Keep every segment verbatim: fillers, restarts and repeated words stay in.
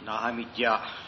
ನಾಹಮಿಜ್ಯ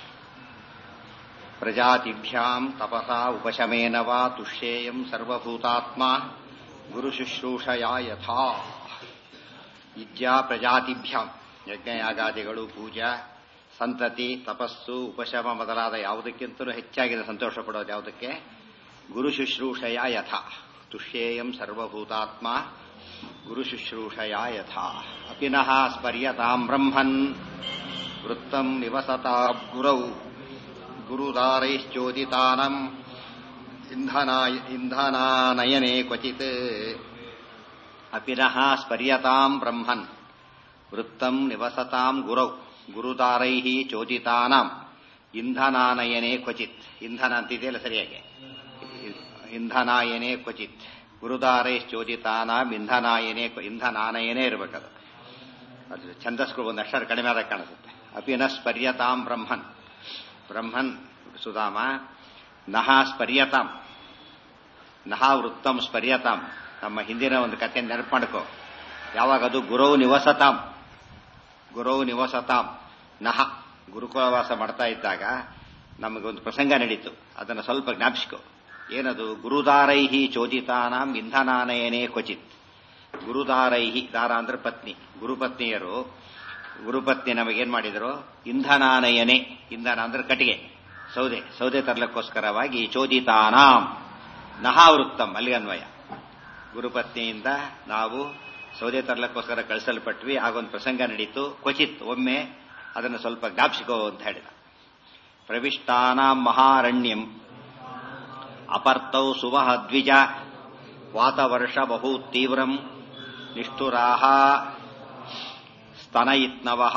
ಪ್ರಜಾತಿಭ್ಯಾಂ ತಪಸಾ ಉಪಶಮೇನ ವಾ ತುಷ್ಯೇಯಂ ಸರ್ವಭೂತಾತ್ಮ ಗುರುಶುಶ್ರೂಷಯಾ ಯಥಾ. ಇಜ್ಯಾ ಪ್ರಜಾತಿಭ್ಯಾಂ ಯಜ್ಞಯಾಗಾದಿಗಳು, ಪೂಜಾ, ಸಂತತಿ, ತಪಸ್ಸು, ಉಪಶಮ ಮೊದಲಾದ ಯಾವುದಕ್ಕಿಂತಲೂ ಹೆಚ್ಚಾಗಿದೆ ಸಂತೋಷ ಪಡೋದು ಯಾವುದಕ್ಕೆ? ಗುರುಶುಶ್ರೂಷಯ ಯಥಾ. ತುಷ್ಯೇಯಂ ಸರ್ವಭೂತಾತ್ಮ ಗುರುಶುಶ್ರೂಷಯಾ ಯಥಾ. ಅಪಿನಃ ಸ್ಮರ್ಯತಾಂ ಬ್ರಹ್ಮನ್ ವೃತ್ತಂ ನಿವಸತಾ ಗುರೌ ಗುರುದಾರೈಶ್ಚೋದಿತಾನಂ ಇಂಧನಾಯ ಇಂಧನಾನಯನೆ ಕ್ವಚಿತ್. ಅಪಿನಃ ಸ್ಮರ್ಯತಾಂ ಬ್ರಹ್ಮನ್ ವೃತ್ತಂ ನಿವಸತಾಂ ಗುರೌ ಗುರುದಾರೈಃ ಚೋದಿತಾನಾಂ ಇಂಧನಾನಯನೆ ಕ್ವಚಿತ್. ಇಂಧನ ಅಂತಿದೆಯಲ್ಲ ಸರಿಯಾಗಿ, ಇಂಧನಾಯನೆ ಕ್ವಚಿತ್. ಗುರುದಾರೈಶ್ಚೋದಿತಾನಾಂ ಇಂಧನಾಯನೆ ಇಂಧನಾನಯನೇ ಇರಬೇಕದು. ಅದು ಛಂದಸ್ಗಳು ಒಂದು ಅಕ್ಷರ ಕಡಿಮೆ ಆದಾಗ ಕಾಣಿಸುತ್ತೆ. ಅಪಿನ ಸ್ಪರ್ಯತಾಂ ಬ್ರಹ್ಮನ್. ಬ್ರಹ್ಮನ್ ಸುಧಾಮ ನಹ ಸ್ಪರ್ಯತಾಂ ನಹ ವೃತ್ತಂ ಸ್ಪರ್ಯತಾಂ. ನಮ್ಮ ಹಿಂದಿನ ಒಂದು ಕಥೆ ನೆನಪು ಮಾಡ್ಕೋ. ಯಾವಾಗ ಅದು ಗುರೌ ನಿವಸತಾಂ ಗುರೌ ನಿವಸತಾಂ ನಹ ಗುರುಕುಲವಾಸ ಮಾಡ್ತಾ ಇದ್ದಾಗ ನಮಗೊಂದು ಪ್ರಸಂಗ ನಡೀತು. ಅದನ್ನು ಸ್ವಲ್ಪ ಜ್ಞಾಪಿಸ್ಕೋ. ಏನದು? ಗುರುದಾರೈಹಿ ಚೋದಿತಾನಾಂ ಇಂಧನಾನಯನೇ ಕ್ವಚಿತ್. ಗುರುದಾರೈಹಿ, ದಾರ ಅಂದ್ರೆ ಪತ್ನಿ, ಗುರುಪತ್ನಿಯರು. ಗುರುಪತ್ನಿ ನಮಗೇನ್ ಮಾಡಿದ್ರು? ಇಂಧನಾನಯನೆ, ಇಂಧನ ಅಂದ್ರೆ ಕಟ್ಟಿಗೆ, ಸೌದೆ ಸೌದೆ ತರಲಿಕ್ಕೋಸ್ಕರವಾಗಿ ಚೋದಿತಾನಾಂ ನಹಾವೃತ್ತಂ ಅಲ್ಲಿ ಅನ್ವಯ. ಗುರುಪತ್ನಿಯಿಂದ ನಾವು ಸೌದೆ ತರಲಿಕ್ಕೋಸ್ಕರ ಕಳಿಸಲ್ಪಟ್ವಿ. ಆಗೊಂದು ಪ್ರಸಂಗ ನಡೀತು. ಕ್ವಚಿತ್, ಒಮ್ಮೆ. ಅದನ್ನು ಸ್ವಲ್ಪ ಜ್ಞಾಪಿಸಿಕೋ ಅಂತ ಹೇಳಿದ. ಪ್ರವಿಷ್ಟಾನಾಂ ಮಹಾರಣ್ಯಂ ಅಪರ್ತೌ ಸುವಹ ದ್ವಿಜ ವಾತವರ್ಷ ಬಹು ತೀವ್ರಂ ನಿಷ್ಠುರಾಹ ಸ್ತನಯಿತ್ನವಃ.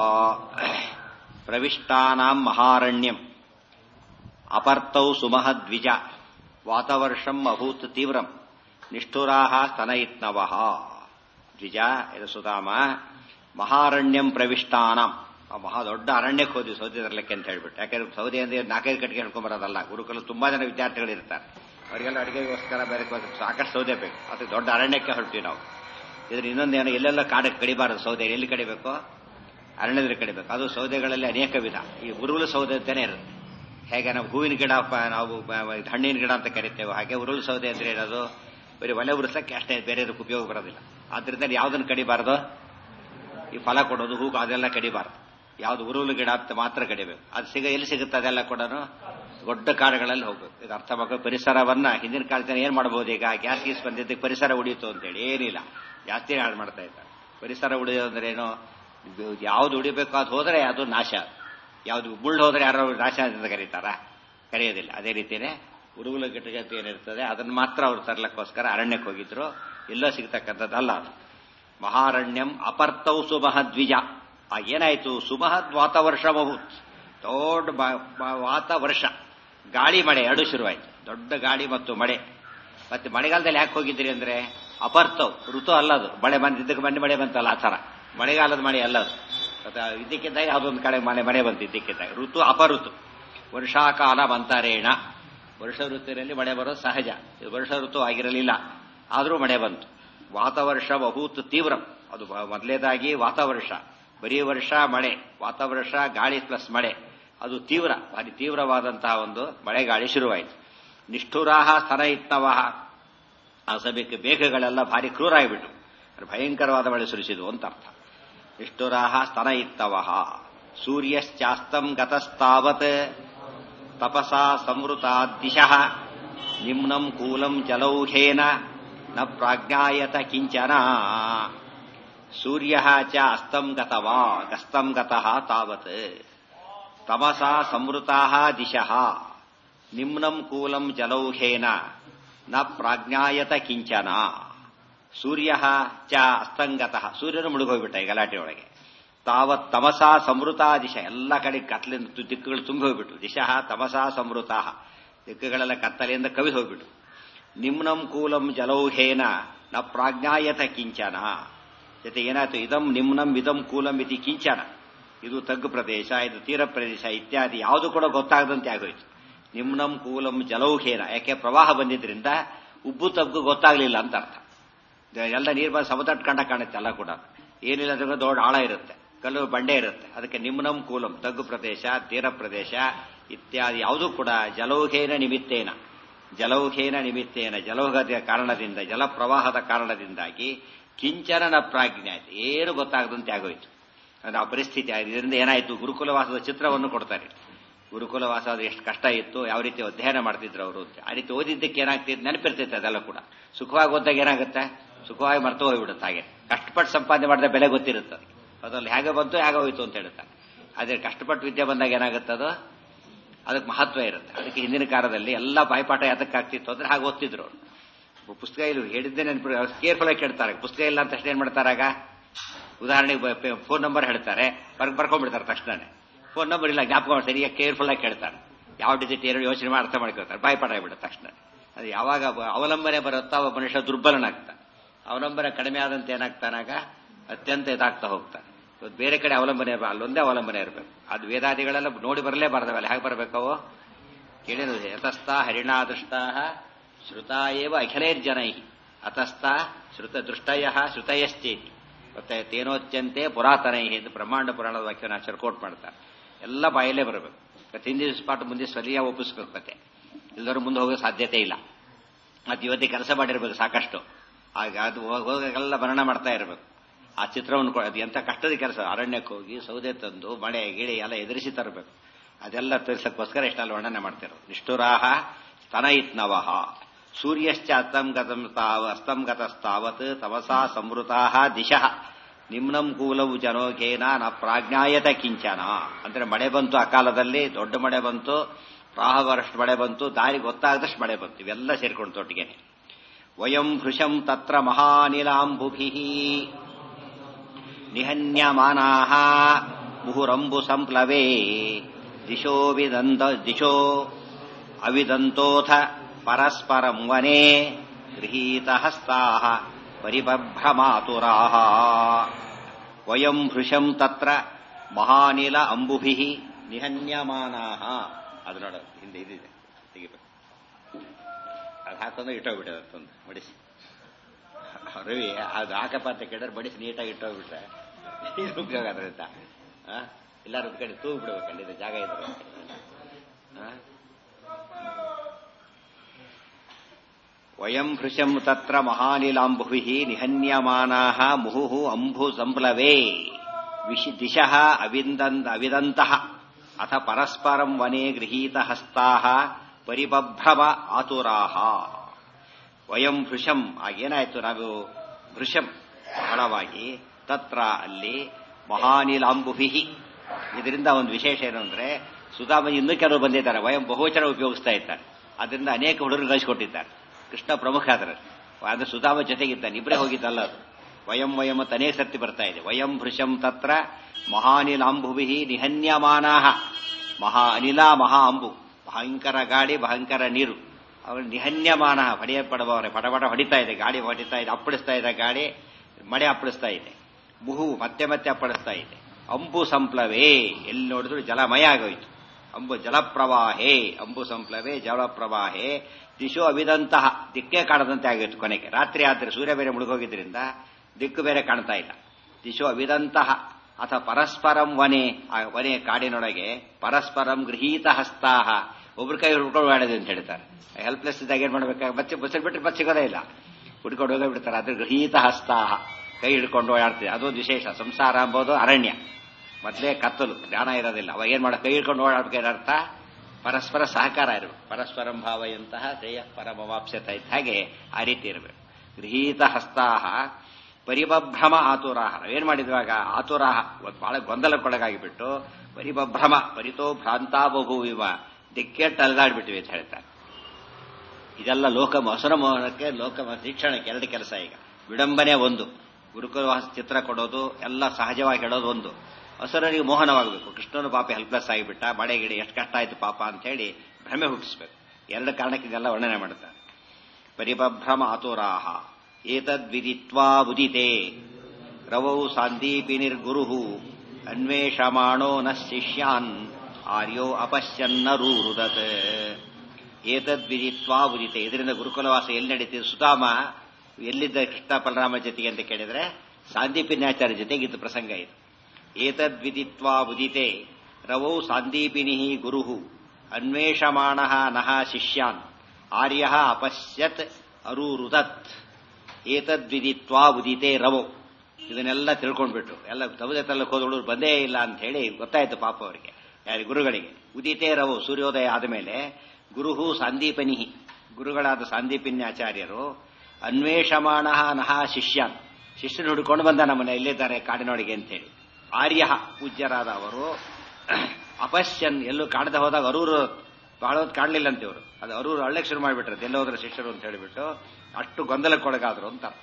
ಪ್ರವಿಷ್ಟಾನಾಂ ಮಹಾರಣ್ಯಂ ಅಪರ್ತೌ ಸುಮಹ ದ್ವಿಜ ವಾತವರ್ಷಂ ಅಭೂತ್ ತೀವ್ರಂ ನಿಷ್ಠುರಾಹ ಸ್ತನಯಿತ್ನವಃ. ದ್ವಿಜ ಇದು ಸುಧಾಮ. ಮಹಾರಣ್ಯಂ ಪ್ರವಿಷ್ಟಾನಾಂ, ಮಹಾ ದೊಡ್ಡ ಅರಣ್ಯಕ್ಕೆ ಹೋದ್ವಿ ಸೌದೆ ತರಲಿಕ್ಕೆ ಅಂತ ಹೇಳ್ಬಿಟ್ಟು. ಯಾಕಂದ್ರೆ ಸೌದೆ ಅಂದ್ರೆ ನಾಲ್ಕೈದು ಕಟ್ಟಿಗೆ ಹೇಳ್ಕೊಂಬರೋದಲ್ಲ. ಗುರುಕುಲ ತುಂಬಾ ಜನ ವಿದ್ಯಾರ್ಥಿಗಳು ಇರ್ತಾರೆ. ಅವರಿಗೆಲ್ಲ ಅಡಿಗೆಗೋಸ್ಕರ ಬೇರೆ ಸಾಕಷ್ಟು ಸೌದೆ ಬೇಕು. ಅದಕ್ಕೆ ದೊಡ್ಡ ಅರಣ್ಯಕ್ಕೆ ಹೊರಡ್ತೀವಿ ನಾವು. ಇದ್ರ ಇನ್ನೊಂದೇನು, ಎಲ್ಲೆಲ್ಲ ಕಾಡಕ್ಕೆ ಕಡಿಬಾರದು ಸೌದೆ. ಎಲ್ಲಿ ಕಡಿಬೇಕು? ಅರಣ್ಯದಲ್ಲಿ ಕಡಿಬೇಕು. ಅದು ಸೌದೆಗಳಲ್ಲಿ ಅನೇಕ ವಿಧ. ಈ ಉರುಳು ಸೌದೆ ಅಂತಾನೆ ಇರುತ್ತೆ. ಹೇಗೆ ನಾವು ಹೂವಿನ ಗಿಡ, ನಾವು ಹಣ್ಣಿನ ಗಿಡ ಅಂತ ಕರಿತೇವೆ, ಹಾಗೆ ಉರುಳು ಸೌದೆ ಅಂದ್ರೆ ಏನದು? ಬರೀ ಒಲೆ ಉರಿಸಕ್ಕೆ ಅಷ್ಟೇ, ಬೇರೆ ಅದಕ್ಕೆ ಉಪಯೋಗ ಬರೋದಿಲ್ಲ. ಆದ್ರಿಂದ ಯಾವ್ದನ್ನು ಕಡಿಬಾರದು? ಈ ಫಲ ಕೊಡೋದು, ಹೂ, ಅದೆಲ್ಲ ಕಡಿಬಾರದು. ಯಾವ್ದು ಉರುಳು ಗಿಡ ಅಂತ ಮಾತ್ರ ಕಡಿಬೇಕು. ಅದು ಸಿಗ ಎಲ್ಲಿ ಸಿಗುತ್ತೆ? ಅದೆಲ್ಲ ಕೂಡ ದೊಡ್ಡ ಕಾಡುಗಳಲ್ಲಿ ಹೋಗ್ಬೇಕು. ಇದು ಅರ್ಥ ಮಾಡ್ಕೊಂಡು ಪರಿಸರವನ್ನ ಹಿಂದಿನ ಕಾಲದಲ್ಲಿ ಏನ್ ಮಾಡಬಹುದು? ಈಗ ಗ್ಯಾಸ್ ಗೀಸ್ ಬಂದಿದ್ದಕ್ಕೆ ಪರಿಸರ ಉಳಿಯಿತು ಅಂತೇಳಿ ಏನಿಲ್ಲ, ಜಾಸ್ತಿ ಹಾಳು ಮಾಡ್ತಾ ಇದ್ದಾರೆ. ಪರಿಸರ ಉಳಿಯೋದಂದ್ರೆ ಏನು? ಯಾವ್ದು ಉಳಿಬೇಕು ಅದು ಹೋದ್ರೆ ಅದು ನಾಶ. ಯಾವ್ದು ಮುಳ್ಳು ಹೋದ್ರೆ ಯಾರು ನಾಶ ಅಂತ ಕರೀತಾರ? ಕರೆಯೋದಿಲ್ಲ. ಅದೇ ರೀತಿಯೇ ಉರುಗುಲ ಗಿಟಗತಿ ಏನಿರ್ತದೆ ಅದನ್ನು ಮಾತ್ರ ಅವ್ರು ತರ್ಲಕ್ಕೋಸ್ಕರ ಅರಣ್ಯಕ್ಕೆ ಹೋಗಿದ್ರು. ಎಲ್ಲೋ ಸಿಗ್ತಕ್ಕಂಥದ್ದಲ್ಲ ಅದು. ಮಹಾರಣ್ಯಂ ಅಪರ್ತೌ ಸುಮಹ ದ್ವಿಜ. ಆ ಏನಾಯ್ತು? ಸುಮಹದ್ ವಾತವರ್ಷ ಬಹುತ್, ದೊಡ್ಡ ವಾತವರ್ಷ, ಗಾಳಿ ಮಳೆ ಎರಡು ಶುರುವಾಯ್ತು. ದೊಡ್ಡ ಗಾಳಿ ಮತ್ತು ಮಳೆ. ಮತ್ತೆ ಮಳೆಗಾಲದಲ್ಲಿ ಯಾಕೆ ಹೋಗಿದ್ರಿ ಅಂದ್ರೆ ಅಪರ್ತವ್, ಋತು ಅಲ್ಲದು. ಮಳೆ ಬಂದಿದ್ದಕ್ಕೆ ಮನೆ ಮಳೆ ಬಂತಲ್ಲ, ಆ ಥರ ಮಳೆಗಾಲದ ಮಳೆ ಅಲ್ಲದು. ಇದ್ದಕ್ಕಿದ್ದಾಗ ಯಾವುದೊಂದು ಕಡೆ ಮನೆ ಮನೆ ಬಂತು ಇದ್ದಕ್ಕಿದ್ದಾಗ. ಋತು ಅಪಋತು. ವರ್ಷಾಕಾಲ ಮಂತರೇಣ, ವರ್ಷ ಋತುವಿನಲ್ಲಿ ಮಳೆ ಬರೋದು ಸಹಜ. ಇದು ವರ್ಷ ಋತು ಆಗಿರಲಿಲ್ಲ, ಆದರೂ ಮಳೆ ಬಂತು. ವಾತವರ್ಷ ಬಹುತ್ ತೀವ್ರ, ಅದು ಮೊದಲೇದಾಗಿ ವಾತವರ್ಷ, ಬರೀ ವರ್ಷ ಮಳೆ, ವಾತವರ್ಷ ಗಾಳಿ ಪ್ಲಸ್ ಮಳೆ, ಅದು ತೀವ್ರ, ಭಾರಿ ತೀವ್ರವಾದಂತಹ ಒಂದು ಮಳೆಗಾಳಿ ಶುರುವಾಯಿತು. ನಿಷ್ಠುರಾಹ ಸ್ತನಯಿತ್ನವಃ. ಆ ಸಮಯಕ್ಕೆ ಮೇಘಗಳೆಲ್ಲ ಭಾರಿ ಕ್ರೂರ ಆಗಿಬಿಟ್ಟು ಭಯಂಕರವಾದ ಮಳೆ ಸುರಿಸಿದ್ವು ಅಂತ ಅರ್ಥ. ನಿಷ್ಠುರಾಹ ಸ್ತನಯಿತ್ನವಃ. ಸೂರ್ಯಶ್ಚಾಸ್ತಂ ಗತಸ್ತಾವತ್ ತಪಸಾ ಸಂವೃತಾ ದಿಶಃ ನಿಮ್ನಂ ಕೂಲಂ ಜಲೌಘೇನ ನ ಪ್ರಾಜ್ಞಾಯತ ಕಿಂಚನ. ಸೂರ್ಯ ಚ ಅಸ್ತಂ ಗತವಾ ಗಸ್ತಂ ಗತಃ ತಾವತ್ ತಮಸಾ ಸಂವೃತಾ ದಿಶಃ ನಿಮ್ನಂ ಕೂಲಂ ಜಲೌಘೇನ ನ ಪ್ರಾಜ್ಞಾಯತ ಕಿಂಚನ. ಸೂರ್ಯ ಚ ಅಸ್ತಂಗತಃ, ಸೂರ್ಯನು ಮುಳುಗೋಗ್ಬಿಟ್ಟ ಈ ಗಲಾಟೆ ಒಳಗೆ. ತಾವತ್ ತಮಸಾ ಸಂವೃತಾ ದಿಶ, ಎಲ್ಲ ಕಡೆ ಕತ್ಲಿಂದ ದಿಕ್ಕುಗಳು ತುಂಬಿ ಹೋಗ್ಬಿಟ್ಟು. ದಿಶಃ ತಮಸಾ ಸಂವೃತಾ, ದಿಕ್ಕುಗಳೆಲ್ಲ ಕತ್ತಲೆಯಿಂದ ಕವಿ ಹೋಗ್ಬಿಟ್ಟು. ನಿಮ್ನಂ ಕೂಲಂ ಜಲೌಘೇನ ನ ಪ್ರಾಜ್ಞಾಯತ ಕಿಂಚನ. ಜೊತೆ ಏನಾಯ್ತು? ಇದಂ ನಿಮ್ನಂ ಇದಂ ಕೂಲಂ ಇತಿ ಕಿಂಚನ. ಇದು ತಗ್ಗು ಪ್ರದೇಶ, ಇದು ತೀರ ಪ್ರದೇಶ ಇತ್ಯಾದಿ ಯಾವುದು ಕೂಡ ಗೊತ್ತಾಗದಂತೆ ಆಗೋಯ್ತು. ನಿಮ್ನಂ ಕೂಲಂ ಜಲೌಘೇನ, ಯಾಕೆ ಪ್ರವಾಹ ಬಂದಿದ್ರಿಂದ ಉಬ್ಬು ತಗ್ಗು ಗೊತ್ತಾಗ್ಲಿಲ್ಲ ಅಂತ ಅರ್ಥ. ಎಲ್ಲ ನೀರು ಬಂದು ಸಮತಟ್ಟು ಕಂಡ ಕಾಣುತ್ತೆ ಎಲ್ಲ ಕೂಡ. ಏನಿಲ್ಲ ಅಂದ್ರೆ ದೊಡ್ಡ ಆಳ ಇರುತ್ತೆ. ಕಲ್ಲು ಬಂಡೆ ಇರುತ್ತೆ. ಅದಕ್ಕೆ ನಿಮ್ನಂ ಕೂಲಂ ತಗ್ಗು ಪ್ರದೇಶ, ತೀರ ಪ್ರದೇಶ ಇತ್ಯಾದಿ ಯಾವುದೂ ಕೂಡ ಜಲೌಘೇನ ನಿಮಿತ್ತೇನ ಜಲೌಘೇನ ನಿಮಿತ್ತೇನ ಜಲೌಘದ ಕಾರಣದಿಂದ, ಜಲಪ್ರವಾಹದ ಕಾರಣದಿಂದಾಗಿ ಕಿಂಚನ ಪ್ರಾಜ್ಞೆ ಆಯ್ತು, ಏನು ಗೊತ್ತಾಗದಂತೆ ಆಗೋಯ್ತು. ಆ ಪರಿಸ್ಥಿತಿ ಇದರಿಂದ ಏನಾಯ್ತು, ಗುರುಕುಲವಾಸದ ಚಿತ್ರವನ್ನು ಕೊಡ್ತಾರೆ. ಗುರುಕುಲವಾಸ ಅದು ಎಷ್ಟು ಕಷ್ಟ ಇತ್ತು, ಯಾವ ರೀತಿ ಅಧ್ಯಯನ ಮಾಡ್ತಿದ್ರು ಅವರು ಅಂತ. ಆ ರೀತಿ ಓದಿದ್ದಕ್ಕೆ ಏನಾಗ್ತಿತ್ತು, ನೆನಪಿರ್ತೈತೆ ಅದೆಲ್ಲ ಕೂಡ. ಸುಖವಾಗಿ ಓದಿದಾಗ ಏನಾಗುತ್ತೆ, ಸುಖವಾಗಿ ಮರ್ತು ಹೋಗ್ಬಿಡುತ್ತೆ. ಹಾಗೆ ಕಷ್ಟಪಟ್ಟು ಸಂಪಾದನೆ ಮಾಡಿದ ಬೆಲೆ ಗೊತ್ತಿರುತ್ತೆ, ಅದ್ರಲ್ಲಿ ಹೇಗೆ ಬಂತು ಹೇಗೆ ಹೋಯ್ತು ಅಂತ ಹೇಳ್ತಾರೆ. ಅದೇ ಕಷ್ಟಪಟ್ಟು ವಿದ್ಯೆ ಬಂದಾಗ ಏನಾಗುತ್ತೆ, ಅದು ಅದಕ್ಕೆ ಮಹತ್ವ ಇರುತ್ತೆ. ಅದಕ್ಕೆ ಹಿಂದಿನ ಕಾಲದಲ್ಲಿ ಎಲ್ಲ ಬಾಯ್ಪಾಠ ಯಾತಕ್ಕಾಗ್ತಿತ್ತು ಅಂದ್ರೆ ಹಾಗೆ ಓದ್ತಿದ್ರು ಅವರು. ಪುಸ್ತಕ ಇಲ್ಲಿ ಹೇಳಿದ್ದೇ ನೆನಪು ಕೇರ್ಫುಲ್ ಆಗಿ ಕೇಳ್ತಾರೆ. ಪುಸ್ತಕ ಇಲ್ಲ ಅಂತ ತಕ್ಷಣ ಏನ್ ಮಾಡ್ತಾರಾಗ, ಉದಾಹರಣೆಗೆ ಫೋನ್ ನಂಬರ್ ಹೇಳ್ತಾರೆ, ಬರ್ಗ್ ಬರ್ಕೊಂಡ್ಬಿಡ್ತಾರೆ ತಕ್ಷಣನೇ. ಫೋನ್ ನಂಬರ್ ಇಲ್ಲ, ಜ್ಞಾಪಕ ಮಾಡಿ ಸರಿಯಾಗಿ ಕೇರ್ಫುಲ್ ಆಗಿ ಕೇಳ್ತಾರೆ. ಯಾವ ಡಿಜಿಟ್ ಎರಡು ಯೋಚನೆ ಮಾಡಿ ಅರ್ಥ ಮಾಡ್ಕೊಳ್ತಾರೆ, ಬಾಯ್ಪಾಠ ಆಗಿಬಿಡುತ್ತೆ ತಕ್ಷಣ. ಅದು ಯಾವಾಗ ಅವಲಂಬನೆ ಬರುತ್ತೋ ಅವ ಮನುಷ್ಯ ದುರ್ಬಲನಾಗ್ತಾನೆ. ಅವಲಂಬನೆ ಕಡಿಮೆ ಆದಂತೆ ಏನಾಗ್ತಾನಾಗ ಅತ್ಯಂತ ಇದಾಗ್ತಾ ಹೋಗ್ತಾನೆ. ಇವತ್ತು ಬೇರೆ ಕಡೆ ಅವಲಂಬನೆ ಅಲ್ಲೊಂದೇ ಅವಲಂಬನೆ ಇರಬೇಕು. ಅದು ವೇದಾದಿಗಳೆಲ್ಲ ನೋಡಿ ಬರಲೇ ಬಾರದವಲ್ಲ, ಹೇಗೆ ಬರಬೇಕವು ಕೇಳಿದ್ರು. ಯತಸ್ಥ ಹರಿಣಾದೃಷ್ಟ ಶ್ರುತಾ ಏವ ಅಖಿಲೈರ್ಜನೈ ಅತಸ್ಥ ಶ್ರುತ ದೃಷ್ಟಯ ಶ್ರುತಯಶ್ಚೇತಿ ಮತ್ತೆ ತೇನೋಚ್ಯಂತೆ ಪುರಾತನೈ ಎಂದು ಬ್ರಹ್ಮಾಂಡ ಪುರಾಣದ ವಾಕ್ಯನ ಚರ್ಕೋಟ್ ಮಾಡ್ತಾರೆ. ಎಲ್ಲ ಬಾಯಲ್ಲೇ ಬರಬೇಕು. ಮತ್ತೆ ಹಿಂದಿನ ಪಾಠ ಮುಂದೆ ಸರಿಯಾಗಿ ಒಪ್ಪಿಸ್ಬೇಕು. ಮತ್ತೆ ಎಲ್ಲರೂ ಮುಂದೆ ಹೋಗೋ ಸಾಧ್ಯತೆ ಇಲ್ಲ. ಮತ್ತೆ ಇವತ್ತಿಗೆ ಕೆಲಸ ಮಾಡಿರ್ಬೇಕು ಸಾಕಷ್ಟು. ಆಗ ಅದು ಹೋಗಾಗೆಲ್ಲ ವರ್ಣನೆ ಮಾಡ್ತಾ ಇರಬೇಕು. ಆ ಚಿತ್ರವನ್ನು ಅದು ಎಂಥ ಕಷ್ಟದ ಕೆಲಸ. ಅರಣ್ಯಕ್ಕೆ ಹೋಗಿ ಸೌದೆ ತಂದು ಮಳೆ ಗಿಳಿ ಎಲ್ಲ ಎದುರಿಸಿ ತರಬೇಕು. ಅದೆಲ್ಲ ತೋರಿಸಕ್ಕೋಸ್ಕರ ಇಷ್ಟಲ್ಲಿ ವರ್ಣನೆ ಮಾಡ್ತಿರೋದು. ನಿಷ್ಠುರಾಹ ಸ್ತನಯಿತ್ನವಃ ಸೂರ್ಯಶ್ಚ ಅಸ್ತಂಗತಂ ತಾವ ಅಸ್ತಂಗತಸ್ತಾವತ್ ತಮಸಾ ಸಂವೃತಾ ದಿಶಃ ನಿಮ್ನಂ ಕೂಲವು ಜನೋಘೇನ ನ ಪ್ರಾಜ್ಞಾಯತ ಕಿಂಚನ. ಅಂದ್ರೆ ಮಳೆ ಬಂತು, ಆ ಕಾಲದಲ್ಲಿ ದೊಡ್ಡ ಮಳೆ ಬಂತು, ಪ್ರಾಹವರಷ್ಟು ಮಳೆ ಬಂತು, ದಾರಿ ಗೊತ್ತಾಗದಷ್ಟು ಮಳೆ ಬಂತು. ಇವೆಲ್ಲ ಸೇರ್ಕೊಂಡು ತೊಟ್ಟಿಗೆನೆ. ವಯಂ ಹೃಶಂ ತತ್ರ ಮಹಾನಿಲಾಂಬುಭಿ ನಿಹನ್ಯಮಾನಾಃ ಮುಹುರಂಬು ಸಂಪ್ಲವೇ ದಿಶೋ ವಿದಂತ ದಿಶೋ ಅವಿದಂತೋಥ ಪರಸ್ಪರಂ ವನೇ ಗೃಹೀತಹಸ್ತಾಃ ಪರಿಬಭ್ರಮಾತುರಾಃ. ವಯಂ ಹೃಶಂ ತತ್ರ ಮಹಾನಿಲ ಅಂಬುಭಿಃ ನಿಹನ್ಯಮಾನಾಃ. ಅದು ನೋಡ ಹಿಂದೆ ಇದಿದೆ, ತೆಗಿಬೇಕು. ಅದು ಹಾಕೊಂಡ್ರೆ ಇಟ್ಟೋಗ್ಬಿಟ್ಟೆ ಮಡಿಸಿ ರವಿ. ಅದು ಹಾಕಪ್ಪ ಅಂತ ಕೇಳಿದ್ರೆ ಬಡಿಸಿ ನೀಟಾಗಿ ಇಟ್ಟೋಗ್ಬಿಟ್ರೆ ಉಪಯೋಗ ಅದರಿಂದ. ಎಲ್ಲಾರು ಕಡೆ ತೂಗ್ ಬಿಡ್ಬೇಕಲ್ಲ, ಜಾಗ ಇದ್ರೆ. ವಯಂ ಹೃಶಂ ತತ್ರ ಮಹಾನಿಲಾಂಬುಭಿ ನಿಹನ್ಯಮಾನಾಃ ಮುಹುಃ ಅಂಬು ಸಂಪ್ಲವೇ ದಿಶಃ ಅವಿದಂತಃ ಅಥ ಪರಸ್ಪರಂ ವನೇ ಗೃಹೀತಹಸ್ತಾಃ ಪರಿಬಭ್ರಮ ಆತುರಾಃ. ವಯಂ ಹೃಶಂ ಆಗೇನಾಯ್ತು, ನಾವು ಹೃಶಂ ಬಹಳವಾಗಿ ತತ್ರ ಅಲ್ಲಿ ಮಹಾನಿಲಾಂಬುಭಿ. ಇದರಿಂದ ಒಂದು ವಿಶೇಷ ಏನು ಅಂದ್ರೆ, ಸುಧಾಮ ಇನ್ನೂ ಕೆಲವರು ಬಂದಿದ್ದಾರೆ, ವಯಂ ಬಹುವಚನ ಉಪಯೋಗಿಸ್ತಾ ಇದ್ದಾರೆ. ಅದರಿಂದ ಅನೇಕ ಹುಡುಗರು ಗಳಿಸಿಕೊಟ್ಟಿದ್ದಾರೆ. ಕೃಷ್ಣ ಪ್ರಮುಖ ಅದರಲ್ಲಿ. ಅದು ಸುಧಾಮ ಜೊತೆಗಿದ್ದಾನೆ, ಇಬ್ಬರೇ ಹೋಗಿದ್ದಲ್ಲ ಅದು. ವಯಂ ವಯಂ ಅಂತ ಅನೇಕ ಸರ್ತಿ ಬರ್ತಾ ಇದೆ. ವಯಂ ಹೃಶಂ ತತ್ರ ಮಹಾನಿಲಾಂಬುಭಿ ನಿಹನ್ಯಮಾನಾಃ. ಮಹಾ ಅನಿಲ ಮಹಾ ಅಂಬು, ಭಯಂಕರ ಗಾಳಿ, ಭಯಂಕರ ನೀರು. ಅವರು ನಿಹನ್ಯಮಾನ ಹೊಡೆಯಲ್ಪಡುವವರೇ, ಪಟಪಟ ಹೊಡಿತಾ ಇದೆ ಗಾಳಿ, ಹೊಡಿತಾ ಇದೆ, ಅಪ್ಪಳಿಸ್ತಾ ಇದೆ ಗಾಳಿ, ಮಳೆ ಅಪ್ಪಳಿಸ್ತಾ ಇದೆ. ಮುಹು ಮತ್ತೆ ಮತ್ತೆ ಅಪ್ಪಳಿಸ್ತಾ ಇದೆ. ಅಂಬು ಸಂಪ್ಲವೇ, ಎಲ್ಲಿ ನೋಡಿದ್ರು ಜಲಮಯ ಆಗೋಯ್ತು. ಅಂಬು ಜಲಪ್ರವಾಹೇ, ಅಂಬು ಸಂಪ್ಲವೇ ಜಲಪ್ರವಾಹೇ ದಿಶೋ ಅವಿದಂತಹ, ದಿಕ್ಕೇ ಕಾಣದಂತೆ ಆಗೋಯ್ತು ಕೊನೆಗೆ. ರಾತ್ರಿ ಆದ್ರೆ ಸೂರ್ಯ ಬೇರೆ ಮುಳುಗೋಗಿದ್ರಿಂದ ದಿಕ್ಕು ಬೇರೆ ಕಾಣ್ತಾ ಇಲ್ಲ. ದಿಶೋ ಅವಿದಂತಹ ಅಥ ಪರಸ್ಪರಂ ವನೆ, ಆ ವನೆ ಕಾಡಿನೊಳಗೆ ಪರಸ್ಪರಂ ಗೃಹೀತ ಹಸ್ತಾಹ, ಒಬ್ರ ಕೈ ಹುಡ್ಕೊಂಡು ಆಡೋದು ಅಂತ ಹೇಳ್ತಾರೆ. ಹೆಲ್ಪ್ಲೆಸ್ ಇದ್ದಾಗ ಏನ್ ಮಾಡ್ಬೇಕಾಗ ಬಚ್ಚೆ ಬಚ್ಚಲ್ ಬಿಟ್ಟರೆ ಬಚ್ಚ ಸಿಗೋದೇ ಇಲ್ಲ, ಹುಡ್ಕೊಂಡು ಹೋಗೇ ಬಿಡ್ತಾರೆ. ಅದ್ರ ಗೃಹೀತ ಹಸ್ತಾಹ, ಕೈ ಹಿಡ್ಕೊಂಡು ಓಡಾಡ್ತಿದೆ. ಅದೊಂದು ವಿಶೇಷ. ಸಂಸಾರ ಎಂಬುದು ಅರಣ್ಯ, ಮೊದಲೇ ಕತ್ತಲು, ಜ್ಞಾನ ಇರೋದಿಲ್ಲ. ಅವಾಗ ಏನ್ ಮಾಡೋ, ಕೈ ಹಿಡ್ಕೊಂಡು ಓಡಾಡ್ಬೇಕು. ಅರ್ಥ ಪರಸ್ಪರ ಸಹಕಾರ ಇರಬೇಕು. ಪರಸ್ಪರಂ ಭಾವಯಂತಹ ಶ್ರೇಯ ಪರಮವಾಪ್ಸ್ಯತ ಇದ್ದ ಹಾಗೆ ಆ ರೀತಿ ಇರಬೇಕು. ಗೃಹೀತ ಹಸ್ತಾಹ ಪರಿಬಭ್ರಮ ಆತುರಾಹ. ನಾವೇನ್ ಮಾಡಿದ್ವಾಗ ಆತುರಾಹ ಬಹಳ ಗೊಂದಲಕ್ಕೊಳಗಾಗಿಬಿಟ್ಟು ಪರಿಬಭ್ರಮ ಪರಿತೋ ಭ್ರಾಂತಾ ಬಭೂವಿವ, ದಿಕ್ಕೆಟ್ಟು ಅಲ್ದಾಡ್ಬಿಟ್ಟಿವಿ ಅಂತ ಹೇಳ್ತಾರೆ. ಇದೆಲ್ಲ ಲೋಕ ಮೊಸರ ಮೋಹನಕ್ಕೆ, ಲೋಕ ಶಿಕ್ಷಣಕ್ಕೆ ಎರಡು ಕೆಲಸ. ಈಗ ವಿಡಂಬನೆ ಒಂದು, ಗುರುಕುಲವಾಸ ಚಿತ್ರ ಕೊಡೋದು ಎಲ್ಲ ಸಹಜವಾಗಿ ಹೇಳೋದು ಒಂದು. ಹಸುರನಿಗೆ ಮೋಹನವಾಗಬೇಕು. ಕೃಷ್ಣನು ಪಾಪ ಹೆಲ್ಪ್ಲೆಸ್ ಆಗಿಬಿಟ್ಟ, ಮಳೆ ಗಿಡ ಎಷ್ಟು ಕಷ್ಟ ಆಯ್ತು ಪಾಪ ಅಂತ ಹೇಳಿ ಭ್ರಮೆ ಹುಟ್ಟಿಸ್ಬೇಕು. ಎರಡು ಕಾರಣಕ್ಕೆ ಇದೆಲ್ಲ ವರ್ಣನೆ ಮಾಡುತ್ತಾರೆ. ಪರಿಬಭ್ರಮ ಆತುರಾಹ ಏತದ್ವಿದಿತ್ವಾ ಉದಿತೆ ರವೌ ಸಾಂದೀಪಿನಿರ್ಗುರುಹು ಅನ್ವೇಷಮಾಣೋ ನ ಶಿಷ್ಯಾನ್ ಆರ್ಯೋ ಅಪಶ್ಯನ್ನರೂರುದತ್. ಏತದ್ವಿದಿತ್ವಾ ಉದಿತೆ, ಇದರಿಂದ ಗುರುಕುಲವಾಸ ಎಲ್ಲಿ ನಡೀತಿದೆ? ಸುಧಾಮ ಎಲ್ಲಿದ್ದ ಕೃಷ್ಣ ಬಲರಾಮ ಜೊತೆಗೆ ಅಂತ ಕೇಳಿದ್ರೆ ಸಾಂದೀಪಿನ್ಯಾಚಾರ್ಯ ಜೊತೆಗೆ ಇದ್ದ ಪ್ರಸಂಗ ಇದು. ಏತದ್ವಿದಿತ್ವಾ ಉದಿತೆ ರವೌ ಸಾಂದೀಪಿನಿ ಗುರು ಅನ್ವೇಷಮಾಣ ನಃ ಶಿಷ್ಯಾನ್ ಆರ್ಯ ಅಪಶ್ಯತ್ ಅರುರುದತ್. ಏತದ್ವಿದಿತ್ವಾ ಉದಿತೆ ರವೌ, ಇದನ್ನೆಲ್ಲ ತಿಳ್ಕೊಂಡ್ಬಿಟ್ರು. ಎಲ್ಲ ತಬದೆ ತಲ್ಲಕ್ಕೆ ಹೋದವರು ಬಂದೇ ಇಲ್ಲ ಅಂತ ಹೇಳಿ ಗೊತ್ತಾಯ್ತು ಪಾಪ ಅವರಿಗೆ, ಯಾರಿ ಗುರುಗಳಿಗೆ. ಉದಿತೆ ರವೌ, ಸೂರ್ಯೋದಯ ಆದಮೇಲೆ ಗುರುಹು ಸಾಂದೀಪನಿ, ಗುರುಗಳಾದ ಸಾಂದೀಪಿನ್ಯಾಚಾರ್ಯರು ಅನ್ವೇಷಮಾಣ ನಃ ಶಿಷ್ಯಾನ್, ಶಿಷ್ಯರು ಹುಡ್ಕೊಂಡು ಬಂದ ನಮ್ಮನ್ನ ಇಲ್ಲಿದ್ದಾರೆ ಕಾಡಿನೊಳಗೆ ಅಂತೇಳಿ. ಆರ್ಯ ಪೂಜ್ಯರಾದ ಅವರು ಅಪಶ್ಯನ್, ಎಲ್ಲೂ ಕಾಣದೆ ಹೋದಾಗ ಅರೂರು ಬಹಳ ಹೊತ್ತು ಕಾಣಲಿಲ್ಲಂತೆ ಇವರು. ಅದು ಅರೂರು ಅಳ್ಳಕ್ಕೆ ಶುರು ಮಾಡಿಬಿಟ್ರೆ ಎಲ್ಲೋದ್ರ ಶಿಷ್ಯರು ಅಂತ ಹೇಳಿಬಿಟ್ಟು ಅಷ್ಟು ಗೊಂದಲಕ್ಕೊಳಗಾದ್ರು ಅಂತ ಅರ್ಥ.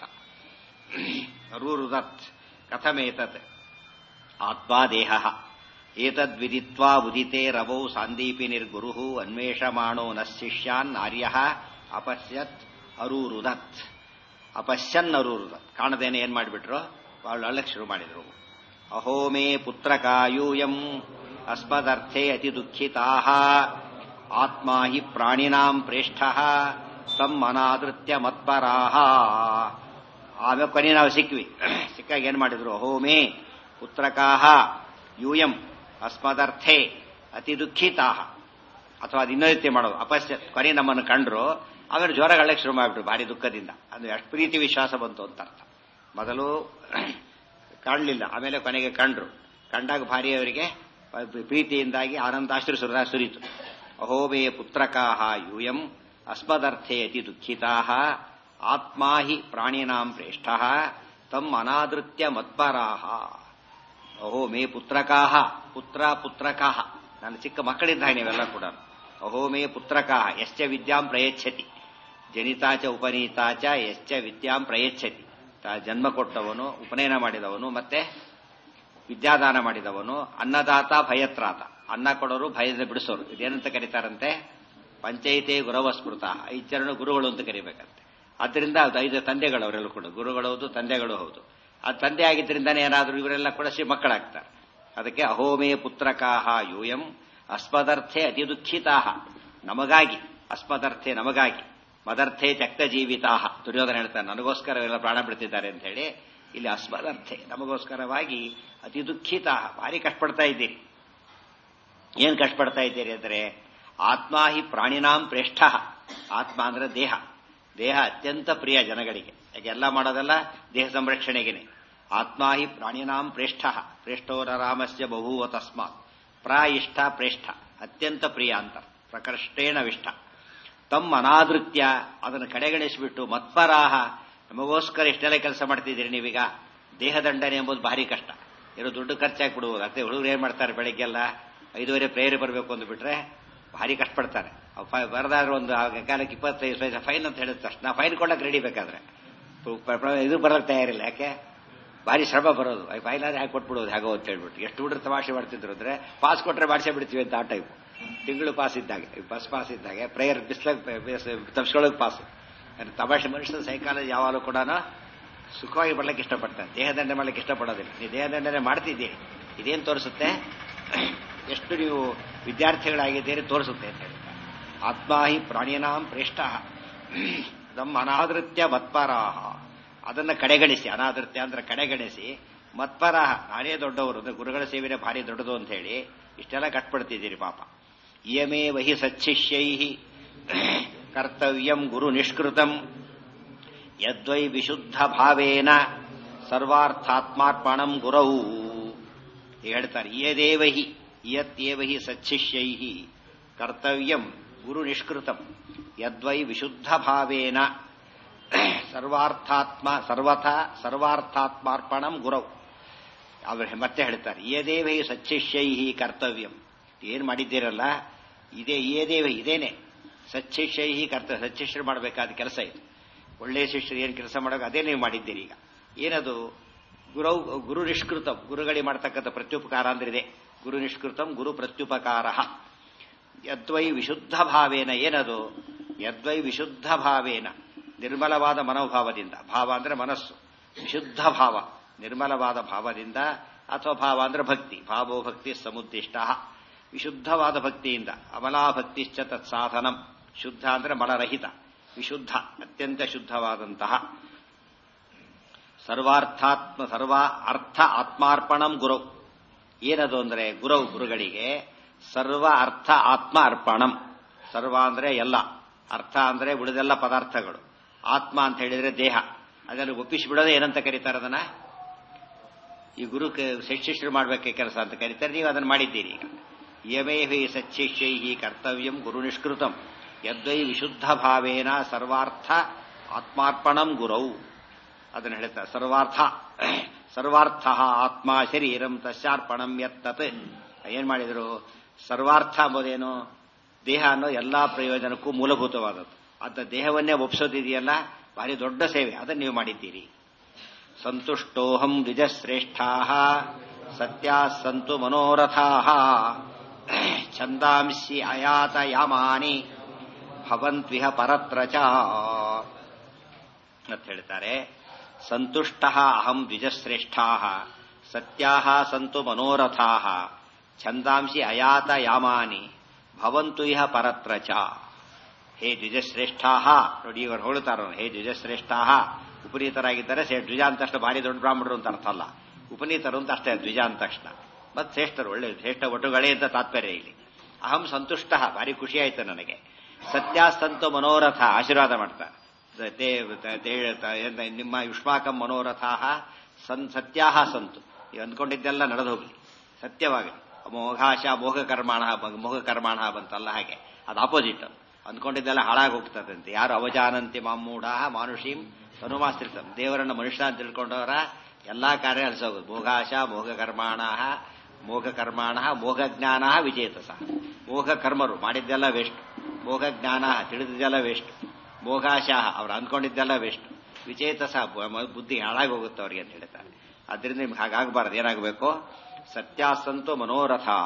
ಅರೂರು ದತ್ ಕಥಮೇತತ್ ಆತ್ಮಾ ದೇಹ ಏತದ್ವಿದಿತ್ವಾ ಉದಿತೆ ರವೌ ಸಾಂದೀಪಿನಿರ್ಗುರು ಅನ್ವೇಷಮಾಣೋ ನ ಶಿಷ್ಯಾನ್ ಆರ್ಯ ಅಪಶ್ಯತ್ ಅರೂರುದತ್. ಅಪಶ್ಯನ್ ಅರೂರುದತ್, ಕಾಣದೇನೆ ಏನ್ ಮಾಡಿಬಿಟ್ರು, వాళ్ళు ಅಳ್ಳಕ್ಕೆ ಶುರು ಮಾಡಿದ್ರು. ಅಹೋ ಮೇ ಪುತ್ರಕಾಯೂಯಂ ಅಸ್ಮದರ್ಥೇ ಅತಿ ದುಃಖಿತಾಃ ಆತ್ಮಾ ಹಿ ಪ್ರಾಣಿನಾಂ ಪ್ರೇಷ್ಠಃ ತಮ್ ಅನಾದೃತ್ಯ ಮತ್ಪರಾಃ. ಆಮೇಲೆ ಕೊನೆ ನಾವು ಸಿಕ್ವಿ. ಸಿಕ್ಕಾಗ ಏನ್ ಮಾಡಿದ್ರು, ಅಹೋ ಮೇ ಪುತ್ರಕಾಹ ಯೂಯಂ ಅಸ್ಮದರ್ಥೇ ಅತಿ ದುಃಖಿತಾಃ, ಅಥವಾ ಅದು ಇನ್ನೂ ರೀತಿ ಮಾಡೋದು ಅಪಶ್ಯ. ಕೊನೆ ನಮ್ಮನ್ನು ಕಂಡ್ರು, ಆಮೇಲೆ ಜ್ವರ ಅಳ್ಳಕ್ಕೆ ಶುರು ಮಾಡಿಬಿಟ್ರು ಭಾರಿ ದುಃಖದಿಂದ. ಅದು ಎಷ್ಟು ಪ್ರೀತಿ ವಿಶ್ವಾಸ ಬಂತು ಅಂತ ಅರ್ಥ. ಮೊದಲು ಕಾಣಲಿಲ್ಲ, ಆಮೇಲೆ ಕೊನೆಗೆ ಕಂಡ್ರು. ಕಂಡಾಗ ಭಾರಿ ಅವರಿಗೆ ಪ್ರೀತಿಯಿಂದಾಗಿ ಆನಂದಾಶ್ರು ಸುರ ಸುರಿತು. ಅಹೋ ಮೇ ಪುತ್ರಕಾಹ ಯೂಯಂ ಅಸ್ಮದರ್ಥೇ ಅತಿ ದುಃಖಿತಾಃ ಆತ್ಮಾ ಹಿ ಪ್ರಾಣಿನಾಂ ಪ್ರೇಷ್ಠಃ ತಮ್ ಅನಾದೃತ್ಯ ಮತ್ಪರಾಃ. ಅಹೋ ಮೇ ಪುತ್ರಕಾಹ, ಪುತ್ರ ಪುತ್ರಕಾಹ, ನನ್ನ ಚಿಕ್ಕ ಮಕ್ಕಳಿದ್ದಾಗ ನೀವೆಲ್ಲ ಕೂಡ. ಅಹೋ ಮೇ ಪುತ್ರಕಾಹ ಯಶ್ಚ ವಿದ್ಯಾಂ ಪ್ರಯಚ್ಛತಿ, ಜನಿತಾಚ ಉಪನೀತಾಚ ಯಶ್ಚ ವಿದ್ಯಾಂ ಪ್ರಯಚ್ಛತಿ. ಜನ್ಮ ಕೊಟ್ಟವನು, ಉಪನಯನ ಮಾಡಿದವನು, ಮತ್ತೆ ವಿದ್ಯಾದಾನ ಮಾಡಿದವನು, ಅನ್ನದಾತ ಭಯತ್ರಾತ, ಅನ್ನ ಕೊಡೋರು ಭಯದ ಬಿಡಿಸೋರು. ಇದೇನಂತ ಕರೀತಾರಂತೆ, ಪಂಚಾಯಿತಿ ಗುರವ ಸ್ಮೃತ, ಐದು ಚರಣ ಗುರುಗಳು ಅಂತ ಕರಿಬೇಕಂತೆ. ಆದ್ದರಿಂದ ಅದು ಐದು ತಂದೆಗಳು, ಅವರೆಲ್ಲ ಕೂಡ ಗುರುಗಳು ಹೌದು, ತಂದೆಗಳು ಹೌದು. ಆ ತಂದೆ ಆಗಿದ್ದರಿಂದಾನೇ ಏನಾದರೂ ಇವರೆಲ್ಲ ಕೂಡ ಶ್ರೀ ಮಕ್ಕಳಾಗ್ತಾರೆ. ಅದಕ್ಕೆ ಅಹೋಮೇ ಪುತ್ರಕಾಹ ಯೂಯಂ ಅಸ್ಮದರ್ಥೆ ಅತಿ ದುಃಖಿತಾಹ, ನಮಗಾಗಿ, ಅಸ್ಮದರ್ಥೆ ನಮಗಾಗಿ, ಮದರ್ಥೆ ತ್ಯಕ್ತ ಜೀವಿತಾಹ. ದುರ್ಯೋಧನ ಹೇಳ್ತಾನೆ, ನನಗೋಸ್ಕರ ಇವೆಲ್ಲ ಪ್ರಾಣ ಬಿಡ್ತಿದ್ದಾರೆ ಅಂತ ಹೇಳಿ. ಇಲ್ಲಿ ಅಸ್ಮದರ್ಥೆ, ನಮಗೋಸ್ಕರವಾಗಿ ಅತಿ ದುಃಖಿತಾಹ, ಭಾರಿ ಕಷ್ಟಪಡ್ತಾ ಇದ್ದೀರಿ. ಏನ್ ಕಷ್ಟಪಡ್ತಾ ಇದ್ದೀರಿ ಅಂದರೆ, ಆತ್ಮ ಹಿ ಪ್ರಾಣಿನಾಂ ಪ್ರೇಷ್ಠ, ಆತ್ಮ ಅಂದ್ರೆ ದೇಹ. ದೇಹ ಅತ್ಯಂತ ಪ್ರಿಯ ಜನಗಳಿಗೆ, ಯಾಕೆ ಎಲ್ಲ ಮಾಡೋದೆಲ್ಲ ದೇಹ ಸಂರಕ್ಷಣೆಗೇನೆ. ಆತ್ಮ ಹಿ ಪ್ರಾಣಿನಾಂ ಪ್ರೇಷ್ಠ, ಪ್ರೇಷ್ಠೋರ ರಾಮಸ್ಯ ಬಹುವ ತಸ್ಮಾತ್. ಪ್ರ ಇಷ್ಟ ಪ್ರೇಷ್ಠ, ಅತ್ಯಂತ ಪ್ರಿಯ ಅಂತ, ಪ್ರಕೃಷ್ಟೇಣ ವಿಷ್ಠ. ತಮ್ಮ ಅನಾದೃತ್ಯ, ಅದನ್ನು ಕಡೆಗಣಿಸಿಬಿಟ್ಟು ಮತ್ಪರಾಹ, ನಮಗೋಸ್ಕರ ಇಷ್ಟೆಲ್ಲ ಕೆಲಸ ಮಾಡ್ತಿದ್ದೀರಿ ನೀವೀಗ. ದೇಹದಂಡನೆ ಎಂಬುದು ಭಾರಿ ಕಷ್ಟ, ಇರೋ ದುಡ್ಡು ಖರ್ಚಾಗಿ ಬಿಡುವುದು. ಅದೇ ಹುಡುಗರು ಏನ್ ಮಾಡ್ತಾರೆ, ಬೆಳಗ್ಗೆಲ್ಲ ಐದುವರೆ ಪ್ರೇಯರ್ ಬರಬೇಕು ಅಂದು ಬಿಟ್ರೆ ಭಾರಿ ಕಷ್ಟಪಡ್ತಾರೆ. ಬರದಾದ್ರೆ ಒಂದು ಕಾಲಕ್ಕೆ ಇಪ್ಪತ್ತೈದು ಪೈಸೆ ಫೈನ್ ಅಂತ ಹೇಳಿದ ತಕ್ಷಣ ಫೈನ್ ಕೊಡಕ್ಕೆ ರೆಡಿ ಬೇಕಾದ್ರೆ ಇದು ಬರಕ್ಕೆ ತಯಾರಿಲ್ಲ. ಯಾಕೆ, ಭಾರಿ ಶ್ರಮ ಬರೋದು. ಫೈನ್ ಆದ್ರೆ ಹಾಕಿ ಕೊಟ್ಬಿಡೋದು ಹೇಗೋ ಅಂತ ಹೇಳ್ಬಿಟ್ಟು. ಎಷ್ಟು ಹುಡುಗರು ತಮಾಷೆ ಮಾಡ್ತಿದ್ರು ಅಂದ್ರೆ, ಪಾಸ್ ಕೊಟ್ರೆ ಮಾಡಿಸೇ ಬಿಡ್ತೀವಿ ಅಂತ ಆ ಟೈಪ್. ತಿಂಗಳು ಪಾಸ್ ಇದ್ದಾಗೆ, ಬಸ್ ಪಾಸ್ ಇದ್ದಾಗೆ, ಪ್ರೇಯರ್ ಬಿಸ್ಲಾಗ ತಪ್ಸ್ಕೊಳ್ಳೋಕೆ ಪಾಸ್. ತಮಾಷೆ ಮನುಷ್ಯನ ಸೈಕಾಲಜಿ ಯಾವಾಗಲೂ ಕೂಡ ಸುಖವಾಗಿ ಬರ್ಲಿಕ್ಕೆ ಇಷ್ಟಪಡ್ತಾನೆ, ದೇಹದಂಡೆ ಮಾಡ್ಲಿಕ್ಕೆ ಇಷ್ಟಪಡೋದಿಲ್ಲ. ನೀವು ದೇಹದಂಡನೆ ಮಾಡ್ತಿದ್ದೀರಿ, ಇದೇನು ತೋರಿಸುತ್ತೆ, ಎಷ್ಟು ನೀವು ವಿದ್ಯಾರ್ಥಿಗಳಾಗಿದ್ದೀರಿ ತೋರಿಸುತ್ತೆ ಅಂತ ಹೇಳ್ತಾರೆ. ಆತ್ಮಾ ಹಿ ಪ್ರಾಣಿನಾಂ ಪ್ರೇಷ್ಠ ನಮ್ಮ ಅನಾದೃತ್ಯ ಮತ್ಪರಾಹ, ಅದನ್ನ ಕಡೆಗಣಿಸಿ, ಅನಾದೃತ್ಯ ಅಂದ್ರೆ ಕಡೆಗಣಿಸಿ, ಮತ್ಪರಾಹ ನಾನೇ ದೊಡ್ಡವರು ಅಂದ್ರೆ ಗುರುಗಳ ಸೇವೆನೇ ಭಾರಿ ದೊಡ್ಡದು ಅಂತ ಹೇಳಿ ಇಷ್ಟೆಲ್ಲ ಕಟ್ಪಡ್ತಿದ್ದೀರಿ ಪಾಪ. ಇಯಮೇ ವಹಿ ಸಚ್ಚಿಷ್ಯೈ ಕರ್ತವ್ಯಂ ಗುರು ನಿಷ್ಕೃತಂ ಯದ್ವೈ ವಿಶುದ್ಧ ಭಾವೇನ ಸರ್ವಾರ್ಥಾತ್ಮಾರ್ಪಣಂ ಗುರೌ. ಹೇಳ್ತಾರೆ, ಇಯದೇವಹಿ ಇಯತ್ಯೇವಹಿ ಸಚ್ಚಿಷ್ಯೈ ಕರ್ತವ್ಯಂ ಗುರು ನಿಷ್ಕೃತಂ ಯದ್ವೈ ವಿಶುದ್ಧ ಭಾವೇನ ಸರ್ವಾರ್ಥಾತ್ಮ ಸರ್ವಥ ಸರ್ವಾರ್ಥಾತ್ಮಾರ್ಪಣಂ ಗುರೌ. ಅವರು ಮತ್ತೆ ಹೇಳ್ತಾರೆ, ಇಯದೇವಹಿ ಸಚ್ಚಿಷ್ಯೈ ಕರ್ತವ್ಯಂ, ಏನ್ ಮಾಡಿದ್ದೀರಲ್ಲ ಇದೇ ಇಯದೇವ ಇದೇನೆ ಸಚ್ಚಿಷ್ಯೈ ಕರ್ತವ್ಯ. ಸಚ್ಚಿಷ್ಯರು ಮಾಡಬೇಕಾದ ಕೆಲಸ ಇದು. ಒಳ್ಳೆಯ ಶಿಷ್ಯರು ಏನು ಕೆಲಸ ಮಾಡೋಕೆ ಅದೇ ನೀವು ಮಾಡಿದ್ದೀರಿ. ಈಗ ಏನದು, ಗುರೌ ಗುರು ನಿಷ್ಕೃತಂ, ಗುರುಗಳಿಗೆ ಮಾಡ್ತಕ್ಕಂಥ ಪ್ರತ್ಯುಪಕಾರ ಅಂದ್ರೆ ಇದೆ. ಗುರು ನಿಷ್ಕೃತಂ ಗುರು ಪ್ರತ್ಯುಪಕಾರ. ಯದ್ವೈ ವಿಶುದ್ಧ ಭಾವೇನ, ಏನದು, ಯದ್ವೈ ವಿಶುದ್ಧ ಭಾವೇನ, ನಿರ್ಮಲವಾದ ಮನೋಭಾವದಿಂದ. ಭಾವ ಅಂದ್ರೆ ಮನಸ್ಸು, ವಿಶುದ್ಧ ಭಾವ ನಿರ್ಮಲವಾದ ಭಾವದಿಂದ, ಅಥವಾ ಭಾವ ಅಂದ್ರೆ ಭಕ್ತಿ, ಭಾವೋ ಭಕ್ತಿ ಸಮುದ್ದಿಷ್ಟ. ವಿಶುದ್ಧವಾದ ಭಕ್ತಿಯಿಂದ, ಅಮಲಾಭಕ್ತಿಶ್ಚ ತತ್ಸಾಧನಂ. ಶುದ್ಧ ಅಂದ್ರೆ ಮಲರಹಿತ, ವಿಶುದ್ಧ ಅತ್ಯಂತ ಶುದ್ಧವಾದಂತಹ. ಸರ್ವಾರ್ಥಾತ್ಮ ಸರ್ವ ಅರ್ಥ ಆತ್ಮಾರ್ಪಣಂ ಗುರು, ಏನದು ಅಂದ್ರೆ ಗುರು ಗುರುಗಳಿಗೆ ಸರ್ವ ಅರ್ಥ ಆತ್ಮ ಅರ್ಪಣಂ. ಸರ್ವ ಅಂದ್ರೆ ಎಲ್ಲ, ಅರ್ಥ ಅಂದ್ರೆ ಉಳಿದೆಲ್ಲ ಪದಾರ್ಥಗಳು, ಆತ್ಮ ಅಂತ ಹೇಳಿದ್ರೆ ದೇಹ. ಅದನ್ನು ಒಪ್ಪಿಸಿಬಿಡೋದೇ ಏನಂತ ಕರೀತಾರೆ ಅದನ್ನ? ಈ ಗುರು ಶಿಷ್ಯರು ಮಾಡ್ಬೇಕೆ ಕೆಲಸ ಅಂತ ಕರೀತಾರೆ. ನೀವು ಅದನ್ನು ಮಾಡಿದ್ದೀರಿ. ಈಗ ಯಮೇ ಹಿ ಸಚ್ಚಿಷ್ಯೈ ಕರ್ತವ್ಯಂ ಗುರು ನಿಷ್ಕೃತಂ ಯದ್ವೈ ವಿಶುದ್ಧ ಭಾವೇನ ಸರ್ವಾರ್ಥ ಆತ್ಮಾರ್ಪಣಂ ಗುರೌ. ಅದನ್ನು ಹೇಳ್ತಾರೆ. ಸರ್ವಾರ್ಥ ಸರ್ವಾರ್ಥ ಆತ್ಮ ಶರೀರಂ ತಸ್ಯಾರ್ಪಣಂ ಯತ್ತತ್. ಏನ್ ಮಾಡಿದ್ರು? ಸರ್ವಾರ್ಥ ಎಂಬುದೇನು? ದೇಹ ಅನ್ನೋ ಎಲ್ಲಾ ಪ್ರಯೋಜನಕ್ಕೂ ಮೂಲಭೂತವಾದದ್ದು. ಅಂತ ದೇಹವನ್ನೇ ಒಪ್ಸೋದಿದೆಯಲ್ಲ, ಭಾರಿ ದೊಡ್ಡ ಸೇವೆ. ಅದನ್ನು ನೀವು ಮಾಡಿದ್ದೀರಿ. ಸಂತುಷ್ಟೋಹಂ ದ್ವಿಜಶ್ರೇಷ್ಠಾ ಸತ್ಯಾ ಸಂತು ಮನೋರಥಾ ಛಂದಾಂಸಿ ಅಯಾತ ಯಾಮಾನಿ ಭವಂತ್ವಿಹ ಪರತ್ರ ಚ ಅಂತ ಹೇಳ್ತಾರೆ. ಸಂತುಷ್ಟ ಅಹಂ ದ್ವಿಜಶ್ರೇಷ್ಠಾ ಸತ್ಯಾ ಸಂತು ಮನೋರಥಾ ಛಂದಾಂಸಿ ಅಯಾತ ಯಾಮಾನಿ ಭವಂತು ಇಹ ಪರತ್ರ ಚ. ಹೇ ದ್ವಿಜಶ್ರೇಷ್ಠಾ, ನೋಡಿ ಇವರು ಹೊಳುತ್ತಾರ, ಹೇ ದ್ವಿಜಶ್ರೇಷ್ಠಾ. ಉಪನೀತರಾಗಿದ್ದಾರೆ. ದ್ವಿಜ ಅಂತ ತಕ್ಷಣ ಭಾರಿ ದೊಡ್ಡ ಬ್ರಾಹ್ಮಣರು ಅಂತ ಅರ್ಥ ಅಲ್ಲ, ಉಪನೀತರು ಅಂತ ಅಷ್ಟೇ ದ್ವಿಜ ಅಂದ ತಕ್ಷಣ. ಮತ್ತೆ ಶ್ರೇಷ್ಠರು, ಒಳ್ಳೆ ಶ್ರೇಷ್ಠ ಒಟುಗಳೇ ಅಂತ ತಾತ್ಪರ್ಯ ಇಲ್ಲಿ. ಅಹಂ ಸಂತುಷ್ಟ, ಭಾರಿ ಖುಷಿ ಆಯ್ತು ನನಗೆ. ಸತ್ಯಾಸ್ತಂತು ಮನೋರಥ, ಆಶೀರ್ವಾದ ಮಾಡ್ತಾ ನಿಮ್ಮ ಯುಷ್ಮಾಕಂ ಮನೋರಥಾ ಸನ್ ಸತ್ಯಾಹ ಸಂತು. ನೀವು ಅಂದ್ಕೊಂಡಿದ್ದೆಲ್ಲ ನಡೆದು ಹೋಗ್ಲಿ, ಸತ್ಯವಾಗಲಿ. ಮೋಘಾಶ ಮೋಘ ಕರ್ಮಾಣ ಮೋಘ ಕರ್ಮಾಣ ಬಂತಲ್ಲ, ಹಾಗೆ ಅದು ಆಪೋಸಿಟ್. ಅಂದ್ಕೊಂಡಿದ್ದೆಲ್ಲ ಹಾಳಾಗಿ ಹೋಗ್ತದಂತೆ. ಯಾರು ಅವಜಾನಂತಿ ಮಾಮೂಢ ಮಾನುಷೀಂ ತನುಮಾಶ್ರಿತಂ. ದೇವರನ್ನ ಮನುಷ್ಯ ಅಂತ ತಿಳ್ಕೊಂಡವರ ಎಲ್ಲಾ ಕಾರ್ಯ ಅಳಿಸೋಗೋದು. ಮೋಘಾಶ ಮೋಘ ಕರ್ಮಾಣ ಮೋಘ ಕರ್ಮಾಣ ಮೋಘ ಜ್ಞಾನ ವಿಜೇತಸ. ಮೋಘ ಕರ್ಮರು ಮಾಡಿದ್ದೆಲ್ಲ ವೇಸ್ಟ್, ಮೋಘ ಜ್ಞಾನ ತಿಳಿದಿದ್ದೆಲ್ಲ ವೇಸ್ಟ್, ಮೋಘಾಶಾಹ ಅವ್ರು ಅಂದ್ಕೊಂಡಿದ್ದೆಲ್ಲ ವೇಸ್ಟ್, ವಿಜೇತಸ ಬುದ್ಧಿ ಹಾಳಾಗಿ ಹೋಗುತ್ತೆ ಅವ್ರಿಗೆ ಅಂತ ಹೇಳ್ತಾರೆ. ಅದರಿಂದ ನಿಮ್ಗೆ ಹಾಗಾಗಬಾರದು. ಏನಾಗಬೇಕು? ಸತ್ಯಾಸಂತು ಮನೋರಥಾ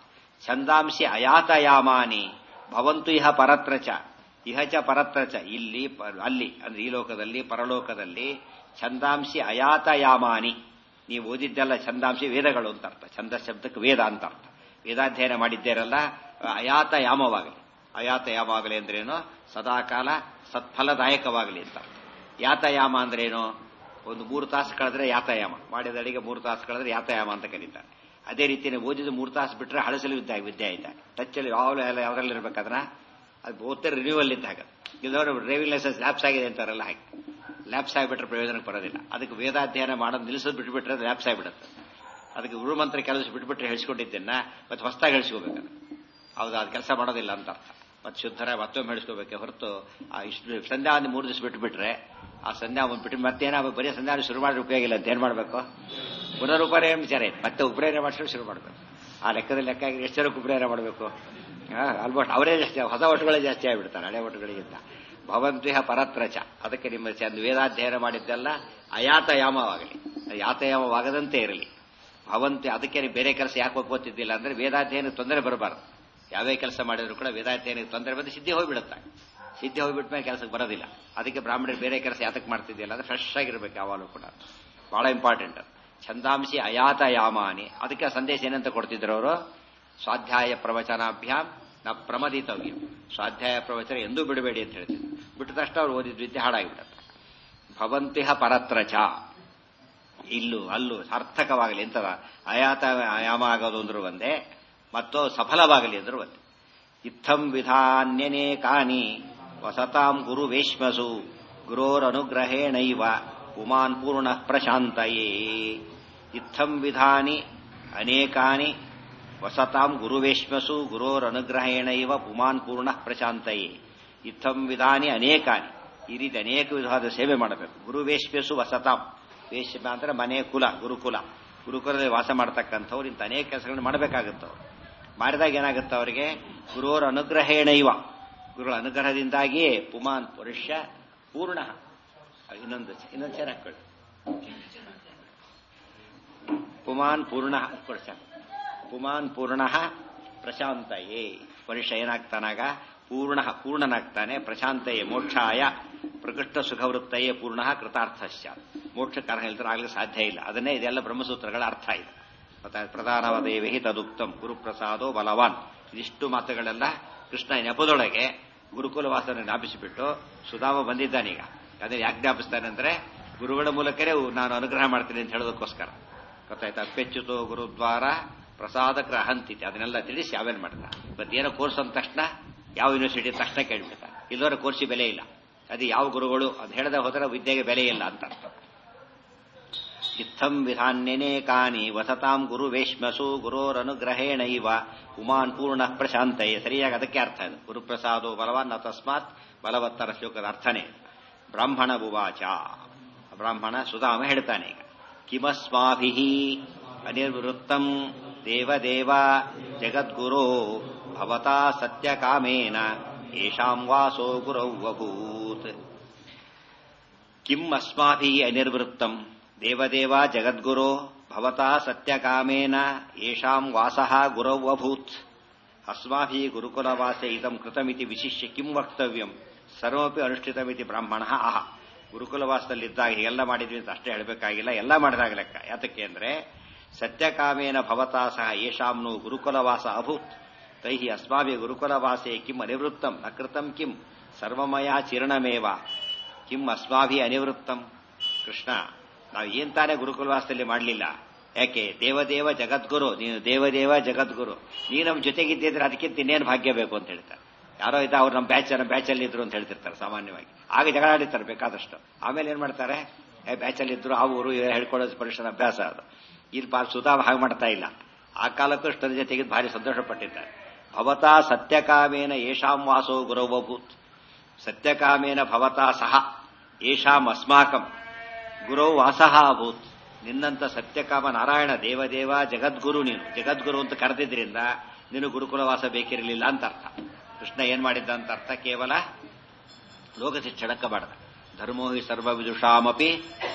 ಛಂದಾಂಸಿ ಅಯಾತಯಾಮಾನಿ ಭವಂತು ಇಹ ಪರತ್ರಚ. ಇಹ ಚ ಪರತ್ರಚ, ಇಲ್ಲಿ ಅಲ್ಲಿ ಅಂದ್ರೆ ಈ ಲೋಕದಲ್ಲಿ ಪರಲೋಕದಲ್ಲಿ. ಛಂದಾಂಸಿ ಅಯಾತಯಾಮಾನಿ, ನೀವು ಓದಿದ್ದೆಲ್ಲ ಛಂದಾಂಸಿ ವೇದಗಳು ಅಂತ ಅರ್ಥ. ಛಂದ ಶಬ್ದಕ್ಕೆ ವೇದ ಅಂತ ಅರ್ಥ. ವೇದಾಧ್ಯಯನ ಮಾಡಿದ್ದೇರಲ್ಲ, ಅಯಾತಯಾಮವಾಗಲಿ. ಅಯಾತಯಾಮವಾಗಲಿ ಅಂದ್ರೇನು? ಸದಾಕಾಲ ಸತ್ಫಲದಾಯಕವಾಗಲಿ ಅಂತ ಅರ್ಥ. ಯಾತಯಾಮ ಅಂದ್ರೇನು? ಒಂದು ಮೂರು ತಾಸು ಕಳೆದ್ರೆ ಯಾತಯಾಮ, ಮಾಡಿದ ಅಡಿಗೆ ಮೂರು ತಾಸು ಕಳೆದ್ರೆ ಯಾತಯಾಮ ಅಂತ ಕರೀತಾರೆ. ಅದೇ ರೀತಿ ಓದಿದ ಮೂರು ತಾಸು ಬಿಟ್ಟರೆ ಹಳಸಲು ವಿದ್ಯೆ ವಿದ್ಯೆ ಆಯ್ತಾ. ಟಚ್ಚಲ್ಲಿ ಯಾವಾಗಲೂ ಎಲ್ಲ ಯಾವ್ದ್ರಲ್ಲಿ ಇರ್ಬೇಕಾದ್ರೆ ಅದು ಓದ್ತಾರೆ ರಿನ್ಯೂವಲ್ ಇದ್ದಾಗ. ಇಲ್ಲದವರು ಡ್ರೈವಿಂಗ್ ಲೈಸೆನ್ಸ್ ಲ್ಯಾಪ್ಸ್ ಆಗಿದೆ ಅಂತಾರಲ್ಲ, ಹಾಗೆ ಲ್ಯಾಪ್ಸ್ ಆಗಿಬಿಟ್ರೆ ಪ್ರಯೋಜನಕ್ಕೆ ಬರೋದಿಲ್ಲ. ಅದಕ್ಕೆ ವೇದಾಧ್ಯಯನ ಮಾಡೋದು ನಿಲ್ಲಿಸೋದು ಬಿಟ್ಬಿಟ್ರೆ ಅದು ಲ್ಯಾಪ್ಸ್ ಆಗಿಬಿಡುತ್ತೆ. ಅದಕ್ಕೆ ಗುರುಮಂತ್ರ ಕೆಲಸ ಬಿಟ್ಬಿಟ್ರೆ ಹೇಳಿಸ್ಕೊಂಡಿದ್ದನ್ನ ಮತ್ತೆ ಹೊಸದಾಗಿ ಹೇಳಿಸ್ಕೋಬೇಕದು. ಹೌದು, ಅದು ಕೆಲಸ ಮಾಡೋದಿಲ್ಲ ಅಂತ ಅರ್ಥ. ಮತ್ತೆ ಶುದ್ಧರ ಮತ್ತೊಮ್ಮೆ ಹೇಳಿಸ್ಕೋಬೇಕೆ ಹೊರತು ಆ ಇಷ್ಟು ಸಂಧ್ಯಾ ಒಂದು ಮೂರು ದಿವಸ ಬಿಟ್ಟುಬಿಟ್ರೆ ಆ ಸಂಧ್ಯಾ ಒಂದು ಬಿಟ್ಟು ಮತ್ತೇನೋ ಬರೀ ಸಂಧ್ಯಾ ಶುರು ಮಾಡಿದ್ರೆ ಉಪಯೋಗ ಇಲ್ಲ ಅಂತ ಏನ್ ಮಾಡಬೇಕು? ಪುನರುಪನಯನ ವಿಚಾರ ಇದೆ. ಮತ್ತೆ ಉಪನಯನ ಮಾಡಿಸ್ಕೊಂಡು ಶುರು ಮಾಡಬೇಕು. ಆ ಲೆಕ್ಕದಲ್ಲಿ ಲೆಕ್ಕ ಆಗಿ ಎಷ್ಟು ಜನಕ್ಕೆ ಉಪನಯನ ಮಾಡಬೇಕು? ಆಲ್ಮೋಸ್ಟ್ ಅವರೇ ಜಾಸ್ತಿ, ಹೊಸ ಒಟ್ಟುಗಳೇ ಜಾಸ್ತಿ ಆಗಿಬಿಡ್ತಾರೆ ಹಳೆ ಒಟ್ಟುಗಳಿಗಿಂತ. ಭವಂತ್ವಿಹ ಪರತ್ರಚ. ಅದಕ್ಕೆ ನಿಮ್ಮ ಚಂದ ವೇದಾಧ್ಯಯನ ಮಾಡಿದ್ದೆಲ್ಲ ಅಯಾತಯಾಮವಾಗಲಿ, ಯಾತಯಾಮವಾಗದಂತೆ ಇರಲಿ. ಭವಂತಿ, ಅದಕ್ಕೆ ಬೇರೆ ಕೆಲಸ ಯಾಕೆ ಒಪ್ಕೋತಿದ್ದಿಲ್ಲ ಅಂದ್ರೆ ವೇದಾಧ್ಯಯನಕ್ಕೆ ತೊಂದರೆ ಬರಬಾರದು. ಯಾವೇ ಕೆಲಸ ಮಾಡಿದ್ರು ಕೂಡ ವೇದಾಧ್ಯಯನಕ್ಕೆ ತೊಂದರೆ ಬಂದು ಸಿದ್ಧಿ ಹೋಗ್ಬಿಡುತ್ತೆ. ಸಿದ್ಧಿ ಹೋಗ್ಬಿಟ್ಟ ಮೇಲೆ ಕೆಲಸಕ್ಕೆ ಬರೋದಿಲ್ಲ. ಅದಕ್ಕೆ ಬ್ರಾಹ್ಮಣರು ಬೇರೆ ಕೆಲಸ ಯಾತಕ್ಕೆ ಮಾಡ್ತಿದ್ದಿಲ್ಲ ಅಂದ್ರೆ ಫ್ರೆಶ್ ಆಗಿರ್ಬೇಕು ಯಾವಾಗಲೂ ಕೂಡ. ಬಹಳ ಇಂಪಾರ್ಟೆಂಟ್. ಛಂದಾಂಸಿ ಅಯಾತಯಾಮಾನಿ. ಅದಕ್ಕೆ ಸಂದೇಶ ಏನಂತ ಕೊಡ್ತಿದ್ರು ಅವರು? ಸ್ವಾಧ್ಯಾಯ ಪ್ರವಚನಾಭ್ಯಾಮ್ ನ ಪ್ರಮದಿತವ್ಯ. ಸ್ವಾಧ್ಯಾಯ ಪ್ರವಚನ ಎಂದೂ ಬಿಡಬೇಡಿ ಅಂತ ಹೇಳ್ತಿದ್ರು. ಬಿಟ್ಟ ತಕ್ಷಣ ಅವ್ರು ಓದಿದ ವಿದ್ಯೆ ಹಾಳಾಗಿಬಿಡುತ್ತೆ. ಭವಂತಿಹ ಪರತ್ರಚ, ಇಲ್ಲೂ ಅಲ್ಲೂ ಸಾರ್ಥಕವಾಗಲಿ ಅಂತದ. ಅಯಾತ ಯಾಮ ಆಗೋದು ಅಂದ್ರೂ ಒಂದೇ, ಮತ್ತು ಸಫಲವಾಗಲಿ ಅಂದ್ರೂ ಒಂದೇ. ಇತ್ತಂ ವಿಧಾನ್ಯನೇಕಾನಿ ವಸತಾಂ ಗುರು ವೇಶ್ಮಸು ಗುರೋರನುಗ್ರಹೇಣೈವ ಉಮಾನ್ ಪೂರ್ಣ ಪ್ರಶಾಂತಯೇ. ಇತ್ತಂ ವಿಧಾನಿ ಅನೇಕಾನಿ ವಸತಾಂ ಗುರುವೇಶ್ಮಸು ಗುರೋರನುಗ್ರಹೇಣೈವ ಪುಮಾನ್ ಪೂರ್ಣ ಪ್ರಶಾಂತಯೇ. ಇತ್ತಂ ವಿಧಾನಿ ಅನೇಕಾನಿ, ಈ ರೀತಿ ಅನೇಕ ವಿಧವಾದ ಸೇವೆ ಮಾಡಬೇಕು. ಗುರುವೇಶ್ಮಸು ವಸತಾಂ, ವೇಶ್ಮ ಅಂದ್ರೆ ಮನೆ, ಕುಲ, ಗುರುಕುಲ. ಗುರುಕುಲದಲ್ಲಿ ವಾಸ ಮಾಡ್ತಕ್ಕಂಥವ್ರು ಇಂಥ ಅನೇಕ ಕೆಲಸಗಳನ್ನು ಮಾಡಬೇಕಾಗುತ್ತವ್ರು. ಮಾಡಿದಾಗ ಏನಾಗುತ್ತೆ ಅವರಿಗೆ? ಗುರುವರ ಅನುಗ್ರಹೇಣೈವ, ಗುರುಗಳ ಅನುಗ್ರಹದಿಂದಾಗಿಯೇ ಪುಮಾನ್ ಪುರುಷ ಪೂರ್ಣ. ಇನ್ನೊಂದು ಇನ್ನೊಂದು ಚೆನ್ನಾಗಿ ಹಾಕೊಳ್ಳಿ. ಪುಮಾನ್ ಪೂರ್ಣ ಪುರುಷ ಪುಮಾನ್ ಪೂರ್ಣ ಪ್ರಶಾಂತಯೇ. ಪುರುಷ ಏನಾಗ್ತಾನಾಗ? ಪೂರ್ಣ ಪೂರ್ಣನಾಗ್ತಾನೆ. ಪ್ರಶಾಂತಯೇ ಮೋಕ್ಷಾಯ ಪ್ರಕೃಷ್ಟ ಸುಖವೃತ್ತಯೇ ಪೂರ್ಣ ಕೃತಾರ್ಥಶ್ಯ. ಮೋಕ್ಷಕಾರ ಹೇಳ್ತಾರೆ ಆಗ್ಲಿಕ್ಕೆ ಸಾಧ್ಯ ಇಲ್ಲ. ಅದನ್ನೇ ಇದೆಲ್ಲ ಬ್ರಹ್ಮಸೂತ್ರಗಳ ಅರ್ಥ ಇದೆ. ಪ್ರಧಾನವದೇವಿ ತದುಕ್ತಂ ಗುರುಪ್ರಸಾದೋ ಬಲವಾನ್. ಇದಿಷ್ಟು ಮಾತುಗಳೆಲ್ಲ ಕೃಷ್ಣ ನೆಪದೊಳಗೆ ಗುರುಕುಲ ವಾಸನ ಜ್ಞಾಪಿಸಿಬಿಟ್ಟು ಸುಧಾಮ ಬಂದಿದ್ದಾನೀಗ. ಅದೇ ಯಾಕೆ ಜ್ಞಾಪಿಸ್ತಾನೆ ಅಂದ್ರೆ ಗುರುಗಳ ಮೂಲಕವೇ ನಾನು ಅನುಗ್ರಹ ಮಾಡ್ತೀನಿ ಅಂತ ಹೇಳೋದಕ್ಕೋಸ್ಕರ. ಗೊತ್ತಾಯ್ತಾ? ಅಪ್ಪೆಚ್ಚುತೋ ಗುರುದ್ವಾರ ಪ್ರಸಾದಕ್ರ ಅಹಂತಿತಿ ಅದನ್ನೆಲ್ಲ ತಿಳಿಸಿ ಆಮೇಲೆ ಮಾಡ್ತಾರೆ. ಇವತ್ತೇನೋ ಕೋರ್ಸ್ ಅಂದ ತಕ್ಷಣ ಯಾವ ಯೂನಿವರ್ಸಿಟಿ ತಕ್ಷಣ ಕೇಳ್ಬಿಡ್ತಾರೆ. ಇಲ್ಲವರ ಕೋರ್ಸಿಗೆ ಬೆಲೆ ಇಲ್ಲ. ಅದು ಯಾವ ಗುರುಗಳು ಅದು ಹೇಳದೆ ಹೋದರೆ ವಿದ್ಯೆಗೆ ಬೆಲೆ ಇಲ್ಲ ಅಂತ ಅರ್ಥ. ಇತ್ತಂ ವಿಧಾನ್ಯನೇಕಾನಿ ವಸತಾಂ ಗುರು ವೇಶ್ಮಸು ಗುರೋರನುಗ್ರಹೇಣೈವ ಉಮಾನ್ ಪೂರ್ಣ ಪ್ರಶಾಂತಯೇ. ಸರಿಯಾಗಿ ಅದಕ್ಕೆ ಅರ್ಥ ಇದು. ಗುರುಪ್ರಸಾದೋ ಬಲವಾನ್ ತಸ್ಮಾತ್ ಬಲವತ್ತರ ಶ್ಲೋಕದ ಅರ್ಥನೇ. ಬ್ರಾಹ್ಮಣ ಉವಾಚ, ಬ್ರಾಹ್ಮಣ ಸುಧಾಮ ಹೇಳ್ತಾನೆ ಈಗ, ಕಿಮಸ್ಮಾಭಿ ಅನಿರ್ವೃತ್ತಂ ದೇವದೇವ ಜಗದ್ಗುರೋ ಭವತಾ ಸತ್ಯಕಾಮೇನ ಯೇಷಾಂ ವಾಸೋ ಗುರೌ ಅಭೂತ್. ಕಿಂ ಅಸ್ಮಾಭಿ ಅನಿರ್ವೃತ್ತಂ ದೇವದೇವ ಜಗದ್ಗುರೋ ಭವತಾ ಸತ್ಯಕಾಮೇನ ಯೇಷಾಂ ವಾಸಃ ಗುರೌ ಅಭೂತ್. ಅಸ್ಮಾಭಿ ಗುರುಕುಲವಾಸೆ ಇದಂ ಕೃತಮಿತಿ ವಿಶಿಷ್ಯ ಕಿಂ ವಕ್ತವ್ಯಂ ಸರ್ವಪಿ ಅನುಷ್ಠಿತಮಿತಿ ಬ್ರಾಹ್ಮಣ ಆಹ. ಗುರುಕುಲವಾಸದಲ್ಲಿದ್ದಾಗ ಹೀಗೆಲ್ಲ ಮಾಡಿದ್ವಿ ಅಂತ ಅಷ್ಟೇ ಹೇಳಬೇಕಾಗಿಲ್ಲ, ಎಲ್ಲ ಮಾಡಿದಾಗ ಲೆಕ್ಕ. ಯಾತಕ್ಕೆ ಅಂದ್ರೆ ಸತ್ಯಕಾಮೇನ ಭವತಾ ಸಹ ಯೇಷಾಂನು ಗುರುಕುಲವಾಸ ಅಭೂತ್ ತೈಹಿ ಅಸ್ಮಾಭಿ ಗುರುಕುಲವಾಸೆ ಕಿಂ ಅನಿವೃತ್ತಂ ನ ಕೃತಂ ಕಿಂ ಸರ್ವಮಯ ಚಿರಣಮೇವ ಕಿಂ ಅಸ್ಮಾಭಿ ಅನಿವೃತ್ತಂ. ಕೃಷ್ಣ, ನಾವು ಏನ್ ತಾನೇ ಗುರುಕುಲವಾಸದಲ್ಲಿ ಮಾಡಲಿಲ್ಲ. ಯಾಕೆ? ದೇವದೇವ ಜಗದ್ಗುರು, ನೀನು ದೇವದೇವ ಜಗದ್ಗುರು, ನೀ ನಮ್ಮ ಜೊತೆಗಿದ್ದಿದ್ರೆ ಅದಕ್ಕಿಂತ ಇನ್ನೇನು ಭಾಗ್ಯ ಬೇಕು ಅಂತ ಹೇಳ್ತಾರೆ. ಯಾರೋ ಇದ್ದ ಅವ್ರು ನಮ್ಮ ಬ್ಯಾಚ್ ನಮ್ಮ ಬ್ಯಾಚಲ್ಲಿ ಇದ್ರು ಅಂತ ಹೇಳ್ತಿರ್ತಾರೆ ಸಾಮಾನ್ಯವಾಗಿ. ಆಗ ಜಗಳ ಆಡಿರ್ತಾರೆ ಬೇಕಾದಷ್ಟು. ಆಮೇಲೆ ಏನ್ ಮಾಡ್ತಾರೆ, ಬ್ಯಾಚಲ್ಲಿ ಇದ್ರು ಆ ಊರು ಹೇಳ್ಕೊಳ್ಳೋದು ಪರಿಶ್ರಮ ಅಭ್ಯಾಸ ಅದು. ಇಲ್ಲಿ ಪಾ ಸುಧಾಮ ಹಾಗೆ ಮಾಡ್ತಾ ಇಲ್ಲ. ಆ ಕಾಲಕ್ಕೂ ಅಷ್ಟರ ಜೊತೆಗೆ ಭಾರಿ ಸಂತೋಷ ಪಟ್ಟಿದ್ದಾರೆ. ಭವತಾ ಸತ್ಯಕಾಮೇನ ಯೇಷಾಂ ವಾಸೋ ಗುರೌವಭೂತ್. ಸತ್ಯಕಾಮೇನ ಭವತಾ ಸಹ ಯೇಷಾಂ ಅಸ್ಮಾಕಂ ಗುರೌ ವಾಸಃ ಅಭೂತ್. ನಿನ್ನಂತ ಸತ್ಯಕಾಮ ನಾರಾಯಣ ದೇವದೇವ ಜಗದ್ಗುರು, ನೀನು ಜಗದ್ಗುರು ಅಂತ ಕರೆದಿದ್ರಿಂದ ನೀನು ಗುರುಕುಲವಾಸ ಬೇಕಿರಲಿಲ್ಲ ಅಂತ ಅರ್ಥ. ಕೃಷ್ಣ ಏನ್ ಮಾಡಿದ್ದ ಅಂತ ಅರ್ಥ, ಕೇವಲ ಲೋಕ ಶಿಕ್ಷಣಕ್ಕೆ ಮಾಡದ. ಧರ್ಮೋ ಹಿ ಸರ್ವವಿದುಷಾಮಪಿ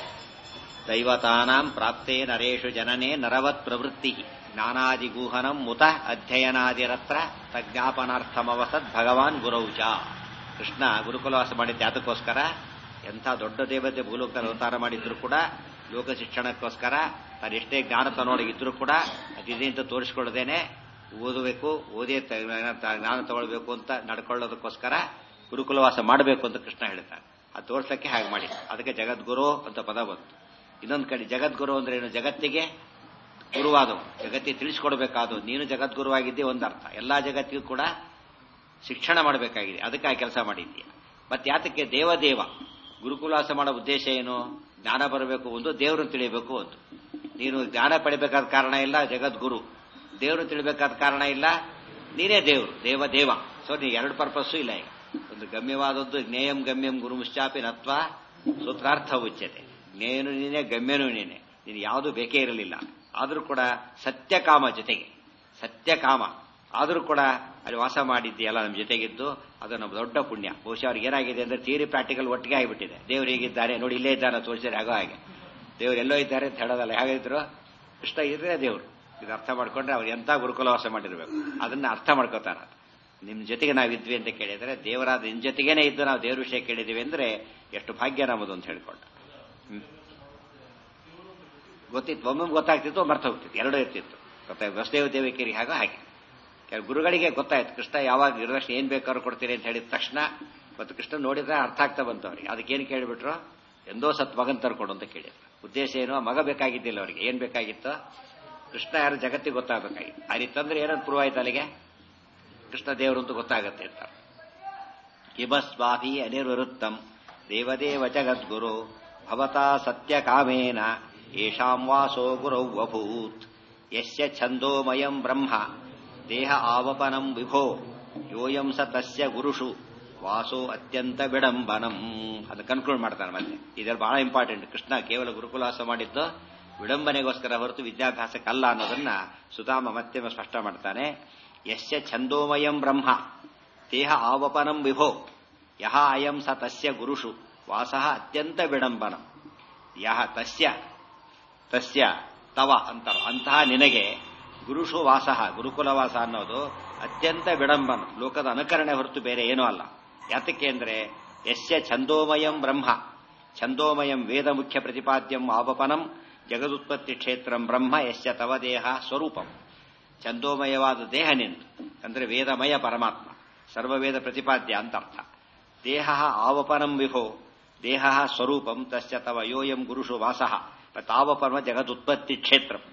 ದೈವತಾನಾಂ ಪ್ರಾಪ್ತೇ ನರೇಶು ಜನನೇ ನರವತ್ ಪ್ರವೃತ್ತಿ ಜ್ಞಾನಾದಿಗೂಹನಂ ಮುತ ಅಧ್ಯಯನಾದಿರತ್ರ ತಜ್ಞಾಪನಾರ್ಥಮವಸದ್ ಭಗವಾನ್ ಗುರೌಚ. ಕೃಷ್ಣ ಗುರುಕುಲವಾಸ ಮಾಡಿದ್ದ ಯಾತಕ್ಕೋಸ್ಕರ, ಎಂಥ ದೊಡ್ಡ ದೇವತೆ ಭೂಲೋಕದಲ್ಲಿ ಅವತಾರ ಮಾಡಿದ್ರು ಕೂಡ ಲೋಕ ಶಿಕ್ಷಣಕ್ಕೋಸ್ಕರ ತಾನು ಎಷ್ಟೇ ಜ್ಞಾನ ತನ್ನೊಳಗಿದ್ರು ಕೂಡ ಅದಿದೆ ಅಂತ ತೋರಿಸ್ಕೊಳ್ಳದೇನೆ ಓದಬೇಕು, ಓದೇ ಜ್ಞಾನ ತಗೊಳ್ಬೇಕು ಅಂತ ನಡ್ಕೊಳ್ಳೋದಕ್ಕೋಸ್ಕರ ಗುರುಕುಲವಾಸ ಮಾಡಬೇಕು ಅಂತ ಕೃಷ್ಣ ಹೇಳ್ತಾನೆ. ಅದು ತೋರ್ಸಕ್ಕೆ ಹಾಗೆ ಮಾಡಿ ಅದಕ್ಕೆ ಜಗದ್ಗುರು ಅಂತ ಪದ ಬಂತು. ಇನ್ನೊಂದು ಕಡೆ ಜಗದ್ಗುರು ಅಂದ್ರೆ ಏನು, ಜಗತ್ತಿಗೆ ಗುರುವಾದವು, ಜಗತ್ತಿಗೆ ತಿಳಿಸ್ಕೊಡ್ಬೇಕಾದವು. ನೀನು ಜಗದ್ಗುರುವಾಗಿದ್ದೇ ಒಂದು ಅರ್ಥ. ಎಲ್ಲಾ ಜಗತ್ತಿಗೂ ಕೂಡ ಶಿಕ್ಷಣ ಮಾಡಬೇಕಾಗಿದೆ, ಅದಕ್ಕೆ ಆ ಕೆಲಸ ಮಾಡಿದ್ದೀಯ. ಮತ್ತೆ ಯಾತಕ್ಕೆ ದೇವದೇವ ಗುರುಕುಲವಾಸ ಮಾಡೋ ಉದ್ದೇಶ ಏನು? ಜ್ಞಾನ ಬರಬೇಕು ಒಂದು, ದೇವರನ್ನು ತಿಳಿಯಬೇಕು ಒಂದು. ನೀನು ಜ್ಞಾನ ಪಡಿಬೇಕಾದ ಕಾರಣ ಇಲ್ಲ, ಜಗದ್ಗುರು. ದೇವರು ತಿಳಿಬೇಕಾದ ಕಾರಣ ಇಲ್ಲ, ನೀನೇ ದೇವರು, ದೇವ ದೇವ. ಸೊ ನೀ ಎರಡು ಪರ್ಪಸ್ಸು ಇಲ್ಲ. ಈಗ ಒಂದು ಗಮ್ಯವಾದದ್ದು ಜ್ಞೇಯಂ ಗಮ್ಯಂ ಗುರು ಮುಶ್ಚಾಪಿ ನತ್ವ ಸೂತ್ರಾರ್ಥ ಉಚ್ಯತೆ. ಜ್ಞೇಯನು ನೀನೇ, ಗಮ್ಯನೂ ನೀನೆ, ನೀನು ಯಾವುದು ಬೇಕೇ ಇರಲಿಲ್ಲ. ಆದರೂ ಕೂಡ ಸತ್ಯಕಾಮ ಜೊತೆಗೆ, ಸತ್ಯಕಾಮ ಆದರೂ ಕೂಡ ಅಲ್ಲಿ ವಾಸ ಮಾಡಿದ್ದೀಯಲ್ಲ ನಮ್ಮ ಜೊತೆಗಿದ್ದು, ಅದು ನಮ್ಮ ದೊಡ್ಡ ಪುಣ್ಯ. ಬಹುಶಃ ಅವ್ರಿಗೆ ಏನಾಗಿದೆ ಅಂದ್ರೆ ಥಿಯರಿ ಪ್ರಾಕ್ಟಿಕಲ್ ಒಟ್ಟಿಗೆ ಆಗಿಬಿಟ್ಟಿದೆ. ದೇವರು ಹೇಗಿದ್ದಾರೆ ನೋಡಿ, ಇಲ್ಲೇ ಇದ್ದಾನೆ ತೋರಿಸಿದ್ರೆ ಆಗೋ ಹಾಗೆ. ದೇವರು ಎಲ್ಲೋ ಇದ್ದಾರೆ ಅಂತ ಹೇಳೋದಲ್ಲ, ಹೇಗಿದ್ರು ಕೃಷ್ಣ ಇದ್ರೆ ದೇವರು. ಇದು ಅರ್ಥ ಮಾಡ್ಕೊಂಡ್ರೆ ಅವ್ರು ಎಂತ ಗುರುಕುಲವಾಸ ಮಾಡಿರ್ಬೇಕು, ಅದನ್ನ ಅರ್ಥ ಮಾಡ್ಕೋತಾರ. ನಿಮ್ ಜೊತೆಗೆ ನಾವಿದ್ವಿ ಅಂತ ಕೇಳಿದ್ರೆ, ದೇವರಾದ ನಿಮ್ ಜೊತೆಗೇನೆ ಇದ್ದು ನಾವು ದೇವ್ರ ವಿಷಯ ಕೇಳಿದೀವಿ ಅಂದ್ರೆ ಎಷ್ಟು ಭಾಗ್ಯ ನಮ್ಮದು ಅಂತ ಹೇಳ್ಕೊಂಡು. ಹ್ಮ್ ಗೊತ್ತಿತ್ತು, ಒಮ್ಮೊಮ್ಮೆ ಗೊತ್ತಾಗ್ತಿತ್ತು, ಮರ್ತ ಹೋಗ್ತಿತ್ತು, ಎರಡೂ ಇರ್ತಿತ್ತು. ಗೊತ್ತಾಯ್ತು. ವಸುದೇವ ದೇವಕಿಯರಿಗೆ ಹಾಗೋ ಹಾಗೆ ಕೆಲವು ಗುರುಗಳಿಗೆ ಗೊತ್ತಾಯ್ತು ಕೃಷ್ಣ ಯಾವಾಗ ನಿರ್ದಕ್ಷಿಣೆ ಏನ್ ಬೇಕಾದ್ರೂ ಕೊಡ್ತೀರಿ ಅಂತ ಹೇಳಿದ ತಕ್ಷಣ, ಮತ್ತು ಕೃಷ್ಣ ನೋಡಿದ್ರೆ ಅರ್ಥ ಆಗ್ತಾ ಬಂತು ಅವ್ರಿಗೆ. ಅದಕ್ಕೇನು ಕೇಳಿಬಿಟ್ರು, ಎಂದೋ ಸತ್ ಮಗನ್ ತರ್ಕೊಡು ಅಂತ ಕೇಳಿದ್ರು. ಉದ್ದೇಶ ಏನು, ಮಗ ಬೇಕಾಗಿದ್ದಿಲ್ಲ ಅವರಿಗೆ. ಏನ್ ಬೇಕಾಗಿತ್ತು, ಕೃಷ್ಣ ಯಾರು ಜಗತ್ತಿಗೆ ಗೊತ್ತಾಗಬೇಕಾಗಿತ್ತು. ಆ ರೀತಂದ್ರೆ ಏನಂತ ಪ್ರೂವ್ ಆಯ್ತು ಅಲ್ಲಿಗೆ, ಕೃಷ್ಣ ದೇವರು ಅಂತ ಗೊತ್ತಾಗತ್ತೆ ಅಂತ. ಕಿಮಸ್ವಾಭಿ ಅನಿರ್ವೃತ್ತಂ ದೇವದೇವ ಜಗದ್ಗುರು ಭವತಾ ಸತ್ಯಕಾಮೇನ ಯೇಷಾಂ ವಾಸೋ ಗುರೌ ಅಭೂತ್. ಯಸ್ಯ ಛಂದೋಮಯಂ ಬ್ರಹ್ಮ ದೇಹ ಆವಪನಂ ವಿಭೋ ಯೋಯಂ ಸ ತಸ್ಯ ಗುರುಷು ವಾಸೋ ಅತ್ಯಂತ ವಿಡಂಬನಂ. ಅದು ಕನ್ಕ್ಲೂಡ್ ಮಾಡ್ತಾನೆ ಮತ್ತೆ. ಇದರ ಬಹಳ ಇಂಪಾರ್ಟೆಂಟ್. ಕೃಷ್ಣ ಕೇವಲ ಗುರುಕುಲಾಸ ಮಾಡಿದ್ದು ವಿಡಂಬನೆಗೋಸ್ಕರ ಹೊರತು ವಿದ್ಯಾಭ್ಯಾಸಕ್ಕಲ್ಲ ಅನ್ನೋದನ್ನ ಸುಧಾಮ ಮತ್ತೆ ಸ್ಪಷ್ಟ ಮಾಡ್ತಾನೆ. ಯಸ್ಯ ಛಂದೋಮಯಂ ಬ್ರಹ್ಮ ದೇಹ ಆವಪನಂ ವಿಭೋ ಯಹ ಅಯಂ ಸ ತಸ್ಯ ಗುರುಷು ವಾಸಃ ಅತ್ಯಂತ ವಿಡಂಬನಂ. ಯಹ ತಸ್ಯ ತಸ್ಯ ತವ ಅಂತ ಅಂತಹ ನಿನಗೆ ಗುರುಷು ವಾಸಃ ಗುರುಕುಲವಾಸ ಅನ್ನೋದು ಅತ್ಯಂತ ವಿಡಂಬನ, ಲೋಕದ ಅನುಕರಣೆ ಹೊರತು ಬೇರೆ ಏನೂ ಅಲ್ಲ. ಯಾತಕ್ಕೆ ಅಂದ್ರೆ ಯಸ್ಯ ಛಂದೋಮಯಂ ಬ್ರಹ್ಮ, ಛಂದೋಮಯಂ ವೇದ ಮುಖ್ಯ ಪ್ರತಿಪಾದ್ಯಂ ಆವಪನಂ ಜಗದುತ್ಪತ್ತಿ ಕ್ಷೇತ್ರಂ ಬ್ರಹ್ಮ ಯಸ್ಯ ತವ ದೇಹ ಸ್ವರೂಪಂ. ಛಂದೋಮಯವಾದ ದೇಹ ನಿಂದು ಅಂದ್ರೆ ವೇದಮಯ ಪರಮಾತ್ಮ, ಸರ್ವವೇದ ಪ್ರತಿಪಾದ್ಯ ಅಂತ ಅರ್ಥ. ದೇಹ ಆವಪನಂ ವಿಭೋ ದೇಹ ಸ್ವರೂಪಂ ತಸ್ಯ ತವ ಯೋಯಂ ಗುರುಷು ವಾಸಃ ತಾವಪರ್ಮ ಜಗದುತ್ಪತ್ತಿ ಕ್ಷೇತ್ರ.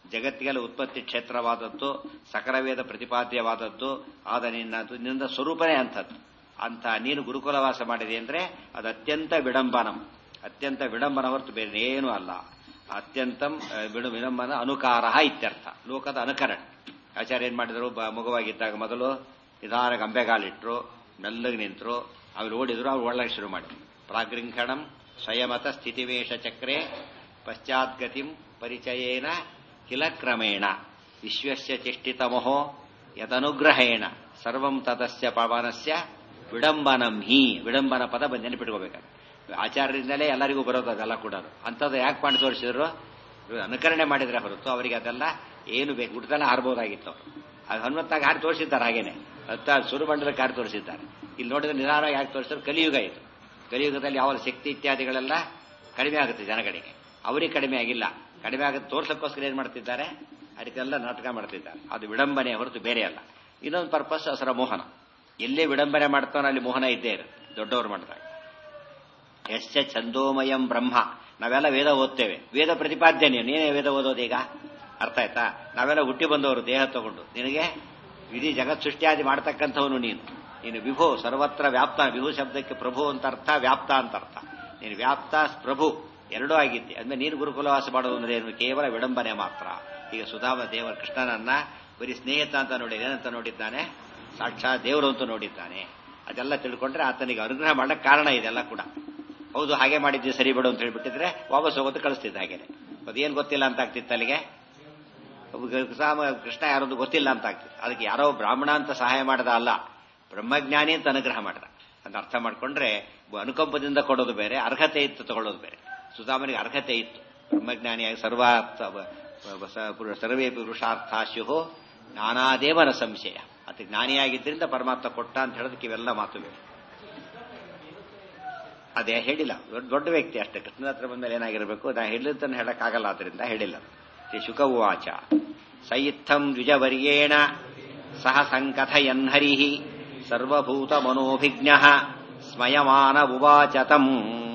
ಜಗತ್ತಿಗೆಲ್ಲ ಉತ್ಪತ್ತಿ ಕ್ಷೇತ್ರವಾದದ್ದು, ಸಕಲ ವೇದ ಪ್ರತಿಪಾದ್ಯವಾದದ್ದು ಆದ ನಿನ್ನ ನಿನ್ನ ಸ್ವರೂಪನೇ ಅಂಥದ್ದು. ಅಂತ ನೀನು ಗುರುಕುಲವಾಸ ಮಾಡಿದೆ ಅಂದ್ರೆ ಅದು ಅತ್ಯಂತ ವಿಡಂಬನಂ, ಅತ್ಯಂತ ವಿಡಂಬನ ಹೊರತು ಬೇರೆ ಏನೂ ಅಲ್ಲ. ಅತ್ಯಂತಂ ವಿಡು ವಿಡಂಬನ ಅನುಕಾರ ಇತ್ಯರ್ಥ, ಲೋಕದ ಅನುಕರಣೆ. ಆಚಾರ್ಯ ಏನ್ ಮಾಡಿದ್ರು, ಮಗುವಾಗಿದ್ದಾಗ ಮೊದಲು ನಿಧಾನ ಅಂಬೆಗಾಲಿಟ್ರು, ಮೆಲ್ಲಗೆ ನಿಂತರು, ಅವ್ರು ಓಡಿದ್ರು, ಅವ್ರು ಒಳ್ಳೆ ಶುರು ಮಾಡಿದ್ರು. ಪ್ರಾಗೃಂಖಣಂ ಸ್ವಯಮತ ಸ್ಥಿತಿವೇಶ ಚಕ್ರೆ ಪಶ್ಚಾತ್ಗತಿಂ ಪರಿಚಯೇನ ಕಿಲ ಕ್ರಮೇಣ ವಿಶ್ವಸ್ಯ ಚೇಷ್ಟಿತಮೋಹೋ ಯದನುಗ್ರಹೇಣ ಸರ್ವಂ ತತಸ್ಯ ಪವನಸ್ಯ ವಿಡಂಬನಂ ಹಿ. ವಿಡಂಬನ ಪದ ಬಂದು ನೆನಪಿಟ್ಕೋಬೇಕಾದ್ರೆ ಆಚಾರ್ಯರಿಂದಲೇ ಎಲ್ಲರಿಗೂ ಬರೋದು ಅದೆಲ್ಲ ಕೂಡ. ಅಂಥದ್ದು ಯಾಕೆ ಮಾಡಿ ತೋರಿಸಿದ್ರು, ಅನುಕರಣೆ ಮಾಡಿದ್ರೆ ಹೊರತು ಅವರಿಗೆ ಅದೆಲ್ಲ ಏನು ಬೇಕು ಹುಟ್ಟದೆಲ್ಲ ಹಾರಬಹುದಾಗಿತ್ತು. ಅವರು ಅದು ಹನುಮಂತಾಗ ಹಾರಿ ತೋರಿಸಿದ್ದಾರೆ. ಹಾಗೇನೆ ಹತ್ತ ಸುರುಮಂಡಲಕ್ಕೆ ಹಾರಿ ತೋರಿಸಿದ್ದಾರೆ. ಇಲ್ಲಿ ನೋಡಿದ್ರೆ ನಿಧಾನವಾಗಿ ಯಾಕೆ ತೋರಿಸಿದ್ರು, ಕಲಿಯುಗ ಇದು. ಕಲಿಯುಗದಲ್ಲಿ ಯಾವ ಶಕ್ತಿ ಇತ್ಯಾದಿಗಳೆಲ್ಲ ಕಡಿಮೆ ಆಗುತ್ತೆ ಜನಗಳಿಗೆ, ಅವರಿಗೆ ಕಡಿಮೆ ಆಗಿಲ್ಲ. ಕಡಿಮೆ ಆಗುತ್ತೆ ತೋರ್ಸಕ್ಕೋಸ್ಕರ ಏನ್ ಮಾಡ್ತಿದ್ದಾರೆ, ಅದಕ್ಕೆಲ್ಲ ನಾಟಕ ಮಾಡ್ತಿದ್ದಾರೆ. ಅದು ವಿಡಂಬನೆ ಹೊರತು ಬೇರೆ ಅಲ್ಲ. ಇನ್ನೊಂದು ಪರ್ಪಸ್ ಹಸರ ಮೋಹನ. ಎಲ್ಲೇ ವಿಡಂಬನೆ ಮಾಡ್ತಾನೋ ಅಲ್ಲಿ ಮೋಹನ ಇದ್ದೇ ಇರುತ್ತೆ ದೊಡ್ಡವರು ಮಾಡಿದಾಗ. ಯಶ್ಚ ಛಂದೋಮಯಂ ಬ್ರಹ್ಮ. ನಾವೆಲ್ಲ ವೇದ ಓದ್ತೇವೆ, ವೇದ ಪ್ರತಿಪಾದ್ಯ. ನೀನು ನೀನೇ ವೇದ ಓದೋದೀಗ ಅರ್ಥ ಆಯ್ತಾ? ನಾವೆಲ್ಲ ಹುಟ್ಟಿ ಬಂದವರು ದೇಹ ತಗೊಂಡು. ನಿನಗೆ ಇಡೀ ಜಗತ್ ಸೃಷ್ಟಿಯಾದಿ ಮಾಡ್ತಕ್ಕಂಥವನು ನೀನು. ನೀನು ವಿಭು, ಸರ್ವತ್ರ ವ್ಯಾಪ್ತ. ವಿಭು ಶಬ್ದಕ್ಕೆ ಪ್ರಭು ಅಂತ ಅರ್ಥ, ವ್ಯಾಪ್ತ ಅಂತ ಅರ್ಥ. ನೀನು ವ್ಯಾಪ್ತ ಪ್ರಭು ಎರಡೂ ಆಗಿದ್ದೆ. ಅಂದ್ರೆ ನೀನು ಗುರುಕುಲವಾಸ ಮಾಡೋದು ಅನ್ನೋದೇನು ಕೇವಲ ವಿಡಂಬನೆ ಮಾತ್ರ. ಈಗ ಸುಧಾಮ ದೇವರ ಕೃಷ್ಣನನ್ನ ಬರೀ ಸ್ನೇಹಿತ ಅಂತ ನೋಡಿ ಏನಂತ ನೋಡಿದ್ದಾನೆ, ಸಾಕ್ಷಾತ್ ದೇವರು ಅಂತ ನೋಡಿದ್ದಾನೆ. ಅದೆಲ್ಲ ತಿಳ್ಕೊಂಡ್ರೆ ಆತನಿಗೆ ಅನುಗ್ರಹ ಮಾಡಕ್ಕೆ ಕಾರಣ ಇದೆಲ್ಲ ಕೂಡ. ಹೌದು ಹಾಗೆ ಮಾಡಿದ್ವಿ ಸರಿ ಬಿಡು ಅಂತ ಹೇಳ್ಬಿಟ್ಟಿದ್ರೆ ವಾಪಸ್ ಹೋಗೋದು ಕಳಿಸ್ತಿದ್ದ. ಹಾಗೇನೆ ಅದೇನು ಗೊತ್ತಿಲ್ಲ ಅಂತ ಆಗ್ತಿತ್ತು ಅಲ್ಲಿಗೆ. ಕೃಷ್ಣ ಯಾರೊಂದು ಗೊತ್ತಿಲ್ಲ ಅಂತ ಆಗ್ತಿತ್ತು. ಅದಕ್ಕೆ ಯಾರೋ ಬ್ರಾಹ್ಮಣ ಅಂತ ಸಹಾಯ ಮಾಡದ ಅಲ್ಲ, ಬ್ರಹ್ಮಜ್ಞಾನಿ ಅಂತ ಅನುಗ್ರಹ ಮಾಡಿದ. ಅಂತ ಅರ್ಥ ಮಾಡ್ಕೊಂಡ್ರೆ ಅನುಕಂಪದಿಂದ ಕೊಡೋದು ಬೇರೆ, ಅರ್ಹತೆ ಇತ್ತು ತಗೊಳ್ಳೋದು ಬೇರೆ. ಸುಧಾಮನಿಗೆ ಅರ್ಹತೆ ಇತ್ತು. ಬ್ರಹ್ಮಜ್ಞಾನಿಯಾಗಿ ಸರ್ವಾರ್ಥ ಸರ್ವೇ ಪುರುಷಾರ್ಥಾಶ್ಯು ಜ್ಞಾನಾದೇವನ ಸಂಶಯ. ಅತಿ ಜ್ಞಾನಿಯಾಗಿದ್ದರಿಂದ ಪರಮಾತ್ಮ ಕೊಟ್ಟ ಅಂತ ಹೇಳೋದಕ್ಕೆ ಇವೆಲ್ಲ ಮಾತು ಬೇರೆ. ಅದೇ ಹೇಳಿಲ್ಲ, ದೊಡ್ಡ ದೊಡ್ಡ ವ್ಯಕ್ತಿ ಅಷ್ಟೇ. ಕೃಷ್ಣನ ಹತ್ರ ಬಂದ ಮೇಲೆ ಏನಾಗಿರಬೇಕು, ನಾ ಹೇಳಿದ್ದನ್ನು ಹೇಳಕ್ಕಾಗಲ್ಲ, ಆದ್ರಿಂದ ಹೇಳಿಲ್ಲ. ಶ್ರೀ ಶುಕ ಉವಾಚ ಸಯಿತ್ಥಂ ದ್ವಿಜವರ್ಯೇಣ ಸಹ ಸಂಕಥಯನ್ಹರಿ ಸರ್ವಭೂತ ಮನೋಭಿಜ್ಞ ಸ್ಮಯಮಾನ ಉವಾಚತಂ.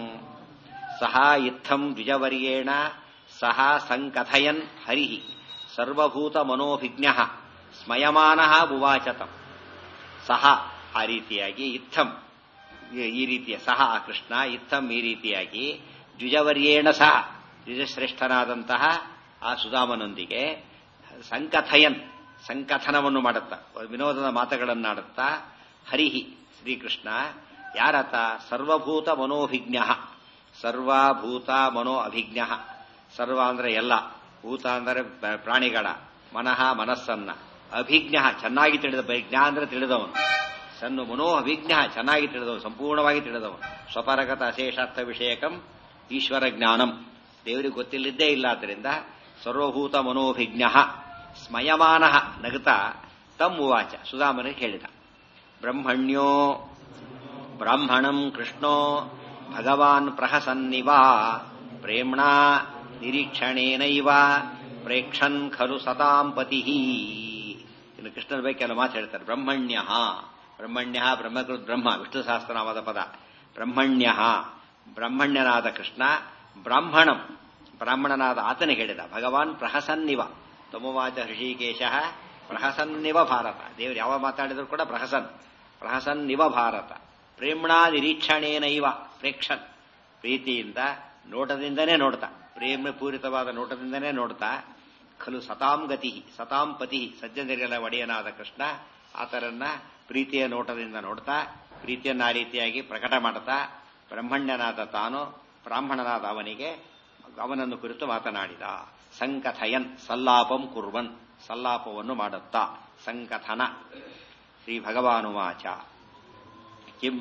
ಸಹ ಇತ್ಥಂ ದ್ವಿಜವರ್ಯೇಣ ಸಹ ಸಂಕಥಯನ್ ಹರಿ ಸರ್ವಭೂತ ಮನೋಭಿಜ್ಞ ಸ್ಮಯಮಾನ ಉವಾಚತಂ. ಸಹ ಆ ರೀತಿಯಾಗಿ, ಇತ್ತಂ ಈ ರೀತಿಯ ಸಹ ಕೃಷ್ಣ, ಇತ್ತಂ ಈ ರೀತಿಯಾಗಿ, ದ್ವಿಜವರ್ಯೇಣ ಸಹ ದ್ವಿಜಶ್ರೇಷ್ಠನಾದಂತಹ ಆ ಸುಧಾಮನೊಂದಿಗೆ ಸಂಕಥಯನ್ ಸಂಕಥನವನ್ನು ಮಾಡುತ್ತಾ, ವಿನೋದದ ಮಾತುಗಳನ್ನಾಡುತ್ತಾ, ಹರಿಹಿ ಶ್ರೀಕೃಷ್ಣ ಯಾರತ ಸರ್ವಭೂತ ಮನೋಭಿಜ್ಞ. ಸರ್ವಭೂತ ಮನೋ ಅಭಿಜ್ಞ. ಸರ್ವ ಅಂದ್ರೆ ಎಲ್ಲ, ಭೂತ ಅಂದರೆ ಪ್ರಾಣಿಗಳ, ಮನಃ ಮನಸ್ಸನ್ನ, ಅಭಿಜ್ಞ ಚೆನ್ನಾಗಿ ತಿಳಿದ, ಜ್ಞಾ ಅಂದ್ರೆ ತಿಳಿದವನು, ಸಣ್ಣ ಮನೋ ಅಭಿಜ್ಞ ಚೆನ್ನಾಗಿ ತಿಳಿದವನು, ಸಂಪೂರ್ಣವಾಗಿ ತಿಳಿದವನು. ಸ್ವಪರಗತ ಅಶೇಷಾರ್ಥ ವಿಷಯಕಂ ಈಶ್ವರ ಜ್ಞಾನಂ. ದೇವರಿಗೆ ಗೊತ್ತಿಲ್ಲದ್ದೇ ಇಲ್ಲ. ಆದ್ದರಿಂದ ಸರ್ವಭೂತ ಮನೋಭಿಜ್ಞ ಸ್ಮಯಮಾನ ನಗುತ್ತಾ ತಮ್ ಉವಾಚ ಸುಧಾಮನಿಗೆ ಹೇಳಿದ. ಬ್ರಹ್ಮಣ್ಯೋ ಬ್ರಾಹ್ಮಣಂ ಕೃಷ್ಣೋ ಭಗವಾನ್ ಪ್ರಹಸನ್ನಿವ ಪ್ರೇಮ್ಣಾ ನಿರೀಕ್ಷಣೇನೈವ ಪ್ರೇಕ್ಷನ್ ಖಲು ಸತಾಂ ಪತಿ. ಇನ್ನು ಕೃಷ್ಣನ ಬಗ್ಗೆ ಕೆಲವು ಮಾತು ಹೇಳ್ತಾರೆ. ಬ್ರಹ್ಮಣ್ಯ ಬ್ರಹ್ಮಣ್ಯ ಬ್ರಹ್ಮಕೃತ್ ಬ್ರಹ್ಮ ವಿಷ್ಣು ಸಹಸ್ರನಾಮದ ಪದ. ಬ್ರಹ್ಮಣ್ಯ ಬ್ರಹ್ಮಣ್ಯನಾದ ಕೃಷ್ಣ, ಬ್ರಾಹ್ಮಣಂ ಬ್ರಾಹ್ಮಣನಾದ ಆತನಿಗೆ ಹೇಳಿದ. ಭಗವಾನ್ ಪ್ರಹಸನ್ನಿವ ತಮೋವಾಚ ಹೃಷಿಕೇಶ ಪ್ರಹಸನ್ನಿವ ಭಾರತ. ದೇವರು ಯಾವ ಮಾತಾಡಿದ್ರು ಕೂಡ ಪ್ರಹಸನ್ ಪ್ರಹಸನ್ನಿವ ಭಾರತ. ಪ್ರೇಮ್ಣಾ ನಿರೀಕ್ಷಣೇನೈವ ಪ್ರೇಕ್ಷನ್ ಪ್ರೀತಿಯಿಂದ ನೋಟದಿಂದನೇ ನೋಡ್ತಾ, ಪ್ರೇಮ ಪೂರಿತವಾದ ನೋಟದಿಂದನೇ ನೋಡ್ತಾ, ಖಲು ಸತಾಂ ಗತಿ ಸತಾಂ ಪತಿ ಸಜ್ಜನರಿಗೆಲ್ಲ ಒಡೆಯನಾದ ಕೃಷ್ಣ ಆತರನ್ನ ಪ್ರೀತಿಯ ನೋಟದಿಂದ ನೋಡ್ತಾ, ಪ್ರೀತಿಯನ್ನ ಆ ರೀತಿಯಾಗಿ ಪ್ರಕಟ ಮಾಡ್ತಾ, ಬ್ರಹ್ಮಣ್ಯನಾದ ತಾನು ಬ್ರಾಹ್ಮಣನಾದ ಅವನಿಗೆ ಅವನನ್ನು ಕುರಿತು ಮಾತನಾಡಿದ. ಸಂಕಥಯನ್ ಸಲ್ಲಾಪಂ ಕುರ್ವನ್ ಸಲ್ಲಾಪವನ್ನು ಮಾಡುತ್ತಾ, ಸಂಕಥನ. ಶ್ರೀ ಭಗವಾನುವಾಚ ಕಿಂ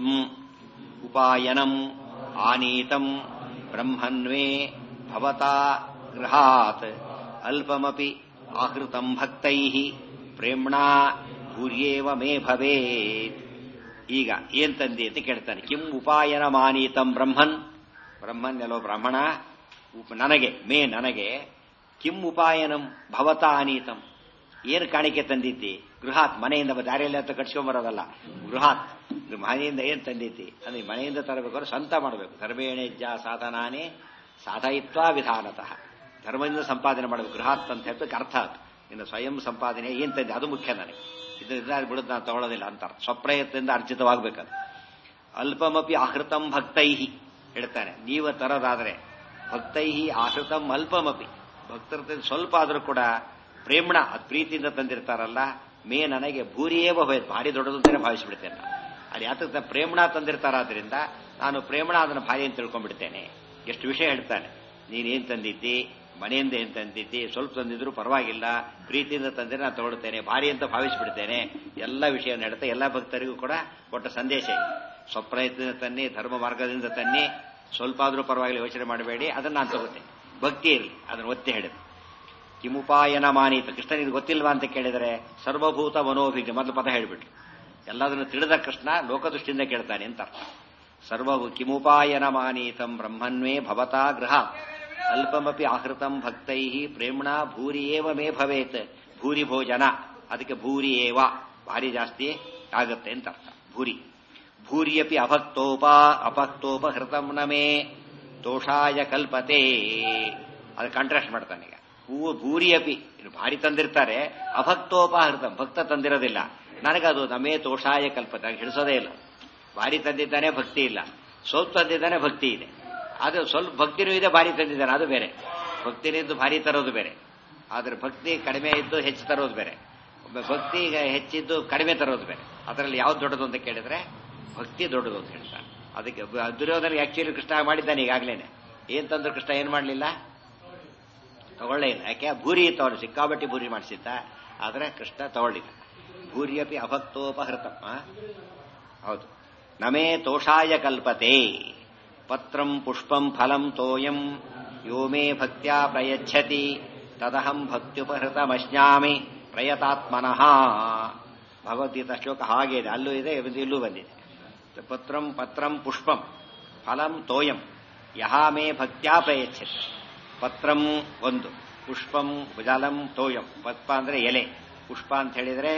ಉಪಾಯನಂ ಆನೀತಂ ಬ್ರಹ್ಮನ್ವೇ ಭವತಾ ಗೃಹಾತ್ ಅಲ್ಪಮಪಿ ಆಹೃತಂ ಭಕ್ತೈಃ ಪ್ರೇಮ್ಣಾ ಭೂರ್ಯೇವ ಮೇ ಭವೇತ್. ಈಗ ಏನ್ ತಂದಿ ಅಂತ ಕೇಳ್ತಾನೆ. ಕಿಂ ಉಪಾಯನ ಮಾನೀತಂ ಬ್ರಹ್ಮನ್. ಬ್ರಹ್ಮನ್ ಎಲ್ಲೋ ಬ್ರಾಹ್ಮಣ, ನನಗೆ ಮೇ ನನಗೆ ಕಿಂ ಉಪಾಯನಂ ಭವತಾ ಆನೀತಂ ಏನು ಕಾಣಿಕೆ ತಂದಿದ್ದಿ. ಗೃಹಾತ್ ಮನೆಯಿಂದ ದಾರಿಯಲ್ಲಿ ಅಂತ ಕಟ್ಸ್ಕೊಂಬರೋದಲ್ಲ, ಗೃಹಾತ್ ಮನೆಯಿಂದ ಏನ್ ತಂದಿದ್ದಿ ಅಂದ್ರೆ ಮನೆಯಿಂದ ತರಬೇಕಾದ್ರೆ ಸ್ವಂತ ಮಾಡಬೇಕು. ಧರ್ಮೇಣೇಜ್ಜ ಸಾಧನಾನೇ ಸಾಧಯಿತ್ವಾ ವಿಧಾನತಃ. ಧರ್ಮದಿಂದ ಸಂಪಾದನೆ ಮಾಡಬೇಕು. ಗೃಹಾತ್ ಅಂತ ಹೇಳಬೇಕು ಅರ್ಥ ಅದು. ಇನ್ನು ಸ್ವಯಂ ಸಂಪಾದನೆ ಏನ್ ತಂದೆ ಅದು ಮುಖ್ಯ ನನಗೆ. ಇದರಿಂದ ಬಿಡುದು ನಾನು ತಗೊಳ್ಳೋದಿಲ್ಲ ಅಂತ ಅರ್ಥ. ಸ್ವಪ್ರಯತ್ನದಿಂದ ಅರ್ಜಿತವಾಗಬೇಕದು. ಅಲ್ಪಮಪಿ ಆಹೃತಂ ಭಕ್ತೈಹಿ ಹೇಳ್ತಾನೆ. ನೀವು ತರೋದಾದ್ರೆ ಭಕ್ತೈಹಿ ಆಹೃತಂ ಅಲ್ಪಮಪಿ, ಭಕ್ತರ ಸ್ವಲ್ಪ ಆದರೂ ಕೂಡ ಪ್ರೇಮಣ ಅದು ಪ್ರೀತಿಯಿಂದ ತಂದಿರ್ತಾರಲ್ಲ, ಮೇ ನನಗೆ ಭೂರಿಯೇ ಭವೇತ್, ಭಾರಿ ದೊಡ್ಡದು ಅಂತಾನೆ ಭಾವಿಸಿಬಿಡ್ತೇನೆ. ಅಲ್ಲಿ ಯಾತಕ್ಕೆ ಪ್ರೇಮಣ ತಂದಿರ್ತಾರಾದ್ರಿಂದ ನಾನು ಪ್ರೇಮಣ ಅದನ್ನು ಭಾರಿ ಅಂತ ತಿಳ್ಕೊಂಡ್ಬಿಡ್ತೇನೆ. ಎಷ್ಟು ವಿಷಯ ಹೇಳ್ತಾನೆ. ನೀನೇನ್ ತಂದಿದ್ದಿ, ಮನೆಯಿಂದ ಏನ್ ತಂದಿದ್ದಿ, ಸ್ವಲ್ಪ ತಂದಿದ್ರು ಪರವಾಗಿಲ್ಲ, ಪ್ರೀತಿಯಿಂದ ತಂದಿದ್ರೆ ನಾನು ತಗೊಳ್ತೇನೆ, ಭಾರಿ ಅಂತ ಭಾವಿಸಿಬಿಡ್ತೇನೆ. ಎಲ್ಲ ವಿಷಯ ಹೇಳ್ತಾ ಎಲ್ಲ ಭಕ್ತರಿಗೂ ಕೂಡ ಕೊಟ್ಟ ಸಂದೇಶ ಇದೆ. ಸ್ವಪ್ರಯತ್ನದಿಂದ ತನ್ನಿ, ಧರ್ಮ ಮಾರ್ಗದಿಂದ ತನ್ನಿ, ಸ್ವಲ್ಪ ಆದ್ರೂ ಪರವಾಗಿಲ್ಲ, ಯೋಚನೆ ಮಾಡಬೇಡಿ, ಅದನ್ನ ನಾನು ತಗೋತೇನೆ. ಭಕ್ತಿ ಇರಲಿ, ಅದನ್ನು ಒತ್ತಿ ಹೇಳಿದ್ರು. ಕಿಮುಪಾಯನ ಮಾನೀತ, ಕೃಷ್ಣನಿಗೆ ಗೊತ್ತಿಲ್ವಾ ಅಂತ ಕೇಳಿದರೆ ಸರ್ವಭೂತ ಮನೋಭಿಜ್ಞ ಮೊದಲು ಪದ ಹೇಳಿಬಿಟ್ರು. ಎಲ್ಲದನ್ನು ತಿಳಿದ ಕೃಷ್ಣ ಲೋಕದೃಷ್ಟಿಯಿಂದ ಕೇಳ್ತಾನೆ ಅಂತ ಅರ್ಥ. ಸರ್ವಭೂ ಕಿಮುಪಾಯನ ಮಾನೀತಂ ಬ್ರಹ್ಮನ್ವೇ ಭವತಾ ಗೃಹ ಅಲ್ಪಮಪಿ ಆಹೃತಂ ಭಕ್ತೈ ಪ್ರೇಮ್ಣಾ ಭೂರಿಯೇವ ಮೇ ಭವೇತ್. ಭೂರಿ ಭೋಜನ, ಅದಕ್ಕೆ ಭೂರಿ ಏವ, ಭಾರಿ ಜಾಸ್ತಿ ಆಗತ್ತೆ ಅಂತ ಅರ್ಥ. ಭೂರಿ ಭೂರಿಯಪಿ ಅಭಕ್ತೋಪ ಅಭಕ್ತೋಪಹೃತಂ ನಮೇ ದೋಷಾಯ ಕಲ್ಪತೆ. ಅದು ಕಾಂಟ್ರಾಸ್ಟ್ ಮಾಡ್ತಾನೆ ಈಗ. ಹೂ ಭೂರಿಯಪಿ ಭಾರಿ ತಂದಿರ್ತಾರೆ, ಅಭಕ್ತೋಪಹೃತಂ ಭಕ್ತ ತಂದಿರೋದಿಲ್ಲ, ನನಗದು ನಮೇ ದೋಷಾಯ ಕಲ್ಪತೆ, ಆಗ ಹಿಡಿಸೋದೇ ಇಲ್ಲ. ಭಾರಿ ತಂದಿದ್ದಾನೆ ಭಕ್ತಿ ಇಲ್ಲ, ಸ್ವಲ್ಪ ತಂದಿದ್ದಾನೆ ಭಕ್ತಿ ಇದೆ. ಅದು ಸ್ವಲ್ಪ ಭಕ್ತಿನೂ ಇದೆ, ಭಾರಿ ತಂದಿದ್ದಾನೆ ಅದು ಬೇರೆ. ಭಕ್ತಿನಿದ್ದು ಭಾರಿ ತರೋದು ಬೇರೆ, ಆದ್ರೆ ಭಕ್ತಿ ಕಡಿಮೆ ಇದ್ದು ಹೆಚ್ಚು ತರೋದು ಬೇರೆ. ಭಕ್ತಿ ಹೆಚ್ಚಿದ್ದು ಕಡಿಮೆ ತರೋದು ಬೇರೆ. ಅದರಲ್ಲಿ ಯಾವ್ದು ದೊಡ್ಡದು ಅಂತ ಕೇಳಿದ್ರೆ ಭಕ್ತಿ ದೊಡ್ಡದು ಅಂತ ಹೇಳ್ತಾನೆ. ಅದಕ್ಕೆ ದುರ್ಯೋಧನಿಗೆ ಆಕ್ಚುಲಿ ಕೃಷ್ಣ ಮಾಡಿದ್ದಾನೆ ಈಗಾಗ್ಲೇನೆ. ಏನ್ ತಂದ್ರು ಕೃಷ್ಣ ಏನ್ ಮಾಡಲಿಲ್ಲ, ತಗೊಳ್ಳೇ ಇಲ್ಲ. ಯಾಕೆ ಭೂರಿ ಇತ್ತು, ಅವನು ಸಿಕ್ಕಾಬಟ್ಟಿ ಭೂರಿ ಮಾಡಿಸಿದ್ದ, ಆದ್ರೆ ಕೃಷ್ಣ ತಗೊಳ್ಳಿಲ್ಲ. ಭೂರಿಯಪಿ ಅಭಕ್ತೋಪಹೃತಂ. ಹೌದು. ನಮೇ ತೋಷಾಯ ಕಲ್ಪತೆ ಪತ್ರಂ ಪುಷ್ಪಂ ಫಲಂ ತೋಯಂ ಯೋ ಮೇ ಭಕ್ತ್ಯಾ ಪ್ರಯಚ್ಛತಿ ತದಹಂ ಭಕ್ತ್ಯುಪಹೃತಮಶ್ನಾಮಿ ಪ್ರಯತಾತ್ಮನಃ. ಭಗವದ್ಗೀತಾ ಶ್ಲೋಕ ಹಾಗೆ ಇದೆ, ಅಲ್ಲೂ ಇದೆ, ಇಲ್ಲೂ ಬಂದಿದೆ. ಪತ್ರಂ ಪತ್ರಂ ಪುಷ್ಪಂ ಫಲಂ ತೋಯಂ ಯಹ ಮೇ ಭಕ್ತ್ಯಾ ಪ್ರಯಚ್ಛತಿ. ಪತ್ರಂ ಒಂದು, ಪುಷ್ಪಂ ಜಲಂ ತೋಯಂ. ಪತ್ಪ ಅಂದ್ರೆ ಎಲೆ, ಪುಷ್ಪ ಅಂತ ಹೇಳಿದ್ರೆ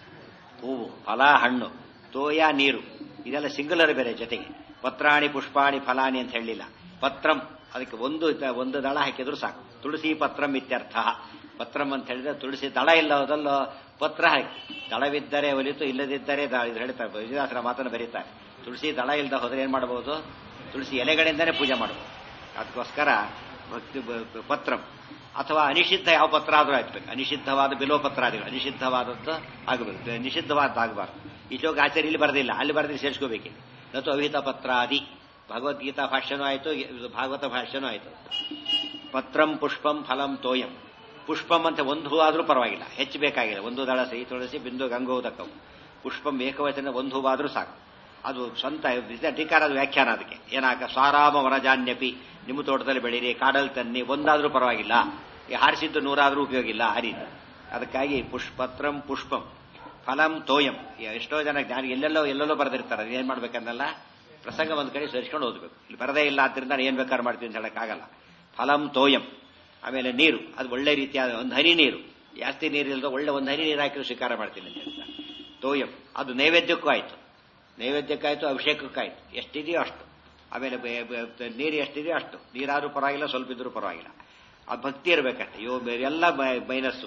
ಹೂವು, ಫಲ ಹಣ್ಣು, ತೋಯ ನೀರು. ಇದೆಲ್ಲ ಸಿಂಗುಲರ್ ಬೇರೆ. ಜೊತೆಗೆ ಪತ್ರಾಣಿ ಪುಷ್ಪಾಣಿ ಫಲಾನಿ ಅಂತ ಹೇಳಲಿಲ್ಲ. ಪತ್ರಂ ಅದಕ್ಕೆ ಒಂದು ಒಂದು ದಳ ಹಾಕಿದ್ರು ಸಾಕು. ತುಳಸಿ ಪತ್ರಂ ಇತ್ಯರ್ಥ. ಪತ್ರಂ ಅಂತ ಹೇಳಿದ್ರೆ ತುಳಸಿ ದಳ ಇಲ್ಲ, ಹೋದಲ್ಲೋ ಪತ್ರ ಹಾಕಿ. ದಳವಿದ್ದರೆ ಒಲಿತು, ಇಲ್ಲದಿದ್ದರೆ ಇದು ಹೇಳ್ತಾರೆ, ವಿಜಯದಾಸರ ಮಾತನ್ನು ಬರೀತಾರೆ. ತುಳಸಿ ದಳ ಇಲ್ಲದ ಹೋದ್ರೆ ಏನ್ ಮಾಡಬಹುದು, ತುಳಸಿ ಎಲೆಗಳಿಂದಾನೇ ಪೂಜೆ ಮಾಡಬಹುದು. ಅದಕ್ಕೋಸ್ಕರ ಭಕ್ತಿ ಪತ್ರಂ. ಅಥವಾ ಅನಿಷಿದ್ಧ ಯಾವ ಪತ್ರ ಆದ್ರೂ ಆಗ್ಬೇಕು. ಅನಿಷಿದ್ಧವಾದ ಬಿಲೋ ಪತ್ರ ಆದಿಗಳು ಅನಿಷಿದ್ಧವಾದದ್ದು ಆಗಬೇಕು, ನಿಷಿದ್ಧವಾದ್ದಾಗಬಾರ್ದು. ಈ ಶ್ಲೋಕ ಆಚಾರ್ಯ ಇಲ್ಲಿ ಬರೆದಿಲ್ಲ, ಅಲ್ಲಿ ಬರೆದ್ರೆ ಸೇರಿಸ್ಕೋಬೇಕಿಲ್ಲ. ನತು ಅವಿಹಿತ ಪತ್ರಾದಿ. ಭಗವದ್ಗೀತಾ ಭಾಷ್ಯನೂ ಆಯಿತು, ಭಾಗವತ ಭಾಷ್ಯನೂ ಆಯಿತು. ಪತ್ರಂ ಪುಷ್ಪಂ ಫಲಂ ತೋಯಂ. ಪುಷ್ಪಂ ಅಂತ ಒಂದು ಹೂ ಆದ್ರೂ ಪರವಾಗಿಲ್ಲ, ಹೆಚ್ಚು ಬೇಕಾಗಿಲ್ಲ. ಒಂದು ದಳ ಸಿಹಿ ತುಳಸಿ ಬಿಂದು ಗಂಗೋದಕವು. ಪುಷ್ಪಂ ಏಕವಚನ ಒಂದು ಹೂವಾದ್ರೂ ಸಾಕು. ಅದು ಸ್ವಂತ ಟೀಕಾರ, ಅದು ವ್ಯಾಖ್ಯಾನ. ಅದಕ್ಕೆ ಏನಾಗ ಸಾರಾಮ ವನಜಾನ್ಯಪಿ, ನಿಮ್ಮ ತೋಟದಲ್ಲಿ ಬೆಳೀರಿ, ಕಾಡಲ್ಲಿ ತನ್ನಿ, ಒಂದಾದ್ರೂ ಪರವಾಗಿಲ್ಲ. ಈ ಹಾರಿಸಿದ್ದು ನೂರಾದ್ರೂ ಉಪಯೋಗ ಇಲ್ಲ, ಆ ರೀತಿ. ಅದಕ್ಕಾಗಿ ಪುಷ್ಪತ್ರಂ ಪುಷ್ಪಂ ಫಲಂ ತೋಯಂ. ಎಷ್ಟೋ ಜನ ಜ್ಞಾನ ಎಲ್ಲೆಲ್ಲೋ ಎಲ್ಲೆಲ್ಲೋ ಬರೆದಿರ್ತಾರೆ, ಏನ್ ಮಾಡ್ಬೇಕಂದಲ್ಲ, ಪ್ರಸಂಗ ಒಂದ್ ಕಡೆ ಸೇರಿಸ್ಕೊಂಡು ಓದ್ಬೇಕು. ಇಲ್ಲಿ ಬರದೇ ಇಲ್ಲ, ಆದ್ರಿಂದ ಏನ್ ಬೇಕಾದ್ರೂ ಮಾಡ್ತೀವಿ ಅಂತ ಹೇಳಕ್ಕಾಗಲ್ಲ. ಫಲಂ ತೋಯಂ. ಆಮೇಲೆ ನೀರು, ಅದು ಒಳ್ಳೆ ರೀತಿಯಾದ ಒಂದು ಹನಿ ನೀರು, ಜಾಸ್ತಿ ನೀರಿಲ್ಲದ ಒಳ್ಳೆ ಒಂದು ಹನಿ ನೀರು ಹಾಕಿದ್ರು ಸ್ವೀಕಾರ ಮಾಡ್ತೀನಿ ಅಂತ ಹೇಳ್ತಾರೆ. ತೋಯಂ ಅದು ನೈವೇದ್ಯಕ್ಕೂ ಆಯ್ತು, ನೈವೇದ್ಯಕ್ಕಾಯ್ತು, ಅಭಿಷೇಕಕ್ಕಾಯ್ತು. ಎಷ್ಟಿದೆಯೋ ಅಷ್ಟು. ಆಮೇಲೆ ನೀರು ಎಷ್ಟಿದೆಯೋ ಅಷ್ಟು. ನೀರಾದ್ರೂ ಪರವಾಗಿಲ್ಲ, ಸ್ವಲ್ಪ ಇದ್ರೂ ಪರವಾಗಿಲ್ಲ. ಆ ಭಕ್ತಿ ಇರಬೇಕಷ್ಟೆ. ಯೋ ಎಲ್ಲ ಮೈನಸ್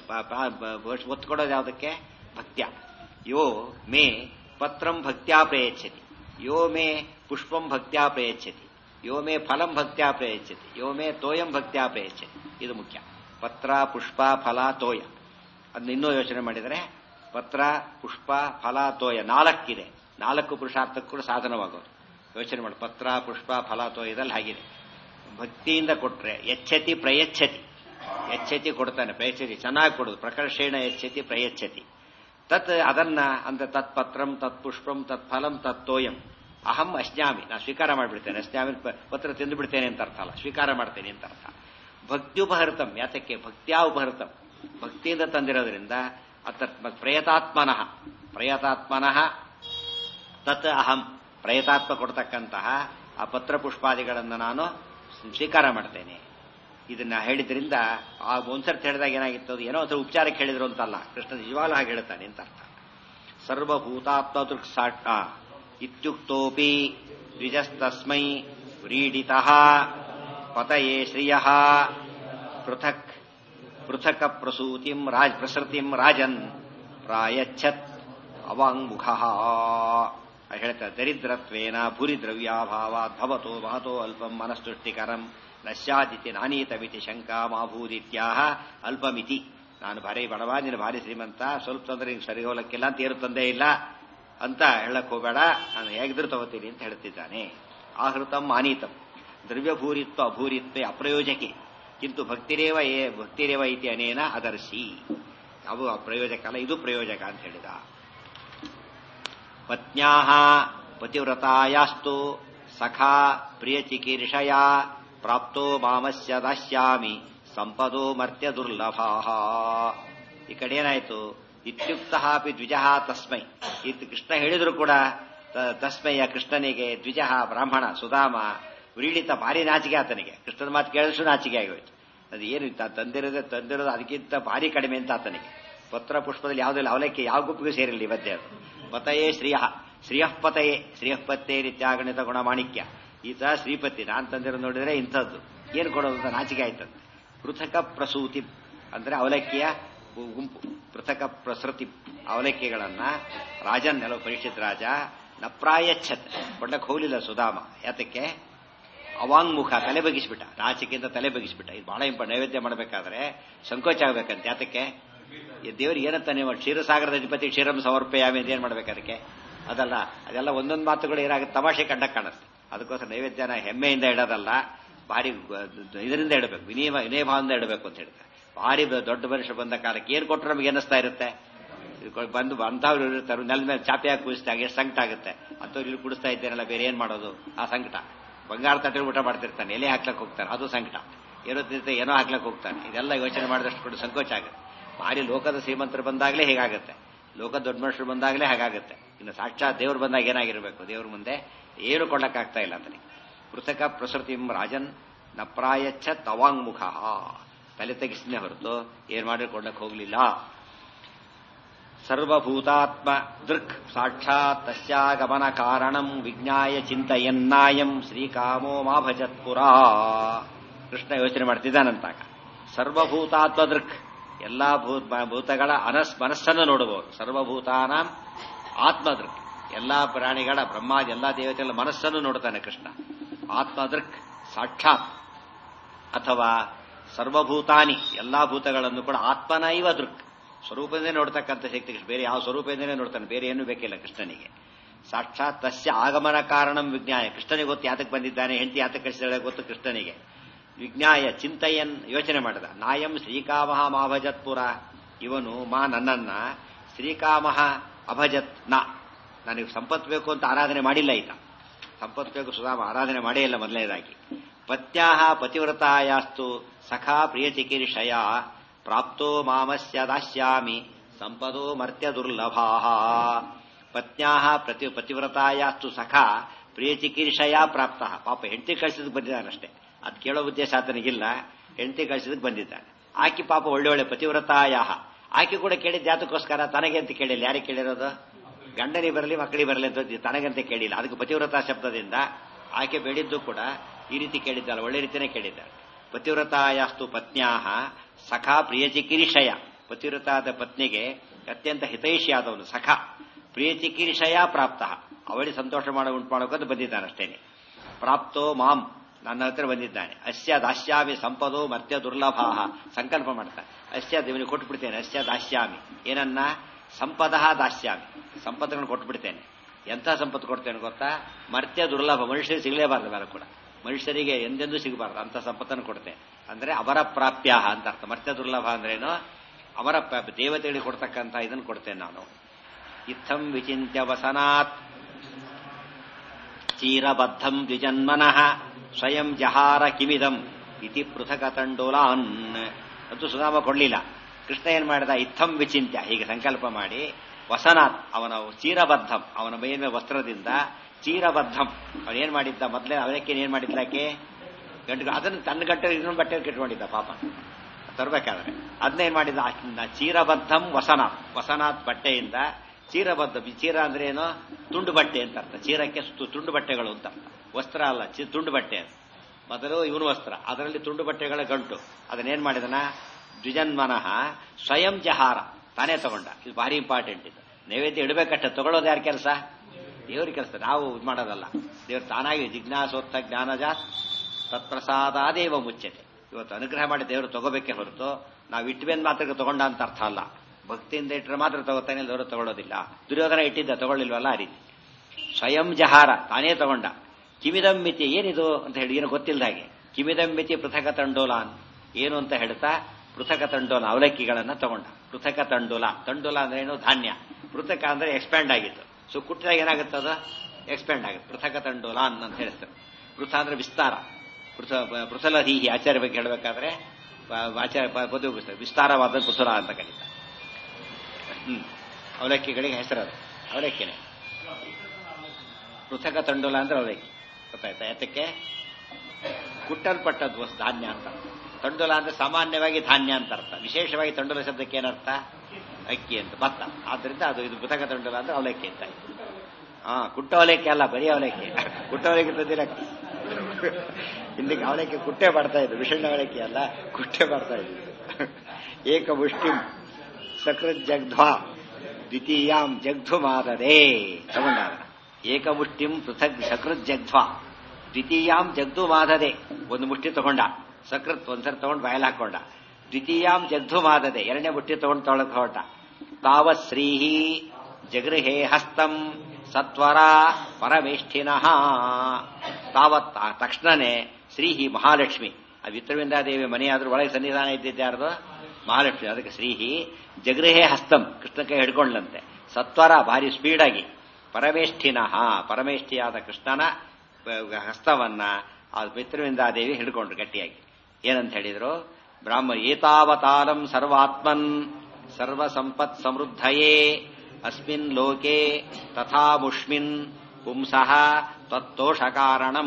ಒತ್ತು ಕೊಡೋದು ಯಾವುದಕ್ಕೆ, ಭಕ್ತ್ಯ. ಯೋ ಮೇ ಪತ್ರಂ ಭಕ್ತ್ಯಾ ಪ್ರಯಚ್ಛತಿ, ಯೋ ಮೇ ಪುಷ್ಪಂ ಭಕ್ತ್ಯಾ ಪ್ರಯಚ್ಛತಿ, ಯೋ ಮೇ ಫಲಂ ಭಕ್ತ್ಯಾ ಪ್ರಯಚ್ಛತಿ, ಯೋ ಮೇ ತೋಯಂ ಭಕ್ತ್ಯಾ ಪ್ರಯಚ್ಛತಿ. ಇದು ಮುಖ್ಯ. ಪತ್ರ ಪುಷ್ಪ ಫಲ ತೋಯ. ಅದನ್ನ ಇನ್ನೂ ಯೋಚನೆ ಮಾಡಿದರೆ ಪತ್ರ ಪುಷ್ಪ ಫಲ ತೋಯ ನಾಲ್ಕಿದೆ. ನಾಲ್ಕು ಪುರುಷಾರ್ಥಕ್ಕೂ ಕೂಡ ಸಾಧನವಾಗೋದು. ಯೋಚನೆ ಮಾಡಿ, ಪತ್ರ ಪುಷ್ಪ ಫಲ ತೋಯದಲ್ಲಿ ಹಾಗಿದೆ. ಭಕ್ತಿಯಿಂದ ಕೊಟ್ರೆ ಎಚ್ಚತಿ ಪ್ರಯಚ್ಛತಿ. ಎಚ್ಚತಿ ಕೊಡ್ತಾನೆ, ಪ್ರಯಚ್ಛತಿ ಚೆನ್ನಾಗಿ ಕೊಡುದು. ಪ್ರಕರ್ಷೇಣ ಎಚ್ಚತಿ ಪ್ರಯಚ್ಛತಿ. ತತ್ ಅದನ್ನ ಅಂದ್ರೆ ತತ್ ಪತ್ರಂ ತತ್ ಪುಷ್ಪಂ ತತ್ ಫಲಂ ತತ್ ತೋಯಂ ಅಹಂ ಅಶ್ನಾಮಿ, ನಾನು ಸ್ವೀಕಾರ ಮಾಡಿಬಿಡ್ತೇನೆ. ಅಶ್ನಾಮಿ ಪತ್ರ ತಿಂದು ಬಿಡ್ತೇನೆ ಅಂತ ಅರ್ಥ ಅಲ್ಲ, ಸ್ವೀಕಾರ ಮಾಡ್ತೇನೆ ಅಂತ ಅರ್ಥ. ಭಕ್ತ್ಯುಪಹೃತಂ, ಯಾತಕ್ಕೆ ಭಕ್ತ್ಯಾ ಉಪಹೃತಂ, ಭಕ್ತಿಯಿಂದ ತಂದಿರೋದ್ರಿಂದ. ಅತತ್ ಪ್ರಯತಾತ್ಮನಃ, ಪ್ರಯತಾತ್ಮನಃ ತತ್ ಅಹಂ, ಪ್ರಯತಾತ್ಮ ಕೊಡ್ತಕ್ಕಂತಹ ಆ ಪತ್ರ ಪುಷ್ಪಾದಿಗಳನ್ನು ನಾನು ಸ್ವೀಕಾರ ಮಾಡ್ತೇನೆ. ಇದನ್ನ ಹೇಳಿದ್ರಿಂದ ಆ ಒಂದ್ಸರ್ತಿ ಹೇಳಿದಾಗ ಏನಾಗಿತ್ತು, ಅದು ಏನೋ ಒಂಥರ ಉಪಚಾರಕ್ಕೆ ಹೇಳಿದ್ರು ಅಂತಲ್ಲ, ಕೃಷ್ಣ ನಿಜವಾಗ್ಲೂ ಹಾಗೆ ಹೇಳ್ತಾನೆ ಅಂತ ಅರ್ಥ. ಸರ್ವಭೂತಾತ್ಮ ದೃಕ್ಸಾಟ ಇತ್ಯುಕ್ತೋಪಿ ದ್ವಿಜಸ್ತಸ್ಮೈ ವ್ರೀಡಿತಃ ಪತಯೇ ಶ್ರಿಯಃ ಪೃಥಕ್ ಪೃಥಕ ಪ್ರಸೂತಿಂ ರಾಜ್ ಪ್ರಸೃತಿಂ ರಾಜನ್ ಪ್ರಾಯಚ್ಛತ್ ಅವಾಂಗುಖ ಹೇಳ್ತಾರೆ. ದರಿದ್ರತ್ವೇನ ಭೂರಿ ದ್ರವ್ಯಾಭಾವಾತ್ ಭವತೋ ಮಹತೋ ಅಲ್ಪಂ ಮನಸ್ತುಷ್ಟಿಕರಂ ನಶ್ಯಾದಿತಿ ನಾನೀತಮಿತಿ ಶಂಕಾ ಮಾಭೂದಿತ್ಯಾಹ ಅಲ್ಪಮಿತಿ. ನಾನು ಭಾರಿ ಬಡವ, ನೀನು ಭಾರಿ ಶ್ರೀಮಂತ, ಸ್ವಲ್ಪ ತೊಂದರೆ ಹಿಂಗೆ ಸರಿ ಹೋಲಕ್ಕಿಲ್ಲ ಅಂತ ಏನು ತಂದೆ ಇಲ್ಲ ಅಂತ ಹೇಳಕ್ ಹೋಗಬೇಡ, ನಾನು ಹೇಗಿದ್ರು ತಗೋತೀನಿ ಅಂತ ಹೇಳ್ತಿದ್ದಾನೆ. ಆಹೃತಂ ಆನೀತಂ ದ್ರವ್ಯಭೂರಿತ್ವ ಅಭೂರಿತ್ವೇ ಅಪ್ರಯೋಜಕೆ ಕಿಂತು ಭಕ್ತಿರೇವ ಏ ಭಕ್ತಿರೇವ ಇತಿ ಅನೇನ ಅದರ್ಶಿ. ಅವು ಅಪ್ರಯೋಜಕ ಅಲ್ಲ, ಇದು ಪ್ರಯೋಜಕ ಅಂತ ಹೇಳಿದ. ಪತ್ನ್ಯಾಹ ಪತಿವ್ರತಾಯಾಸ್ತು ಸಖಾ ಪ್ರಿಯಚಿಕೀರ್ಷಯ ಪ್ರಾಪ್ತೋ ಮಾಮಸ್ಯ ದಾಸ್ಯಾಮಿ ಸಂಪದೋ ಮರ್ತ್ಯ ದುರ್ಲಭಾಃ. ಈ ಕಡೆ ಏನಾಯ್ತು? ಇತ್ಯುಕ್ತ ಅಪಿ ದ್ವಿಜಃ ತಸ್ಮೈ. ಇದು ಕೃಷ್ಣ ಹೇಳಿದ್ರು ಕೂಡ ತಸ್ಮೈಯ ಕೃಷ್ಣನಿಗೆ ದ್ವಿಜಃ ಬ್ರಾಹ್ಮಣ ಸುಧಾಮ ವ್ರೀಡಿತ ಭಾರಿ ನಾಚಿಕೆ ಆತನಿಗೆ. ಕೃಷ್ಣನ ಮಾತು ಕೇಳಿದ್ರು ನಾಚಿಕೆ ಆಗೋಯ್ತು. ಅದು ಏನು ತಂದಿರೋದೇ ತಂದಿರೋದು ಅದಕ್ಕಿಂತ ಭಾರಿ ಕಡಿಮೆ ಅಂತ ಆತನಿಗೆ. ಪತ್ರ ಪುಷ್ಪದಲ್ಲಿ ಯಾವುದಿಲ್ಲ, ಅವಲಕ್ಕಿ ಯಾವ ಗುಪ್ಪಿಗೂ ಸೇರಿರಲಿ ಮಧ್ಯೆ ಅದು. ಪತಯೇ ಶ್ರೀಯ ಶ್ರೀಯಃ ಪತಯೇ ಶ್ರೀಯಃ ಪತ್ತೇ ನಿತ್ಯಾಗಣಿತ ಗುಣಮಾಣಿಕ್ಯ. ಈತ ಶ್ರೀಪತಿ, ನಾನು ತಂದಿರೋ ನೋಡಿದ್ರೆ ಇಂಥದ್ದು ಏನು ಕೊಡೋದು ಅಂತ ನಾಚಿಕೆ ಆಯ್ತಂತೆ. ಪೃಥಕ ಪ್ರಸೂತಿ ಅಂದ್ರೆ ಅವಲಕ್ಕಿಯ ಗುಂಪು, ಪೃಥಕ ಪ್ರಸೃತಿ ಅವಲಕ್ಕಿಗಳನ್ನ ರಾಜನ್ ಎಲ್ಲೋ ಪರೀಕ್ಷಿತ್ ರಾಜ ನಪ್ರಾಯಚ್ಛತ್ ಕೊಡ್ಲಕ್ಕೆ ಹೋಗ್ಲಿಲ್ಲ ಸುಧಾಮ. ಯಾತಕ್ಕೆ? ಅವಾಂಗ್ಮುಖ ತಲೆ ಬಗ್ಗಿಸ್ಬಿಟ್ಟ, ನಾಚಿಕೆಯಿಂದ ತಲೆ ಬಗ್ಗಿಸ್ಬಿಟ್ಟ. ಇದು ಬಹಳ ಇಂಪ ನೈವೇದ್ಯ ಮಾಡಬೇಕಾದ್ರೆ ಸಂಕೋಚ ಆಗ್ಬೇಕಂತ. ಯಾತಕ್ಕೆ? ದೇವರಿಗೆ ಏನಂತ ನೀವು ಕ್ಷೀರಸಾಗರದ ಅಧಿಪತಿ ಕ್ಷೀರಂ ಸಮರ್ಪಯಾಮಿ ಅಂತ ಏನ್ ಮಾಡ್ಬೇಕು ಅದಕ್ಕೆ? ಅದಲ್ಲ, ಅದೆಲ್ಲ ಒಂದೊಂದು ಮಾತುಗಳು ಏನಾಗುತ್ತೆ ತಮಾಷೆ ಕಂಡಕ್ಕೆ ಕಾಣಿಸ್ತೆ. ಅದಕ್ಕೋಸ್ಕರ ನೈವೇದ್ಯನ ಹೆಮ್ಮೆಯಿಂದ ಇಡೋದಲ್ಲ, ಭಾರಿ ಇದರಿಂದ ಇಡಬೇಕು, ವಿನಯ ವಿನಯಭಾವದಿಂದ ಇಡಬೇಕು ಅಂತ ಹೇಳ್ತಾರೆ. ಭಾರಿ ದೊಡ್ಡ ಮನುಷ್ಯ ಬಂದ ಕಾಲಕ್ಕೆ ಏನ್ ಕೊಟ್ಟರು ನಮಗೆ ಏನಿಸ್ತಾ ಇರುತ್ತೆ? ಬಂದು ಅಂಥವ್ರು ಇರ್ತಾರೆ, ನೆಲದ ಮೇಲೆ ಚಾಪೆ ಹಾಕಿ ಕುಡಿಸ್ತಾ ಎಷ್ಟು ಸಂಕಟ ಆಗುತ್ತೆ. ಅಂಥವ್ರು ಇಲ್ಲಿ ಕುಡಿಸ್ತಾ ಇದ್ದೇನಲ್ಲ, ಬೇರೆ ಏನ್ ಮಾಡೋದು? ಆ ಸಂಕಟ. ಬಂಗಾರ ತಟ್ಟೆ ಊಟ ಮಾಡ್ತಿರ್ತಾನೆ, ಎಲೆ ಹಾಕ್ಲಕ್ಕೆ ಹೋಗ್ತಾನೆ, ಅದು ಸಂಕಟ. ಏನೋ ತಿಂತ ಏನೋ ಹಾಕ್ಲಕ್ಕೆ ಹೋಗ್ತಾನೆ. ಇದೆಲ್ಲ ಯೋಚನೆ ಮಾಡಿದಷ್ಟು ಕೂಡ ಸಂಕೋಚ ಆಗುತ್ತೆ. ಭಾರಿ ಲೋಕದ ಶ್ರೀಮಂತರು ಬಂದಾಗಲೇ ಹೇಗಾಗುತ್ತೆ, ಲೋಕದ ದೊಡ್ಡ ಮನುಷ್ಯರು ಬಂದಾಗಲೇ ಹಾಗಾಗುತ್ತೆ. ಇನ್ನು ಸಾಕ್ಷಾತ್ ದೇವ್ರು ಬಂದಾಗ ಏನಾಗಿರ್ಬೇಕು? ದೇವ್ರ ಮುಂದೆ ಏನು ಕೊಡ್ಲಕ್ಕಾಗ್ತಾ ಇಲ್ಲ ಅಂತನಿಗೆ. ಪೃಥಕ ಪ್ರಸೃತಿಂ ರಾಜನ್ ನ ಪ್ರಾಯಚ್ಛ ತವಾಂಗ್ಮುಖ. ತಲೆ ತೆಗಿಸಿನೇ ಹೊರತು ಏನ್ ಮಾಡಿ ಕೊಡ್ಲಕ್ಕೆ ಹೋಗ್ಲಿಲ್ಲ. ಸರ್ವಭೂತಾತ್ಮ ದೃಕ್ ಸಾಕ್ಷಾತ್ ತಸ್ಯಾಗಮನ ಕಾರಣಂ ವಿಜ್ಞಾಯ ಚಿಂತಯನ್ನಾಯಂ ಶ್ರೀಕಾಮೋ ಮಾ ಭಜತ್ಪುರಾ. ಕೃಷ್ಣ ಯೋಚನೆ ಮಾಡ್ತಿದ್ದಾನಂತಾಗ. ಸರ್ವಭೂತಾತ್ಮ ದೃಕ್ ಎಲ್ಲಾ ಭೂತಗಳ ಅನಸ್ ಮನಸ್ಸನ್ನು ನೋಡುವವರು. ಸರ್ವಭೂತಾನಾಂ ಆತ್ಮದೃಕ್ ಎಲ್ಲಾ ಪ್ರಾಣಿಗಳ ಬ್ರಹ್ಮಾದಿ ಎಲ್ಲಾ ದೇವತೆಗಳ ಮನಸ್ಸನ್ನು ನೋಡ್ತಾನೆ ಕೃಷ್ಣ. ಆತ್ಮದೃಕ್ ಸಾಕ್ಷಾತ್ ಅಥವಾ ಸರ್ವಭೂತಾನಿ ಎಲ್ಲಾ ಭೂತಗಳನ್ನು ಕೂಡ ಆತ್ಮನೈವ ದೃಕ್ ಸ್ವರೂಪದಿಂದೇ ನೋಡ್ತಕ್ಕಂಥ ಶಕ್ತಿ ಕೃಷ್ಣ. ಬೇರೆ ಯಾವ ಸ್ವರೂಪದಿಂದನೇ ನೋಡ್ತಾನೆ, ಬೇರೆ ಏನೂ ಬೇಕಿಲ್ಲ ಕೃಷ್ಣನಿಗೆ. ಸಾಕ್ಷಾತ್ ತಸ್ಯ ಆಗಮನ ಕಾರಣಂ ವಿಜ್ಞಾಯ. ಕೃಷ್ಣನಿಗೆ ಗೊತ್ತು ಯಾತಕ್ಕೆ ಬಂದಿದ್ದಾನೆ, ಹೆಂಡತಿ ಯಾತಕ್ಕೆ ಕಳಿಸಿದಾಳೆ ಗೊತ್ತು ಕೃಷ್ಣನಿಗೆ. ವಿಜ್ಞಾಯ ಚಿಂತಯನ್ ಯೋಚನೆ ಮಾಡಿದ. ನಾಯಂ ಶ್ರೀಕಾಮಃ ಮಾಭಜತ್ಪುರ. ಇವನು ಮಾ ನನ್ನನ್ನ ಶ್ರೀಕಾಮಃ ಅಭಜತ್ ನ ನನಗೆ ಸಂಪತ್ತು ಬೇಕು ಅಂತ ಆರಾಧನೆ ಮಾಡಿಲ್ಲ ಈತ. ಸಂಪತ್ತು ಬೇಕು ಸುಧಾಮ ಆರಾಧನೆ ಮಾಡೇ ಇಲ್ಲ ಮೊದಲನೇದಾಗಿ. ಪತ್ಯಾಹ ಪತಿವ್ರತಾಯಾಸ್ತು ಸಖಾ ಪ್ರಿಯಚಿಕೀರ್ಷಯ ಪ್ರಾಪ್ತೋ ಮಾಮಸ್ಯ ದಾಸ್ಯಾಮಿ ಸಂಪದೋ ಮರ್ತ್ಯ ದುರ್ಲಭಾಃ. ಪತ್ನ್ಯಾಹ ಪ್ರತಿ ಪತಿವ್ರತಾಯಾಸ್ತು ಸಖಾ ಪ್ರಿಯಚಿಕೀರ್ಷಯ ಪ್ರಾಪ್ತಃ. ಪಾಪ ಹೆಂಡತಿ ಕಳಿಸಿದಕ್ಕೆ ಬಂದಿದ್ದಾನಷ್ಟೇ, ಅದು ಕೇಳೋ ಉದ್ದೇಶ ಆತನಿಗಿಲ್ಲ. ಹೆಂಡತಿ ಕಳಿಸಿದಕ್ಕೆ ಬಂದಿದ್ದಾನೆ. ಆಕಿ ಪಾಪ ಒಳ್ಳೆ ಒಳ್ಳೆ ಪತಿವ್ರತಾಯಾಹ. ಆಕೆ ಕೂಡ ಕೇಳಿದ್ದು ಯಾತಕ್ಕೋಸ್ಕರ? ತನಗೆ ಅಂತ ಕೇಳಿಲ್ಲ. ಯಾರಿಗೆ ಕೇಳಿರೋದು? ಗಂಡನಿಗೆ ಬರಲಿ ಮಕ್ಕಳಿಗೆ ಬರಲಿ ಅಂತ ತನಗಂತೆ ಕೇಳಿಲ್ಲ. ಅದಕ್ಕೆ ಪತಿವ್ರತಾ ಶಬ್ದದಿಂದ ಆಕೆ ಬೇಡಿದ್ದು ಕೂಡ ಈ ರೀತಿ ಕೇಳಿದ್ದಾಳೆ, ಒಳ್ಳೆ ರೀತಿಯೇ ಕೇಳಿದ್ದಾಳೆ. ಪತಿವ್ರತಾಯಾಸ್ತು ಪತ್ನ್ಯಾಹ ಸಖಾ ಪ್ರಿಯಚಿಕೀರ್ಷಯ. ಪತಿವ್ರತಾದ ಪತ್ನಿಗೆ ಅತ್ಯಂತ ಹಿತೈಷಿಯಾದವನು ಸಖ. ಪ್ರಿಯಚಿಕೀರ್ಷಯ ಪ್ರಾಪ್ತಃ ಅವಳಿಗೆ ಸಂತೋಷ ಮಾಡೋ ಉಂಟು ಮಾಡೋಕಂತ ಬಂದಿದ್ದಾನಷ್ಟೇನೆ. ಪ್ರಾಪ್ತೋ ಮಾಂ ನನ್ನ ಹತ್ರ ಬಂದಿದ್ದಾನೆ. ಅಸ್ಯ ದಾಸ್ಯಾಮಿ ಸಂಪದೋ ಮರ್ತ್ಯ ದುರ್ಲಭಾಹ. ಸಂಕಲ್ಪ ಮಾಡ್ತಾನೆ, ಅಸ್ಯ ದೇವನಿಗೆ ಕೊಟ್ಟು ಬಿಡ್ತೇನೆ. ಅಸ್ಯ ದಾಸ್ಯಾಮಿ ಏನನ್ನ? ಸಂಪದ ದಾಸ್ಯಾಮಿ, ಸಂಪತ್ತನ್ನು ಕೊಟ್ಟು ಬಿಡ್ತೇನೆ. ಎಂಥ ಸಂಪತ್ತು ಕೊಡ್ತೇನೆ ಗೊತ್ತಾ? ಮರ್ತ್ಯ ದುರ್ಲಭ, ಮನುಷ್ಯರಿಗೆ ಸಿಗಲೇಬಾರದು. ಬೇರೆ ಕೂಡ ಮನುಷ್ಯರಿಗೆ ಎಂದೆಂದೂ ಸಿಗಬಾರದು ಅಂತ ಸಂಪತ್ತನ್ನು ಕೊಡ್ತೇನೆ. ಅಂದ್ರೆ ಅವರ ಪ್ರಾಪ್ಯ ಅಂತ ಅರ್ಥ. ಮರ್ತ್ಯ ದುರ್ಲಭ ಅಂದ್ರೇನು? ಅವರ ದೇವತೆಗಳಿಗೆ ಕೊಡ್ತಕ್ಕಂಥ ಇದನ್ನು ಕೊಡ್ತೇನೆ ನಾನು. ಇತ್ತಂ ವಿಚಿಂತ್ಯ ವಸನಾತ್ ಚೀರಬದ್ಧಂ ದ್ವಿಜನ್ಮನಃ ಸ್ವಯಂ ಜಹಾರ ಕಿಮಿದಂ ಇತಿ ಪೃಥಕ ತಂಡೋಲಾನ್. ಅದು ಸುಧಾಮ ಕೊಡ್ಲಿಲ್ಲ. ಕೃಷ್ಣ ಏನ್ ಮಾಡಿದ? ಇತ್ತಂ ವಿಚಿಂತ್ಯ ಹೀಗೆ ಸಂಕಲ್ಪ ಮಾಡಿ ವಸನಾತ್ ಅವನ ಚೀರಬದ್ಧಂ ಅವನ ಮೇಲಿನ ವಸ್ತ್ರದಿಂದ ಚೀರಬದ್ಧಂ ಅವನೇನ್ ಮಾಡಿದ್ದ? ಮೊದಲೇ ಅವನಕ್ಕೆ ಏನ್ ಮಾಡಿದ್ಲಾಕೆ? ಗಂಟು ಅದನ್ನು ತನ್ನ ಗಂಟೆ ಇನ್ನೊಂದು ಬಟ್ಟೆ ಕಿಟ್ಕೊಂಡಿದ್ದ ಪಾಪ ತರಬೇಕಾದ್ರೆ. ಅದನ್ನೇನ್ ಮಾಡಿದ್ದ? ಚೀರಬದ್ಧಂ ವಸನಾಥ್. ವಸನಾಥ್ ಬಟ್ಟೆಯಿಂದ ಚೀರಬದ್ಧ. ಚೀರ ಅಂದ್ರೆ ಏನೋ? ತುಂಡು ಬಟ್ಟೆ ಅಂತ ಅರ್ಥ. ಚೀರಕ್ಕೆ ತುಂಡು ಬಟ್ಟೆಗಳು ಅಂತ ಅರ್ಥ. ವಸ್ತ್ರ ಅಲ್ಲ, ತುಂಡು ಬಟ್ಟೆ. ಮೊದಲು ಇವನು ವಸ್ತ್ರ, ಅದರಲ್ಲಿ ತುಂಡು ಬಟ್ಟೆಗಳ ಗಂಟು. ಅದನ್ನೇನ್ ಮಾಡಿದನ ದ್ವಿಜನ್ಮನಃ ಸ್ವಯಂ ಜಹಾರ, ತಾನೇ ತಗೊಂಡ. ಇದು ಭಾರಿ ಇಂಪಾರ್ಟೆಂಟ್. ಇದು ನೈವೇದ್ಯ ಇಡಬೇಕಷ್ಟೆ, ತಗೊಳ್ಳೋದು ಯಾರ ಕೆಲಸ? ದೇವ್ರ ಕೆಲಸ, ನಾವು ಇದು ಮಾಡೋದಲ್ಲ. ದೇವ್ರು ತಾನಾಗಿ ಜಿಜ್ಞಾಸೋತ್ತ ಜ್ಞಾನಜ ತತ್ಪ್ರಸಾದಾದೇವ ಮುಚ್ಚತೆ. ಇವತ್ತು ಅನುಗ್ರಹ ಮಾಡಿ ದೇವರು ತಗೋಬೇಕೆ ಹೊರತು ನಾವು ಇಟ್ಬೇನ್ ಮಾತ್ರ ತಗೊಂಡ ಅಂತ ಅರ್ಥ ಅಲ್ಲ. ಭಕ್ತಿಯಿಂದ ಇಟ್ಟರೆ ಮಾತ್ರ ತಗೋತಾನೆ, ದೇವರು ತಗೊಳ್ಳೋದಿಲ್ಲ. ದುರ್ಯೋಧನ ಇಟ್ಟಿದ್ದ, ತಗೊಳ್ಳಿಲ್ವಲ್ಲ ಆ ರೀತಿ. ಸ್ವಯಂ ಜಹಾರ, ತಾನೇ ತಗೊಂಡ. ಕಿಮಿದಂ ಮಿತಿ ಏನಿದು ಅಂತ ಹೇಳಿ ಏನು ಗೊತ್ತಿಲ್ಲದ ಹಾಗೆ, ಕಿಮಿದಂ ಮಿತಿ ಪೃಥಕ ತಂಡೋಲಾನ್ ಏನು ಅಂತ ಹೇಳ್ತಾ ಪೃಥಕ ತಂಡೋಲ ಅವಲಕ್ಕಿಗಳನ್ನ ತಗೊಂಡ. ಪೃಥಕ ತಂಡೋಲ, ತಂಡೋಲ ಅಂದ್ರೆ ಏನು? ಧಾನ್ಯ. ಪೃಥಕ ಅಂದ್ರೆ ಎಕ್ಸ್ಪ್ಯಾಂಡ್ ಆಗಿತ್ತು. ಸೊ ಕುಟ್ಟಿದಾಗ ಏನಾಗುತ್ತೆ? ಅದು ಎಕ್ಸ್ಪ್ಯಾಂಡ್ ಆಗುತ್ತೆ. ಪೃಥಕ ತಂಡೋಲಾನ್ ಅಂತ ಹೇಳ್ತಾರೆ. ಪೃಥ ಅಂದ್ರೆ ವಿಸ್ತಾರ. ಪೃಥ ಪೃಥಲಧೀಹಿ ಆಚಾರ್ಯ ಬಗ್ಗೆ ಹೇಳಬೇಕಾದ್ರೆ ಆಚಾರ್ಯ ಪದ ಉಪಯೋಗಿಸ್ತಾರೆ. ವಿಸ್ತಾರವಾದ ಪೃಥುಲ ಅಂತ ಕರೀತಾರೆ. ಹ್ಮ್ ಅವಲಕ್ಕಿಗಳಿಗೆ ಹೆಸರದು ಅವಲಕ್ಕಿನೇ. ಪೃಥಕ ತಂಡೋಲ ಅಂದ್ರೆ ಅವಲಕ್ಕಿ. ಗೊತ್ತಾಯ್ತಾ? ಯಾತಕ್ಕೆ? ಕುಟ್ಟಲ್ಪಟ್ಟದ್ದು ಧಾನ್ಯ ಅಂತ. ತಂಡೋಲ ಅಂದ್ರೆ ಸಾಮಾನ್ಯವಾಗಿ ಧಾನ್ಯ ಅಂತ ಅರ್ಥ. ವಿಶೇಷವಾಗಿ ತಂಡೋಲ ಶಬ್ದಕ್ಕೆ ಏನರ್ಥ? ಅಕ್ಕಿ ಅಂತ, ಭತ್ತ. ಆದ್ರಿಂದ ಅದು ಇದು ಪೃಥಕ ತಂಡೋಲ ಅಂದ್ರೆ ಅವಲಕ್ಕಿ ಅಂತ. ಹಾ, ಕುಟ್ಟ ಅವಲಕ್ಕಿ ಅಲ್ಲ, ಬರೀ ಅವಲಕ್ಕಿ. ಕುಟ್ಟ ಅವಲಕ್ಕಿ ತಂದಿರ ಇಲ್ಲಿಗೆ ಅವಲಕ್ಕಿ ಕುಟ್ಟೆ ಮಾಡ್ತಾ ಇದ್ದು, ವಿಷಣ್ಣ ಅವಲಕ್ಕಿ ಅಲ್ಲ, ಕುಟ್ಟೆ ಮಾಡ್ತಾ ಇದ್ದು. ಏಕ ಮುಷ್ಟಿಂ ಸಕೃತ್ ಜಗ್ಧ್ವಾ ದ್ವಿತೀಯಾಂ ಜಗ್ಧು ಮಾದದೆ ತಗೊಂಡ. ಏಕ ಮುಷ್ಟಿಂ ಪೃಥಕ್ ಸಕೃತ್ ಜಗ್ಧ್ವಾ ದ್ವಿತೀಯಾಂ ಜಗ್ಧು ಮಾದದೆ. ಒಂದು ಮುಷ್ಟಿ ತಗೊಂಡ, ಸಕೃತ್ ಒಂದ್ಸರಿ ತಗೊಂಡು ಬಾಯಲ್ಲಿ ಹಾಕೊಂಡ. ದ್ವಿತೀಯಾಂ ಜಗ್ಧು ಮಾದದೆ, ಎರಡನೇ ಮುಷ್ಟಿ ತಗೊಂಡು ತೊಳಕ್ ಹೊರಟ. ತಾವತ್ ಶ್ರೀಹಿ ಜಗೃಹೇ ಹಸ್ತಂ ಸತ್ವರ ಪರಮೇಷ್ಠಿನಃ. ತಾವತ್ ತಕ್ಷಣನೇ ಶ್ರೀಹಿ ಮಹಾಲಕ್ಷ್ಮಿ, ಆ ವಿತ್ರವಿಂದಾದೇವಿ ಮನೆಯಾದ್ರೂ ಒಳಗೆ ಸನ್ನಿಧಾನ ಇದ್ದಿದ್ದಾರದು ಮಹಾಲಕ್ಷ್ಮಿ. ಅದಕ್ಕೆ ಶ್ರೀಹಿ ಜಗೃಹೇ ಹಸ್ತಂ, ಕೃಷ್ಣ ಕೈ ಹಿಡ್ಕೊಂಡ್ಲಂತೆ. ಸತ್ವರ, ಭಾರಿ ಸ್ಪೀಡಾಗಿ. ಪರಮೇಷ್ಠಿನಃ, ಪರಮೇಷ್ಠಿಯಾದ ಕೃಷ್ಣನ ಹಸ್ತವನ್ನ ಆ ಪಿತೃವಿಂದಾದೇವಿ ಹಿಡ್ಕೊಂಡ್ರು ಗಟ್ಟಿಯಾಗಿ. ಏನಂತ ಹೇಳಿದ್ರು? ಬ್ರಾಹ್ಮ ಏತಾವತಾರಂ ಸರ್ವಾತ್ಮನ್ ಸರ್ವ ಸಂಪತ್ ಸಮೃದ್ಧಯೇ ಅಸ್ಮಿನ್ ಲೋಕೆ ತಥಾ ಮುಷ್ಮಿನ್ ಪುಂಸಃ ತತ್ತೋಷ ಕಾರಣಂ.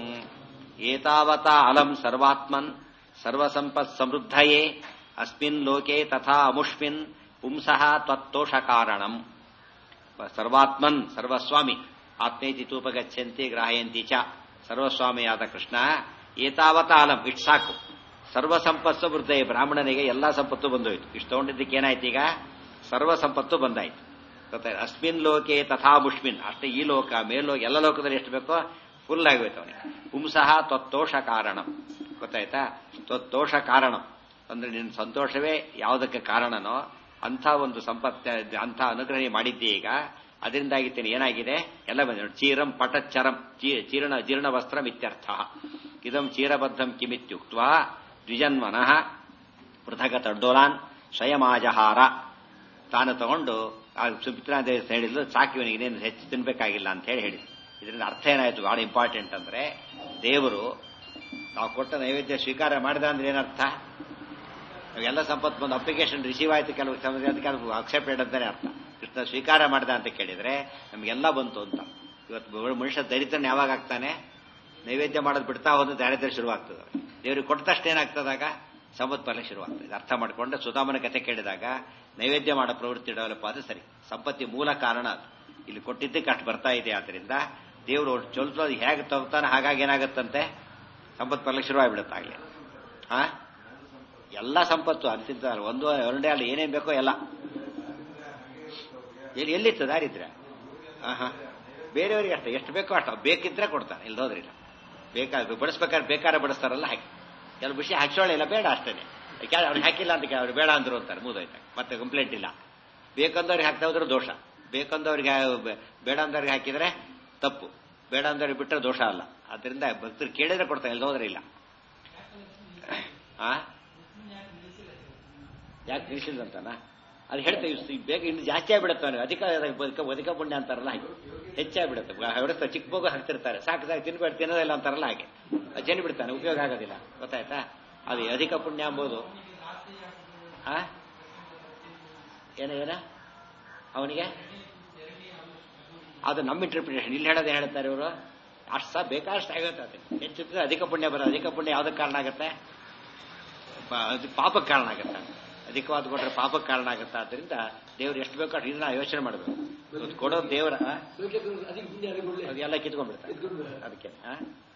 ಏತಾವತಾ ಅಲಂ ಸರ್ವಾತ್ಮನ್ ಸರ್ವ ಸಂಪತ್ ಸಮೃದ್ಧಯೇ ಅಸ್ಮಿನ್ ಲೋಕೆ ತಥಾ ಅಮುಷ್ಮಿನ್ ಪುಂಸಃ ತತ್ತೋಷ ಕಾರಣಂ. ಸರ್ವಾತ್ಮನ್, ಸರ್ವಸ್ವಾಮಿ. ಆತ್ಮೇತಿ ತೂಪಗಚ್ಚಂತಿ ಗ್ರಾಹಯಂತಿ ಚ. ಸರ್ವಸ್ವಾಮಿಯಾದ ಕೃಷ್ಣ ಏತಾವತ ಅಲಂ, ಇಟ್ ಸಾಕು. ಸರ್ವ ಸಂಪತ್ತು ವೃದ್ಧಯ, ಬ್ರಾಹ್ಮಣನಿಗೆ ಎಲ್ಲಾ ಸಂಪತ್ತು ಬಂದೋಯ್ತು. ಇಷ್ಟು ತಗೊಂಡಿದ್ದಕ್ಕೆ ಏನಾಯ್ತು? ಈಗ ಸರ್ವ ಸಂಪತ್ತು ಬಂದಾಯ್ತು. ಗೊತ್ತಾಯ್ತು? ಅಸ್ಮಿನ್ ಲೋಕೆ ತಥಾ ಮುಷ್ಮಿನ್, ಅಷ್ಟೇ ಈ ಲೋಕ ಮೇಲ್ಲೋಕ ಎಲ್ಲ ಲೋಕದಲ್ಲಿ ಎಷ್ಟು ಬೇಕೋ ಫುಲ್ ಆಗೋಯ್ತು ಅವನಿಗೆ. ಪುಂಸಃ ತ್ವತ್ತೋಷ ಕಾರಣಂ. ಗೊತ್ತಾಯ್ತಾ? ತ್ವತ್ತೋಷ ಕಾರಣಂ ಅಂದ್ರೆ ನಿನ್ನ ಸಂತೋಷವೇ ಯಾವುದಕ್ಕೆ ಕಾರಣನೋ ಅಂಥ ಒಂದು ಸಂಪತ್ತ, ಅಂಥ ಅನುಗ್ರಹ ಮಾಡಿದ್ದೆ. ಈಗ ಅದರಿಂದಾಗಿದ್ದೇನೆ ಏನಾಗಿದೆ? ಎಲ್ಲ ಬಂದ ಚೀರಂ ಪಟಚ್ಚರಂ ಚೀರ್ಣ ಜೀರ್ಣ ವಸ್ತ್ರಂ ಇತ್ಯರ್ಥ. ಇದಂ ಚೀರಬದ್ಧಂ ಕಿಮಿತ್ಯುಕ್ತ್ವಾ ದ್ವಿಜನ್ಮನಃ ಪೃಥಕ ತಂಡೋಲಾನ್ ಸ್ವಯಮಾಜಹಾರ. ತಾನು ತಗೊಂಡು ಸುಮಿತ್ರಾದೇವಿ ಹೇಳಿದ್ಲು, ಸಾಕು ಇವನಿಗೆ ಇನ್ನೇನು ಹೆಚ್ಚು ತಿನ್ಬೇಕಾಗಿಲ್ಲ ಅಂತ ಹೇಳಿ ಹೇಳಿದ್ರು. ಇದರಿಂದ ಅರ್ಥ ಏನಾಯ್ತು? ಬಹಳ ಇಂಪಾರ್ಟೆಂಟ್ ಅಂದ್ರೆ, ದೇವರು ನಾವು ಕೊಟ್ಟ ನೈವೇದ್ಯ ಸ್ವೀಕಾರ ಮಾಡಿದ ಅಂದ್ರೆ ಏನರ್ಥ? ಎಲ್ಲ ಸಂಪತ್ತು ಬಂದು ಅಪ್ಲಿಕೇಶನ್ ರಿಸೀವ್ ಆಯ್ತು, ಕೆಲವು ಕೆಲವು ಅಕ್ಸೆಪ್ಟೆಡ್ ಅಂತಾನೆ ಅರ್ಥ. ಕೃಷ್ಣ ಸ್ವೀಕಾರ ಮಾಡಿದ ಅಂತ ಕೇಳಿದ್ರೆ ನಮಗೆಲ್ಲ ಬಂತು ಅಂತ. ಇವತ್ತು ಮನುಷ್ಯ ದರಿದ್ರನ ಯಾವಾಗ ಆಗ್ತಾನೆ? ನೈವೇದ್ಯ ಮಾಡೋದು ಬಿಡ್ತಾ ಹೋದ್ರೆ ದಾರಿದ್ರ್ಯ ಶುರುವಾಗ್ತದೆ. ದೇವ್ರಿಗೆ ಕೊಟ್ಟ ತಕ್ಷಣ ಏನಾಗ್ತದಾಗ ಸಂಪತ್ತು ಬರಲಿಕ್ಕೆ ಶುರುವಾಗ್ತದೆ. ಅರ್ಥ ಮಾಡಿಕೊಂಡು ಸುಧಾಮನ ಕಥೆ ಕೇಳಿದಾಗ ನೈವೇದ್ಯ ಮಾಡೋ ಪ್ರವೃತ್ತಿ ಡೆವಲಪ್ ಆದ್ರೆ ಸರಿ. ಸಂಪತ್ತಿ ಮೂಲ ಕಾರಣ ಅದು. ಇಲ್ಲಿ ಕೊಟ್ಟಿದ್ದಕ್ಕೆ ಅಷ್ಟು ಬರ್ತಾ ಇದೆ. ಆದ್ರಿಂದ ದೇವರು ಚೊಲ್ಸೋದು ಹೇಗೆ ತಗೋತಾನೆ ಹಾಗಾಗಿ ಏನಾಗುತ್ತಂತೆ? ಸಂಪತ್ತು ಬರಲಿಕ್ಕೆ ಶುರುವಾಗಿಬಿಡುತ್ತಾಗಲಿ. ಹಾ, ಎಲ್ಲ ಸಂಪತ್ತು ಅಂತಿಂತ ಒಂದು ಎರಡೇ ಅಲ್ಲ, ಏನೇನ್ ಬೇಕೋ ಎಲ್ಲ. ಎಲ್ಲಿ ಎಲ್ಲಿತ್ತು ದಾರಿದ್ರ್ಯ? ಹಾ, ಬೇರೆಯವರಿಗೆ ಅಷ್ಟೇ, ಎಷ್ಟು ಬೇಕೋ ಅಷ್ಟು ಬೇಕಿದ್ರೆ ಕೊಡ್ತಾನೆ, ಇಲ್ಲಿ ಹೋದ್ರಿಲ್ಲ. ಬೇಕಾದ್ರೆ ಬಡಿಸ್ಬೇಕಾದ್ರೆ ಬೇಕಾದ್ರೆ ಬಡಿಸ್ತಾರಲ್ಲ ಹಾಕಿ. ಕೆಲವು ವಿಷಯ ಹಾಕ್ಸೋಳಿಲ್ಲ, ಬೇಡ ಅಷ್ಟೇನೆ. ಅವ್ರಿಗೆ ಹಾಕಿಲ್ಲ ಅಂತ ಅವ್ರು ಬೇಡ ಅಂದ್ರು ಅಂತಾರೆ, ಮುಗಿದೋಯ್ತಾಗ ಮತ್ತೆ ಕಂಪ್ಲೇಂಟ್ ಇಲ್ಲ. ಬೇಕಂದವ್ರಿಗೆ ಹಾಕ್ತಾ ಹೋದ್ರೆ ದೋಷ, ಬೇಕಂದವ್ರಿಗೆ ಬೇಡ ಅಂದವ್ರಿಗೆ ಹಾಕಿದ್ರೆ ತಪ್ಪು, ಬೇಡ ಅಂದವ್ರಿಗೆ ಬಿಟ್ಟರೆ ದೋಷ ಅಲ್ಲ. ಅದರಿಂದ ಭಕ್ತರು ಕೇಳಿದ್ರೆ ಕೊಡ್ತಾರೆ, ಇಲ್ಲಿ ಹೋದ್ರೆ ಇಲ್ಲ. ಆ ಯಾಕೆ ನಿಲ್ಸಿಲ್ಲ ಅಂತಾನ ಅದು ಹೇಳ್ತೇವೆ. ಬೇಗ ಇನ್ನು ಜಾಸ್ತಿ ಆಗಿಬಿಡುತ್ತೆ, ಅಧಿಕ ಅಧಿಕ ಪುಣ್ಯ ಅಂತಾರಲ್ಲ ಹಾಗೆ ಹೆಚ್ಚಾಗಿಬಿಡುತ್ತೆ. ಹೊಡೆಸ್ತಾರೆ, ಚಿಕ್ಕ ಮಗು ಹಾಕ್ತಿರ್ತಾರೆ, ಸಾಕು ಸಾಕು ತಿನ್ಬೇಡ ತಿನ್ನೋದಿಲ್ಲ ಅಂತಾರಲ್ಲ ಹಾಗೆ ಜನ ಬಿಡ್ತಾನೆ, ಉಪಯೋಗ ಆಗೋದಿಲ್ಲ. ಗೊತ್ತಾಯ್ತಾ? ಅದು ಅಧಿಕ ಪುಣ್ಯ ಅಂಬೋದು. ಆ ಏನ ಏನ ಅವನಿಗೆ ಅದು ನಮ್ಮ ಇಂಟರ್ಪ್ರಿಟೇಷನ್. ಇಲ್ಲಿ ಹೇಳೋದೇ ಹೇಳ್ತಾರೆ ಇವರು, ಅಷ್ಟು ಸಹ ಬೇಕಾದಷ್ಟು ಆಗುತ್ತೆ. ಹೆಚ್ಚಿದ್ರೆ ಅಧಿಕ ಪುಣ್ಯ ಬರೋದು. ಅಧಿಕ ಪುಣ್ಯ ಯಾವುದಕ್ಕೆ ಕಾರಣ ಆಗುತ್ತೆ? ಪಾಪಕ್ಕೆ ಕಾರಣ ಆಗುತ್ತೆ. ಅಧಿಕವಾದ ಕೊಟ್ಟರೆ ಪಾಪಕ್ಕೆ ಕಾರಣ ಆಗುತ್ತೆ. ಆದ್ರಿಂದ ದೇವ್ರು ಎಷ್ಟು ಬೇಕೋ ಅಷ್ಟು ಇದನ್ನ ಯೋಚನೆ ಮಾಡಬೇಕು. ಕೊಡೋದು ದೇವರ ಅದೆಲ್ಲ ಕಿತ್ಕೊಂಡ್ಬಿಡ್ತಾರೆ ಅದಕ್ಕೆ.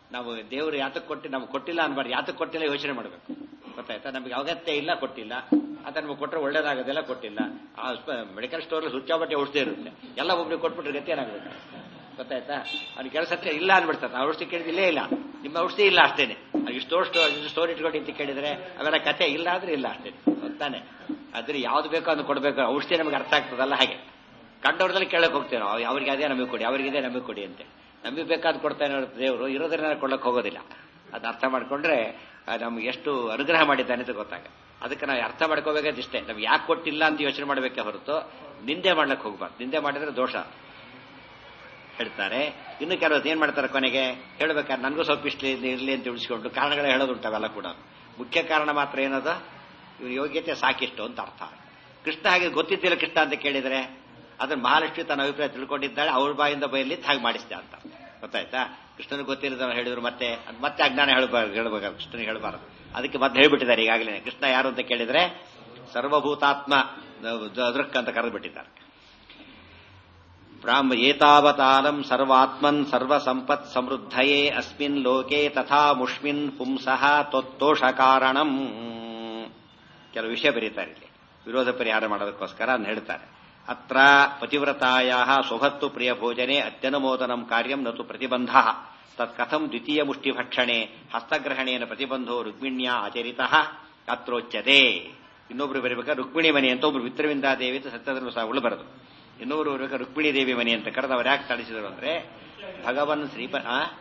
ನಾವು ದೇವರು ಯಾತಕ್ಕೆ ಕೊಟ್ಟು ನಮ್ಗೆ ಕೊಟ್ಟಿಲ್ಲ ಅನ್ಬಾರ್ದು, ಯಾತಕ್ಕೆ ಕೊಟ್ಟಿಲ್ಲ ಯೋಚನೆ ಮಾಡಬೇಕು. ಗೊತ್ತಾಯ್ತಾ? ನಮ್ಗೆ ಅಗತ್ಯ ಇಲ್ಲ, ಕೊಟ್ಟಿಲ್ಲ. ಅಂತ ನಮ್ಗೆ ಕೊಟ್ಟರೆ ಒಳ್ಳೇದಾಗೋದಿಲ್ಲ, ಕೊಟ್ಟಿಲ್ಲ. ಆ ಮೆಡಿಕಲ್ ಸ್ಟೋರ್ ಹುಚ್ಚಾಬಟ್ಟೆ ಔಷಧಿ ಇರುತ್ತೆ, ಎಲ್ಲ ಒಬ್ರಿಗೆ ಕೊಟ್ಬಿಟ್ರೆ ಗತಿ ಏನಾಗಬೇಕು? ಗೊತ್ತಾಯ್ತಾ? ಅವ್ನ ಕೆಲಸ ಹತ್ರ ಇಲ್ಲ ಅನ್ಬಿಡ್ತಾರೆ. ನಾವು ಔಷಧಿ ಕೇಳಿದಿಲ್ಲೇ ಇಲ್ಲ, ನಿಮ್ಮ ಔಷಧಿ ಇಲ್ಲ ಅಷ್ಟೇನೆ. ಸ್ಟೋರ್ ಸ್ಟೋರ್ ಇಟ್ಕೊಂಡು ಅಂತ ಕೇಳಿದ್ರೆ ಅವೆಲ್ಲ ಕತೆ ಇಲ್ಲ ಆದ್ರೆ ಇಲ್ಲ ಅಷ್ಟೇನೆ. ಗೊತ್ತಾನೆ? ಆದ್ರೆ ಯಾವ್ದು ಬೇಕೋ ಅದನ್ನು ಕೊಡಬೇಕು. ಔಷಧಿ ನಮಗೆ ಅರ್ಥ ಆಗ್ತದಲ್ಲ, ಹಾಗೆ ಕಂಡವ್ರದಲ್ಲಿ ಕೇಳಕ್ ಹೋಗ್ತೇವೆ ನಾವು, ಅವ್ರಿಗೆ ಅದೇ ನಮಗೆ ಕೊಡಿ, ಅವ್ರಿಗಿದೆ ನಮಗೆ ಕೊಡಿ ಅಂತ. ನಮಗೆ ಬೇಕಾದ್ ಕೊಡ್ತಾನೆ ದೇವರು, ಇರೋದ್ರನ್ನ ಕೊಡಕ್ ಹೋಗೋದಿಲ್ಲ. ಅದನ್ನ ಅರ್ಥ ಮಾಡ್ಕೊಂಡ್ರೆ ನಮ್ಗೆ ಎಷ್ಟು ಅನುಗ್ರಹ ಮಾಡಿದ್ದಾನೆ ಅಂತ ಗೊತ್ತಾಗ. ಅದಕ್ಕೆ ನಾವು ಅರ್ಥ ಮಾಡ್ಕೋಬೇಕಾದ ಇಷ್ಟೇ, ನಮ್ಗೆ ಯಾಕೆ ಕೊಟ್ಟಿಲ್ಲ ಅಂತ ಯೋಚನೆ ಮಾಡಬೇಕೆ ಹೊರತು ನಿಂದೆ ಮಾಡ್ಲಕ್ಕೆ ಹೋಗ್ಬಾರ್ದು. ನಿಂದೆ ಮಾಡಿದ್ರೆ ದೋಷ ಹೇಳ್ತಾರೆ. ಇನ್ನು ಕೆಲವತ್ತು ಏನ್ ಮಾಡ್ತಾರೆ, ಕೊನೆಗೆ ಹೇಳ್ಬೇಕಾದ್ರೆ ನನಗೂ ಸ್ವಲ್ಪ ಇಷ್ಟ ಇರಲಿ ಅಂತ ಉಳಿಸ್ಕೊಂಡು ಕಾರಣಗಳೇ ಹೇಳೋದುಂಟವೆಲ್ಲ ಕೂಡ. ಮುಖ್ಯ ಕಾರಣ ಮಾತ್ರ ಏನದು, ಇವ್ರ ಯೋಗ್ಯತೆ ಸಾಕಿಷ್ಟು ಅಂತ ಅರ್ಥ. ಕೃಷ್ಣ ಹಾಗೆ ಗೊತ್ತಿದ್ದಿಲ್ಲ ಕೃಷ್ಣ ಅಂತ ಕೇಳಿದ್ರೆ ಅದನ್ನ ಮಹಾಲಕ್ಷ್ಮಿ ತನ್ನ ಅಭಿಪ್ರಾಯ ತಿಳ್ಕೊಂಡಿದ್ದಾಳೆ, ಅವಳ ಬಾಯಿಂದ ಬಯಲಿ ಹಾಗೆ ಮಾಡಿಸಿದೆ ಅಂತ. ಗೊತ್ತಾಯ್ತಾ? ಕೃಷ್ಣನಿಗೆ ಗೊತ್ತಿಲ್ಲದವ್ರು ಹೇಳಿದ್ರು ಮತ್ತೆ ಮತ್ತೆ ಅಜ್ಞಾನ ಹೇಳ್ಬಾರ್ದು, ಹೇಳ್ಬೇಕಾದ್ರೆ ಕೃಷ್ಣನಿಗೆ ಹೇಳ್ಬಾರ್ದು. ಅದಕ್ಕೆ ಮತ್ತೆ ಹೇಳ್ಬಿಟ್ಟಿದ್ದಾರೆ ಈಗಾಗಲೇ. ಕೃಷ್ಣ ಯಾರು ಅಂತ ಕೇಳಿದ್ರೆ ಸರ್ವಭೂತಾತ್ಮ ದೃಕ್ ಅಂತ ಕರೆದುಬಿಟ್ಟಿದ್ದಾರೆ. ಬ್ರಾಹ್ಮ ಏತಾವತಾಲಂ ಸರ್ವಾತ್ಮನ್ ಸರ್ವ ಸಂಪತ್ ಸಮೃದ್ಧಯೇ ಅಸ್ಮಿನ್ ಲೋಕೆ ತಥಾ ಮುಷ್ಮಿನ್ ಪುಂಸಃ ತ್ವತ್ತೋಷ ಕಾರಣಂ. ಕೆಲವು ವಿಷಯ ಬರೀತಾರೆ ಇಲ್ಲಿ, ವಿರೋಧ ಪರಿಹಾರ ಮಾಡೋದಕ್ಕೋಸ್ಕರ ಅಂತ ಹೇಳ್ತಾರೆ. ಅತ್ರ ಪತಿವ್ರತಾಯ ಸ್ವಭತ್ತು ಪ್ರಿಯ ಭೋಜನೆ ಅತ್ಯನುಮೋದನಂ ಕಾರ್ಯಂ ನತು ಪ್ರತಿಬಂಧ ತತ್ ಕಥಂ ದ್ವಿತೀಯ ಮುಷ್ಟಿಭಕ್ಷಣೆ ಹಸ್ತಗ್ರಹಣೇನ ಪ್ರತಿಬಂಧೋ ರುಕ್ಮಿಣ್ಯ ಆಚರಿತಃ ಅತ್ರೋಚ್ಯತೆ. ಇನ್ನೊಬ್ರು ಬರಬೇಕಾ ರುಕ್ಮಿಣಿ ಮನೆ ಅಂತ, ಒಬ್ರು ಮಿತ್ರವಿಂದಾದೇವಿ ಅಂತ ಸತ್ಯಧರ್ಮ ಸಾವುಗಳು ಬರೆದು, ಇನ್ನೊಬ್ರು ಬರಬೇಕಾ ರುಕ್ಮಿಣಿ ದೇವಿ ಮನೆ ಅಂತ ಕರೆದು ಅವ್ರು ಯಾಕೆ ತಳಿಸಿದ್ರು ಅಂದ್ರೆ ಭಗವನ್ ಶ್ರೀಪ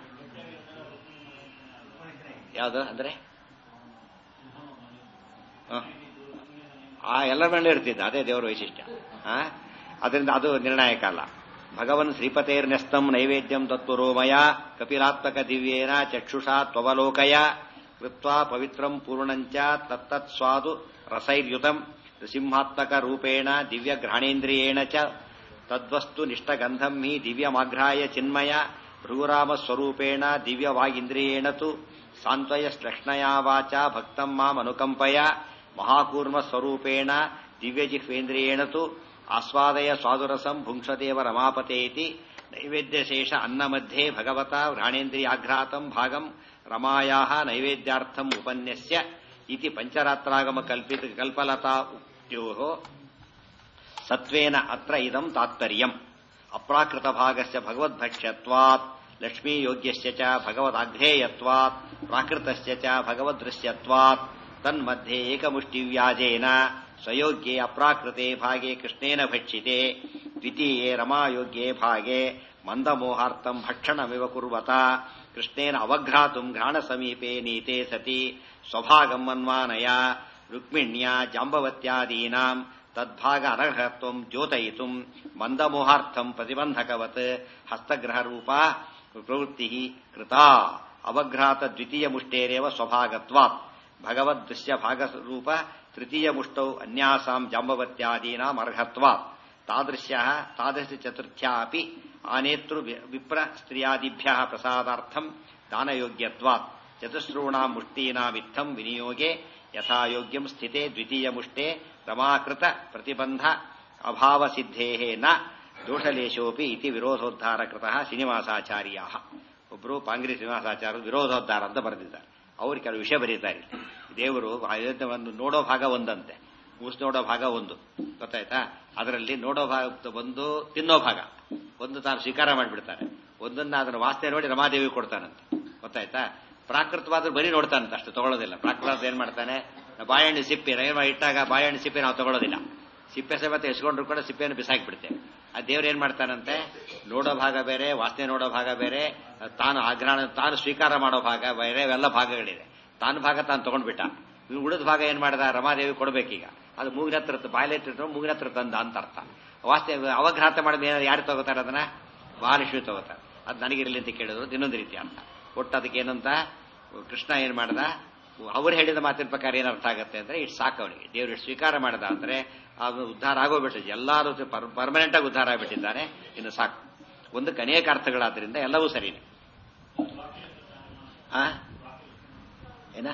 ಯಾವುದು ಅಂದ್ರೆ ಆ ಎಲ್ಲರ ಮೇಲೆ ಇರ್ತಿದ್ದ, ಅದೇ ದೇವರ ವೈಶಿಷ್ಟ್ಯ. ಅದರಿಂದ ಅದು ನಿರ್ಣಾಯಕ ಅಲ್ಲ. ಭಗವನ್ ಶ್ರೀಪತೇರ್ನೆಸ್ತಂ ನೈವೇದ್ಯಂ ತತ್ವರೋಮಯ ಕಪಿಲಾತ್ಮಕ ದಿವ್ಯೇನ ಚಕ್ಷುಷಾ ತ್ವವಲೋಕಯ ಕೃತ್ವಾ ಪವಿತ್ರಂ ಪೂರ್ಣಂಚ ತತ್ತತ್ ಸ್ವಾದು ರಸೈರ್ಯುತಂ ನೃಸಿಂಹಾತ್ಮಕ ರೂಪೇಣ ದಿವ್ಯ ಘ್ರಾಣೇಂದ್ರಿಯೇಣ ಚ ತದ್ವಸ್ತು ನಿಷ್ಠಗಂಧಂ ಹಿ ದಿವ್ಯಮಾಘ್ರಾಯ ಚಿನ್ಮಯ ಭೃಗುರಾಮ ಸ್ವರೂಪೇಣ ದಿವ್ಯವಾಗೀಂದ್ರಿಯೇಣ ತು ಸಾಂತ್ವಯ ಶ್ಲಕ್ಷ್ಣಯಾ ವಾಚ ಭಕ್ತಂ ಮಾಂ ಅನುಕಂಪಯ ಮಹಾಕೂರ್ಮ ಸ್ವರೂಪೇಣ ದಿವ್ಯಜಿಹ್ವೇಂದ್ರಿಯೇಣ ತು ಆಸ್ವಾದಯ ಸ್ವಾದುರಸಂ ಭುಂಕ್ಷದೇವ ರಮಾಪತೆ ಇತಿ ನೈವೇದ್ಯಶೇಷ ಅನ್ನ ಮಧ್ಯೆ ಭಗವತ ಘ್ರಾಣೇಂದ್ರಿಯಾಘ್ರಾತಂ ಭಾಗಂ ರಮಾಯಾಹ ನೈವೇದ್ಯಾರ್ಥಂ ಉಪನ್ಯಸ್ಯ ಇತಿ ಪಂಚರಾತ್ರಾಗಮ ಕಲ್ಪಿತ ಕಲ್ಪಲತಾ ಉಕ್ತ್ಯೋಃ ಸತ್ವೇನ ಅತ್ರ ಇದಂ ತಾತ್ಪರ್ಯಂ. ಅಪ್ರಾಕೃತ ಭಾಗಸ್ಯ ಭಗವದ್ಭಕ್ಷ್ಯತ್ವಾತ್ ಲಕ್ಷ್ಮೀ ಯೋಗ್ಯಸ್ಯ ಚ ಭಗವದಾಘ್ರೇಯತ್ವಾತ್ ಪ್ರಾಕೃತಸ್ಯ ಚ ಭಗವದೃಶ್ಯತ್ವಾತ್ ತನ್ಮಧ್ಯೆ ಏಕಮುಷ್ಟಿವ್ಯಾಜೇನ ಸ್ವಯೋಗ್ಯೆ ಅಪ್ರಾಕೃತೆ ಭಾಗೆ ಕೃಷ್ಣೇನ ಭಕ್ಷಿತೆ ದ್ವಿತೀಯೇ ರಮಾಯೋಗ್ಯೆ ಭಾಗೆ ಮಂದಮೋಹಾರ್ಥಂ ಭಕ್ಷಣಮಿವ ಕುರ್ವತ ಕೃಷ್ಣೇನ ಅವಘ್ರಾತುಂ ಘ್ರಾಣ ಸಮೀಪೆ ನೀತೆ ಸತಿ ಸ್ವಭಾಗಂ ಮನ್ವಾನಯ ರುಕ್ಮಿಣ್ಯ ಜಾಂಬವತ್ಯಾದೀನಾಂ ತದ್ಭಾಗ ಅನರ್ಹತ್ವಂ ದ್ಯೋತಯಿತುಂ ಮಂದಮೋಹಾರ್ಥಂ ಪ್ರತಿಬಂಧಕವತ್ ಹಸ್ತಗ್ರಹ ರೂಪ ಪ್ರವೃತ್ತಿ ಕೃತಾ ಅವಘ್ರಾತ ದ್ವಿತೀಯ ಮುಷ್ಟೇರೇವ ಸ್ವಭಾಗತ್ವಾತ್ ಭಗವದ್ದೃಶ್ಯ ಭಾಗರೂಪ ತೃತೀಯ ಮುಷ್ಟೌ ಅನ್ಯಾಸಾಂ ಜಾಂಬವತ್ಯಾದೀನಾಂ ಅರ್ಹತ್ವಾತ್ ತಾದೃಶ್ಯಃ ತಾದೃಶ ಚತುರ್ಥ್ಯಾಪಿ ಆನೇತೃ ವಿಪ್ರ ಸ್ತ್ರೀಯಾದಿಭ್ಯಃ ಪ್ರಸಾದಾರ್ಥಂ ದಾನಯೋಗ್ಯತ್ವಾತ್ ಚತುಸ್ರೂಣಾಂ ಮುಷ್ಟೀನಾಮಿತ್ತಂ ವಿನಿಯೋಗೆ ಯಥಾಯೋಗ್ಯಂ ಸ್ಥಿತೆ ದ್ವಿತೀಯ ಮುಷ್ಟೆ ರಮಾಕೃತ ಪ್ರತಿಬಂಧ ಅಭಾವ ಸಿದ್ಧೇಃ ನ ದೋಷಲೇಶೋಪಿ ಇತಿ ವಿರೋಧೋದ್ಧಾರ ಕೃತಃ ಶ್ರೀನಿವಾಸಾಚಾರ್ಯಾಃ. ಒಬ್ಬರು ಪಾಂಗ್ರಿ ಶ್ರೀನಿವಾಸಾಚಾರ್ಯರು ವಿರೋಧೋದ್ಧಾರ ಅಂತ ಬರೆದಿದ್ದಾರೆ. ಅವ್ರು ಕೆಲವು ವಿಷಯ ಬರೀತಾರೆ. ದೇವರು ಒಂದು ನೋಡೋ ಭಾಗ ಒಂದಂತೆ, ಮೂಸ್ ನೋಡೋ ಭಾಗ ಒಂದು, ಗೊತ್ತಾಯ್ತಾ? ಅದರಲ್ಲಿ ನೋಡೋ ಭಾಗ ಒಂದು, ತಿನ್ನೋ ಭಾಗ ಒಂದು ತಾನು ಸ್ವೀಕಾರ ಮಾಡಿಬಿಡ್ತಾರೆ. ಒಂದನ್ನ ಅದನ್ನ ವಾಸನೆ ನೋಡಿ ರಮಾದೇವಿ ಕೊಡ್ತಾನಂತೆ, ಗೊತ್ತಾಯ್ತಾ? ಪ್ರಾಕೃತವಾದ್ರೂ ಬರೀ ನೋಡ್ತಾನಂತ, ಅಷ್ಟು ತಗೊಳ್ಳೋದಿಲ್ಲ. ಪ್ರಾಕೃತ ಏನ್ ಮಾಡ್ತಾನೆ, ಬಾಳೆಹಣ್ಣು ಸಿಪ್ಪೆ ರೈವ ಇಟ್ಟಾಗ ಬಾಳೆಹಣ್ಣು ಸಿಪ್ಪೆ ನಾವು ತಗೊಳ್ಳೋದಿಲ್ಲ. ಸಿಪ್ಪೆ ಸಮೇತ ಎಸ್ಕೊಂಡ್ರು ಕೂಡ ಸಿಪ್ಪೆಯನ್ನು ಬಿಸಾಕಿಬಿಡ್ತೇವೆ. ಆ ದೇವ್ರು ಏನ್ ಮಾಡ್ತಾನಂತೆ, ನೋಡೋ ಭಾಗ ಬೇರೆ, ವಾಸನೆ ನೋಡೋ ಭಾಗ ಬೇರೆ, ತಾನು ಆಗ್ರಹಣ ತಾನು ಸ್ವೀಕಾರ ಮಾಡೋ ಭಾಗ ಬೇರೆ, ಇವೆಲ್ಲ ಭಾಗಗಳಿದೆ. ತಾನು ಭಾಗ ತಾನು ತಗೊಂಡ್ಬಿಟ್ಟ. ಇವು ಉಳಿದ ಭಾಗ ಏನ್ ಮಾಡಿದ, ರಮಾದೇವಿ ಕೊಡ್ಬೇಕೀಗ. ಅದು ಮೂಗಿನ ಹತ್ರ ಬಾಯ್ಲೆತ್ತಿಟ್ಟು ಮೂಗಿನ ಹತ್ರ ತಂದ ಅಂತ ಅರ್ಥ. ವಾಸನೆ ಅವಘಾತ ಮಾಡಿದ ಏನಾದ್ರು ಯಾರು ತಗೋತಾರೆ ಅದನ್ನ, ಮಹಾಲಕ್ಷ್ಮಿ ತಗೋತಾರೆ. ಅದು ನನಗಿರಲಿ ಅಂತ ಕೇಳಿದ್ರು ಇನ್ನೊಂದು ರೀತಿ ಅರ್ಥ. ಒಟ್ಟು ಅದಕ್ಕೆ ಏನಂತ ಕೃಷ್ಣ ಏನ್ ಮಾಡ್ದ, ಅವ್ರು ಹೇಳಿದ ಮಾತಿನ ಪ್ರಕಾರ ಏನ್ ಅರ್ಥ ಆಗುತ್ತೆ ಅಂದ್ರೆ ಇಷ್ಟು ಸಾಕು ಅವನಿಗೆ. ದೇವ್ರು ಇಷ್ಟು ಸ್ವೀಕಾರ ಮಾಡ್ದ ಅಂದ್ರೆ ಅದು ಉದ್ಧಾರ ಆಗೋಗ್ಬಿಟ್ಟು ಎಲ್ಲರೂ ಪರ್ಮನೆಂಟ್ ಆಗಿ ಉದ್ಧಾರ ಆಗ್ಬಿಟ್ಟಿದ್ದಾನೆ, ಇನ್ನು ಸಾಕು. ಒಂದಕ್ಕೆ ಅನೇಕ ಅರ್ಥಗಳಾದ್ರಿಂದ ಎಲ್ಲವೂ ಸರಿನೇ. ಆ ಏನ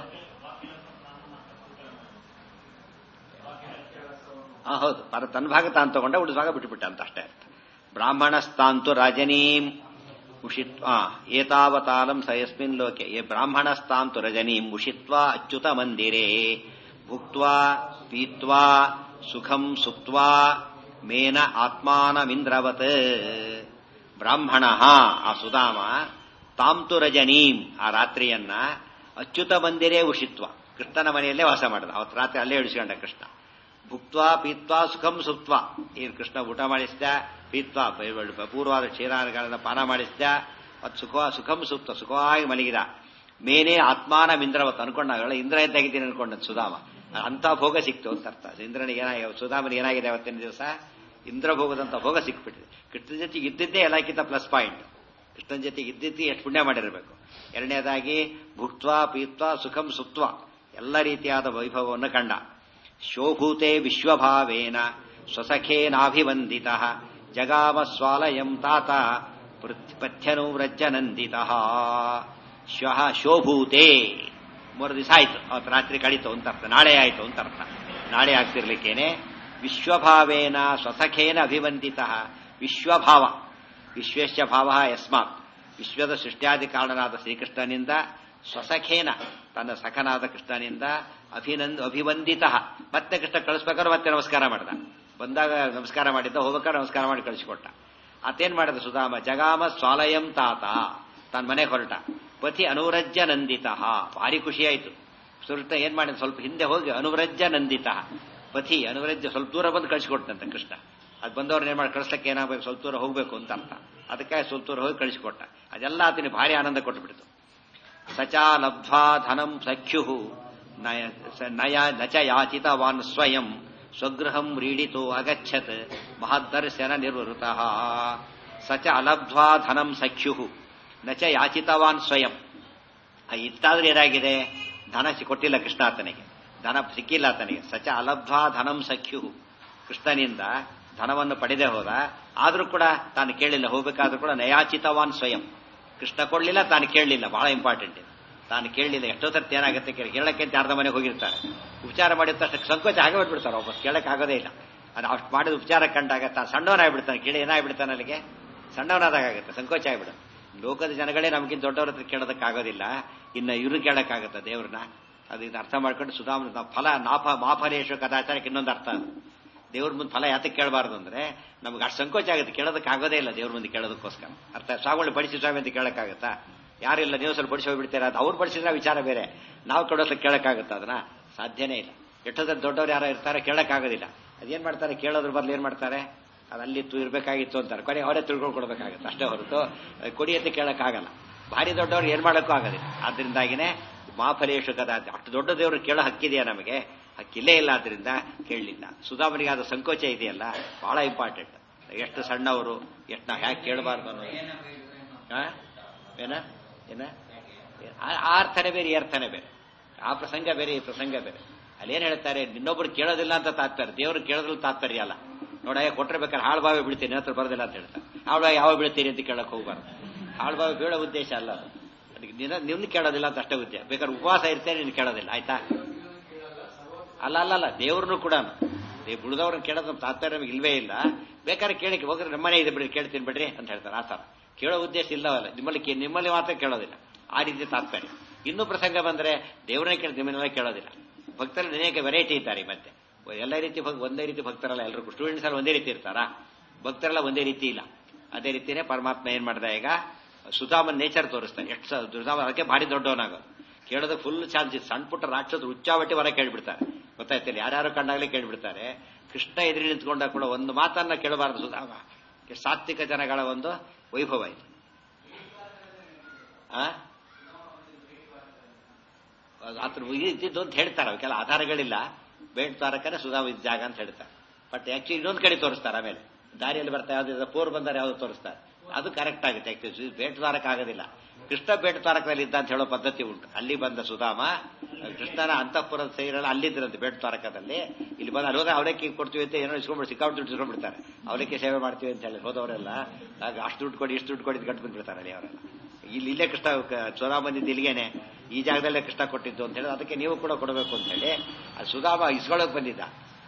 ಹಾ ಹೌದು, ತನ್ನ ಭಾಗ ತಾನು ತಗೊಂಡ ಉಳಿದ ಭಾಗ ಬಿಟ್ಟುಬಿಟ್ಟ ಅಂತ ಅಷ್ಟೇ ಅರ್ಥ. ಬ್ರಾಹ್ಮಣಸ್ತಾಂತು ರಾಜನೀಂ ಉಷಿತ್ವಾ ಏತಾವತಾಲಂ ಸ ಯಸ್ಮಿನ್ ಲೋಕೆ ಯೇ ಬ್ರಾಹ್ಮಣಸ್ತಾಂತು ರಜನೀಂ ಉಷಿತ್ವಾ ಅಚ್ಯುತ ಮಂದಿರೇ ಭುಕ್ತ್ವಾ ಪೀತ್ವಾ ಸುಖಂ ಸುಪ್ತ್ವಾ ಮೇನ ಆತ್ಮಾನಮಿಂದ್ರವತ್. ಬ್ರಾಹ್ಮಣ ಆ ಸುಧಾಮ ತಾಂತು ರಜನೀಂ ಆ ರಾತ್ರಿಯನ್ನ ಅಚ್ಯುತ ಮಂದಿರೇ ಉಷಿತ್ವ ಕೃಷ್ಣನ ಮನೆಯಲ್ಲೇ ವಾಸ ಮಾಡಿದ. ಅವತ್ತು ರಾತ್ರಿ ಅಲ್ಲೇ ಇಳಿಸ್ಕೊಂಡ ಕೃಷ್ಣ. ಭುಕ್ತ್ವಾ ಪೀತ್ವಾ ಸುಖಂ ಸುಪ್ತ್ವಾ ಈ ಕೃಷ್ಣ ಊಟ ಮಾಡಿಸಿದ, ಪೀತ್ವಾ ಪೂರ್ವಾದ ಕ್ಷೀರಾದಿಗಳನ್ನ ಪಾನ ಮಾಡಿಸಿದ, ಮತ್ತು ಸುಖ ಸುಖಂ ಸುಪ್ತ ಸುಖವಾಗಿ ಮಲಗಿದ. ಮೇನೇ ಆತ್ಮಾನ ಇಂದ್ರವತ್ ಅನ್ಕೊಂಡ ಇಂದ್ರ ತೆಗಿತೀನಿ ಅನ್ಕೊಂಡ ಸುಧಾಮ. ಅಂತ ಭೋಗ ಸಿಕ್ತು ಅಂತ ಅರ್ಥ. ಇಂದ್ರನಿಗೆ ಏನಾಗಿದೆ, ಸುಧಾಮನಿಗೆ ಏನಾಗಿದೆ ಅವತ್ತಿನ ದಿವಸ ಇಂದ್ರ ಭೋಗದಂತ ಭೋಗ ಸಿಕ್ಬಿಟ್ಟಿದೆ. ಕೃಷ್ಣನ ಜೊತೆಗೆ ಇದ್ದಿದ್ದೇ ಎಲ್ಲಕ್ಕಿಂತ ಪ್ಲಸ್ ಪಾಯಿಂಟ್. ಕೃಷ್ಣನ ಜೊತೆಗೆ ಇದ್ದಿದ್ದೇ ಎಷ್ಟು ಪುಣ್ಯ ಮಾಡಿರಬೇಕು. ಎರಡನೇದಾಗಿ ಭುಕ್ತ್ವಾ ಪೀತ್ವಾ ಸುಖಂ ಸುಪ್ತ್ವಾ ಎಲ್ಲ ರೀತಿಯಾದ ವೈಭವವನ್ನು ಕಂಡ. ಶೋಭೂತೆ ವಿಶ್ವಭಾವೇನ ಸ್ವಸಖೇನಾಭಿವಂದಿತ ಜಗಾಮ ಸ್ವಾಲಯಂ ತಾತ ಪಥ್ಯನುವ್ರಜ್ಜನಂದಿತ. ಶ್ವಃ ಶೋಭೂತೆ ಮೂರು ದಿವಸ ಆಯ್ತು, ಅವತ್ತು ರಾತ್ರಿ ಕಳೀತು ಅಂತ ಅರ್ಥ. ನಾಳೆ ಆಯ್ತು ಅಂತ ಅರ್ಥ. ನಾಳೆ ಆಗ್ತಿರ್ಲಿಕ್ಕೇನೆ ವಿಶ್ವಭಾವೇನ ಸ್ವಸಖೇನ ಅಭಿವಂದಿತ. ವಿಶ್ವಭಾವ ವಿಶ್ವೇಶ್ಯ ಭಾವ ಯಸ್ಮಾತ್ ವಿಶ್ವದ ಸೃಷ್ಟ್ಯಾದಿ ಕಾರಣನಾದ ಶ್ರೀಕೃಷ್ಣನಿಂದ ಸ್ವಸಖೇನ ತನ್ನ ಸಖನಾದ ಕೃಷ್ಣನಿಂದ ಅಭಿನಂದ ಅಭಿವಂದಿತ. ಮತ್ತೆ ಕೃಷ್ಣ ಕಳಿಸ್ಬೇಕಾದ್ರೆ ಮತ್ತೆ ನಮಸ್ಕಾರ ಮಾಡಿದ. ಬಂದಾಗ ನಮಸ್ಕಾರ ಮಾಡಿದ್ದ, ಹೋಗ್ಬೇಕಾದ್ರೆ ನಮಸ್ಕಾರ ಮಾಡಿ ಕಳಿಸಿಕೊಟ್ಟ. ಆತೇನ್ ಮಾಡಿದ ಸುಧಾಮ ಜಗಾಮ ಸ್ವಾಲಯಂ ತಾತ ತನ್ನ ಮನೆಗೆ ಹೊರಟ. ಪತಿ ಅನುವ್ರಜ್ಯ ನಂದಿತ ಭಾರಿ ಖುಷಿಯಾಯಿತು. ಸುರತ ಏನ್ ಮಾಡಿದ, ಸ್ವಲ್ಪ ಹಿಂದೆ ಹೋಗಿ ಅನುವ್ರಜ್ಯ ನಂದಿತ ಪತಿ ಅನುವ್ರಜ್ಯ ಸ್ವಲ್ಪ ದೂರ ಬಂದು ಕಳಿಸಿಕೊಟ್ಟಂತ ಕೃಷ್ಣ. ಅದು ಬಂದವ್ರನ್ನ ಏನ್ ಮಾಡಿ ಕಳಿಸ್ಲಿಕ್ಕೆ ಏನಾಗಬೇಕು, ಸ್ವಲ್ಪ ದೂರ ಹೋಗ್ಬೇಕು ಅಂತ ಅರ್ಥ. ಅದಕ್ಕೆ ಸ್ವಲ್ಪ ದೂರ ಹೋಗಿ ಕಳಿಸಿಕೊಟ್ಟ. ಅದೆಲ್ಲ ಆತನಿಗೆ ಭಾರಿ ಆನಂದ ಕೊಟ್ಟುಬಿಡ್ತು. ಸಚಾ ಲಬ್ಧ್ವಾ ಧನಂ ಸಖ್ಯು ನಯ ನಚ ಯಾಚಿತವಾನ್ ಸ್ವಯಂ ಸ್ವಗೃಹಂ ರೀಡಿತೋ ಅಗಚ್ಚತ್ ಮಹದ್ದರ್ಶನ ನಿರ್ವೃತಃ. ಸಚ ಅಲಬ್ಧ್ವಾ ಧನಂ ಸಖ್ಯು ನಚ ಯಾಚಿತವಾನ್ ಸ್ವಯಂ. ಇತ್ತಾದ್ರೂ ಏನಾಗಿದೆ, ಧನ ಕೊಟ್ಟಿಲ್ಲ ಕೃಷ್ಣ ಆತನಿಗೆ, ಧನ ಸಿಕ್ಕಿಲ್ಲ ಆತನಿಗೆ. ಸಚ ಅಲಬ್ಧ್ವಾ ಧನಂ ಸಖ್ಯು ಕೃಷ್ಣನಿಂದ ಧನವನ್ನು ಪಡೆದೇ ಹೋದ. ಆದ್ರೂ ಕೂಡ ತಾನು ಕೇಳಿಲ್ಲ, ಹೋಗ್ಬೇಕಾದ್ರೂ ಕೂಡ ನಯಾಚಿತವಾನ್ ಸ್ವಯಂ ಕೃಷ್ಣ ಕೊಡ್ಲಿಲ್ಲ, ತಾನು ಕೇಳಲಿಲ್ಲ. ಬಹಳ ಇಂಪಾರ್ಟೆಂಟ್ ಇದು. ತಾನು ಕೇಳಲಿಲ್ಲ. ಎಷ್ಟೋ ಸರ್ತಿ ಏನಾಗುತ್ತೆ, ಕೇಳಕ್ಕೆ ಅಂತ ಅರ್ಧ ಮನೆಗೆ ಹೋಗಿರ್ತಾರೆ. ಉಪಚಾರ ಮಾಡಿದ ತಕ್ಷಣ ಸಂಕೋಚ ಆಗೇ ಬಿಟ್ಬಿಡ್ತಾರೆ. ವಾಪಸ್ ಕೇಳಕ್ಕೆ ಆಗೋದೇ ಇಲ್ಲ. ಅದು ಅಷ್ಟು ಮಾಡಿದ ಉಪಚಾರ ಕಂಡಾಗ ತಾನು ಸಣ್ಣವನಾಗ್ಬಿಡ್ತಾನೆ. ಕೇಳಿ ಏನಾಗ್ಬಿಡ್ತಾನೆ, ಅಲ್ಲಿಗೆ ಸಣ್ಣವನಾದಾಗುತ್ತೆ, ಸಂಕೋಚ ಆಗ್ಬಿಡುತ್ತೆ. ಲೋಕದ ಜನಗಳೇ ನಮಗಿಂತ ದೊಡ್ಡವ್ರ ಹತ್ರ ಕೇಳೋದಕ್ಕಾಗೋದಿಲ್ಲ, ಇನ್ನು ಇವ್ರು ಕೇಳಕ್ಕಾಗತ್ತ ದೇವ್ರನ್ನ. ಅದು ಇದು ಅರ್ಥ ಮಾಡ್ಕೊಂಡು ಸುಧಾಮ ಫಲ ನಾಫ ಮಾಫಲೇಶ ಕದಾಚಾರಕ್ಕೆ ಇನ್ನೊಂದು ಅರ್ಥ. ಅದು ದೇವ್ರ ಮುಂದೆ ಫಲ ಯಾತಕ್ಕೆ ಕೇಳಬಾರ್ದು ಅಂದ್ರೆ ನಮ್ಗೆ ಅಷ್ಟು ಸಂಕೋಚ ಆಗುತ್ತೆ, ಕೇಳೋದಕ್ಕೆ ಆಗೋದೇ ಇಲ್ಲ ದೇವ್ರ ಮುಂದೆ ಕೇಳೋದಕ್ಕೋಸ್ಕರ. ಅರ್ಥ ಸ್ವಾಮಿಗಳು ಬಡಿಸಿ ಸ್ವಾಮಿ ಅಂತ ಕೇಳಕ್ಕಾಗತ್ತಾ? ಯಾರಿಲ್ಲ, ನೀವು ಸ್ವಲ್ಪ ಬಡಿಸಿ ಹೋಗ್ಬಿಡ್ತೀರಾ. ಅದು ಅವ್ರು ಬಡಿಸಿದ್ರೆ ವಿಚಾರ ಬೇರೆ, ನಾವು ಕೊಡೋದಕ್ಕೆ ಕೇಳಕ್ಕಾಗತ್ತ? ಅದನ್ನ ಸಾಧ್ಯನೇ ಇಲ್ಲ. ಎಷ್ಟೊತ್ತ ದೊಡ್ಡವ್ರು ಯಾರೋ ಇರ್ತಾರೆ, ಕೇಳಕ್ಕಾಗೋದಿಲ್ಲ. ಅದೇನ್ ಮಾಡ್ತಾರೆ, ಕೇಳೋದ್ರ ಬದಲು ಏನ್ ಮಾಡ್ತಾರೆ, ಅದು ಅಲ್ಲಿತ್ತು ಇರ್ಬೇಕಾಗಿತ್ತು ಅಂತಾರೆ. ಕೊನೆ ಅವರೇ ತಿಳ್ಕೊಂಡು ಕೊಡ್ಬೇಕಾಗುತ್ತೆ ಅಷ್ಟೇ ಹೊರತು ಕೊಡಿಯತ್ತೆ ಕೇಳಕ್ಕಾಗಲ್ಲ. ಭಾರಿ ದೊಡ್ಡವ್ರು ಏನ್ ಮಾಡೋಕ್ಕೂ ಆಗೋದಿಲ್ಲ. ಆದ್ರಿಂದಾಗಿನೇ ಮಾಫಲೇಶು ಕದಾ ಅಷ್ಟು ದೊಡ್ಡ ದೇವರು ಕೇಳೋ ಹಕ್ಕಿದೆಯಾ ನಮಗೆ? ಹಕ್ಕಿಲ್ಲೇ ಇಲ್ಲ. ಆದ್ರಿಂದ ಕೇಳಲಿಲ್ಲ. ಸುಧಾಮನಿಗೆ ಆದ ಸಂಕೋಚ ಇದೆಯಲ್ಲ, ಬಹಳ ಇಂಪಾರ್ಟೆಂಟ್. ಎಷ್ಟು ಸಣ್ಣವರು, ಎಷ್ಟು ನಾವು ಹ್ಯಾಕೆ ಕೇಳಬಾರ್ದು ಅನ್ನೋದು. ಏನ ಏನ ಆ ಅರ್ಥನೇ ಬೇರೆ, ಈ ಅರ್ಥನೇ ಬೇರೆ. ಆ ಪ್ರಸಂಗ ಬೇರೆ, ಈ ಪ್ರಸಂಗ ಬೇರೆ. ಅಲ್ಲೇನ್ ಹೇಳ್ತಾರೆ, ಇನ್ನೊಬ್ರು ಕೇಳೋದಿಲ್ಲ ಅಂತ ತಾತ್ತಾರೆ, ದೇವರು ಕೇಳೋದ್ರಲ್ಲಿ ತಾತ್ಪರ್ಯ ಅಲ್ಲ. ನೋಡ, ಕೊಟ್ಟಿರ್ಬೇಕಾದ್ರೆ ಹಾಳು ಬಾವಿ ಬೀಳ್ತೀನಿ ಹತ್ರ ಬರೋದಿಲ್ಲ ಅಂತ ಹೇಳ್ತಾರೆ. ಹಾಳು ಬಾವಿ ಯಾವಾಗ ಬೀಳ್ತೀನಿ ಅಂತ ಕೇಳಕ್ ಹೋಗ್ಬಾರ್ದು. ಹಾಳು ಬಾವಿ ಬೀಳೋ ಉದ್ದೇಶ ಅಲ್ಲ ಅದು. ಅದಕ್ಕೆ ನಿನ್ನ ಕೇಳೋದಿಲ್ಲ ಅಂತ ಅಷ್ಟೇ ಉದ್ದೇಶ. ಬೇಕಾದ್ರೆ ಉಪವಾಸ ಇರ್ತೇನೆ, ನಿನ್ ಕೇಳೋದಿಲ್ಲ, ಆಯ್ತಾ? ಅಲ್ಲ ಅಲ್ಲ ಅಲ್ಲ ದೇವ್ರನ್ನು ಕೂಡ ಬಿಡದವ್ರನ್ನ ಕೇಳೋದು ನಮ್ಮ ತಾತ್ಪರ್ಯ ನಮಗೆ ಇಲ್ವೇ ಇಲ್ಲ. ಬೇಕಾದ್ರೆ ಕೇಳಿಕ್ಕೆ ಹೋಗ್ರೆ ನಮ್ಮನೆ ಇದೆ ಬಿಡ್ರಿ, ಕೇಳ್ತೀನಿ ಬಿಡ್ರಿ ಅಂತ ಹೇಳ್ತಾರೆ. ಆ ಥರ ಕೇಳೋ ಉದ್ದೇಶ ಇಲ್ಲವಲ್ಲ. ನಿಮ್ಮಲ್ಲಿ ನಿಮ್ಮಲ್ಲಿ ಮಾತ್ರ ಕೇಳೋದಿಲ್ಲ, ಆ ರೀತಿ ತಾತ್ಪರ್ಯ. ಇನ್ನೂ ಪ್ರಸಂಗ ಬಂದ್ರೆ ದೇವ್ರನ್ನೇ ಕೇಳಿ ನಿಮ್ಮನ್ನೆಲ್ಲ ಕೇಳೋದಿಲ್ಲ. ಭಕ್ತರಲ್ಲಿ ಅನೇಕ ವೆರೈಟಿ ಇದ್ದಾರೆ. ಮತ್ತೆ ಎಲ್ಲ ರೀತಿ ಒಂದೇ ರೀತಿ ಭಕ್ತರಲ್ಲ ಎಲ್ಲರಿಗೂ. ಸ್ಟೂಡೆಂಟ್ಸ್ ಎಲ್ಲ ಒಂದೇ ರೀತಿ ಇರ್ತಾರಾ? ಭಕ್ತರೆಲ್ಲ ಒಂದೇ ರೀತಿ ಇಲ್ಲ. ಅದೇ ರೀತಿನೇ ಪರಮಾತ್ಮ ಏನ್ ಮಾಡ್ದ, ಈಗ ಸುಧಾಮನ್ ನೇಚರ್ ತೋರಿಸ್ತಾನೆ. ಎಷ್ಟು ಸುಧಾಮ ಅದಕ್ಕೆ ಭಾರಿ ದೊಡ್ಡವನಾಗೋದು. ಕೇಳೋದಕ್ಕೆ ಫುಲ್ ಚಾನ್ಸ್. ಸಣ್ಣ ಪುಟ್ಟ ರಾಕ್ಷಸರು ಹುಚ್ಚಾವಟ್ಟಿ ಹೊರ ಕೇಳ್ಬಿಡ್ತಾರೆ, ಗೊತ್ತಾಯ್ತಿಲ್ಲ? ಯಾರ್ಯಾರು ಕಂಡಾಗಲೇ ಕೇಳ್ಬಿಡ್ತಾರೆ. ಕೃಷ್ಣ ಎದುರು ನಿಂತ್ಕೊಂಡಾಗ ಕೂಡ ಒಂದು ಮಾತನ್ನ ಕೇಳಬಾರದು ಸುಧಾಮ. ಸಾತ್ವಿಕ ಜನಗಳ ಒಂದು ವೈಭವ ಇದು. ಆತರ ಇದ್ದಿದ್ದು ಅಂತ ಹೇಳ್ತಾರೆ. ಅವಕ್ಕೆಲ್ಲ ಆಧಾರಗಳಿಲ್ಲ. ಬೇಟ್ ದ್ವಾರಕನೇ ಸುಧಾಮ ಇದ್ದ ಜಾಗ ಅಂತ ಹೇಳ್ತಾರೆ. ಬಟ್ ಆಕ್ಚುಲಿ ಇನ್ನೊಂದು ಕಡೆ ತೋರಿಸ್ತಾರೆ. ಆಮೇಲೆ ದಾರಿಯಲ್ಲಿ ಬರ್ತಾ ಯಾವ್ದು ಪೂರ್ ಬಂದರೆ ಯಾವ್ದು ತೋರಿಸ್ತಾರೆ, ಅದು ಕರೆಕ್ಟ್ ಆಗುತ್ತೆ. ಆಕ್ಚುಲಿ ಬೇಟ್ ದ್ವಾರಕ ಆಗೋದಿಲ್ಲ. ಕೃಷ್ಣ ಬೇಟ್ ದ್ವಾರಕದಲ್ಲಿ ಇದ್ದ ಅಂತ ಹೇಳೋ ಪದ್ಧತಿ ಉಂಟು. ಅಲ್ಲಿ ಬಂದ ಸುಧಾಮ ಕೃಷ್ಣನ ಅಂತಃಪುರದ ಸೈರಲ್ಲ ಅಲ್ಲಿದ್ರಂತೆ ಬೇಟ್ ದ್ವಾರಕದಲ್ಲಿ. ಇಲ್ಲಿ ಬಂದು ಅಲ್ಲಿ ಹೋದ್ರೆ ಅವಲಕ್ಕಿ ಕೊಡ್ತೀವಿ ಅಂತ ಏನೋ ಇಸ್ಕೊಂಡ್ಬಿಟ್ಟು ಸಿಕ್ಕಾಬಿಟ್ಟು ದುಡ್ಡು ಇಸ್ಕೊಂಡ್ಬಿಡ್ತಾರೆ. ಅವಲಕ್ಕಿ ಸೇವೆ ಮಾಡ್ತೀವಿ ಅಂತ ಹೇಳಿ ಹೋದವರೆಲ್ಲ ಅಷ್ಟು ದುಡ್ಡು ಕೊಡಿ ಇಷ್ಟು ದುಡ್ಡು ಕೊಡಿ ಗಂಟು ಬಂದ್ಬಿಡ್ತಾರೆ ಅಲ್ಲಿ ಅವರೆಲ್ಲ. ಇಲ್ಲಿ ಇಲ್ಲೇ ಕೃಷ್ಣ ಸುಧಾಮ ಬಂದಿದ್ದು ಇಲ್ಲಿಗೇನೆ, ಈ ಜಾಗದಲ್ಲೇ ಕೃಷ್ಣ ಕೊಟ್ಟಿದ್ದು ಅಂತ ಹೇಳಿ ಅದಕ್ಕೆ ನೀವು ಕೂಡ ಕೊಡಬೇಕು ಅಂತ ಹೇಳಿ ಅದು ಸುಧಾಮ ಇಸ್ಕೊಳ್ಳೋಕೆ ಬಂದಿದ್ದ.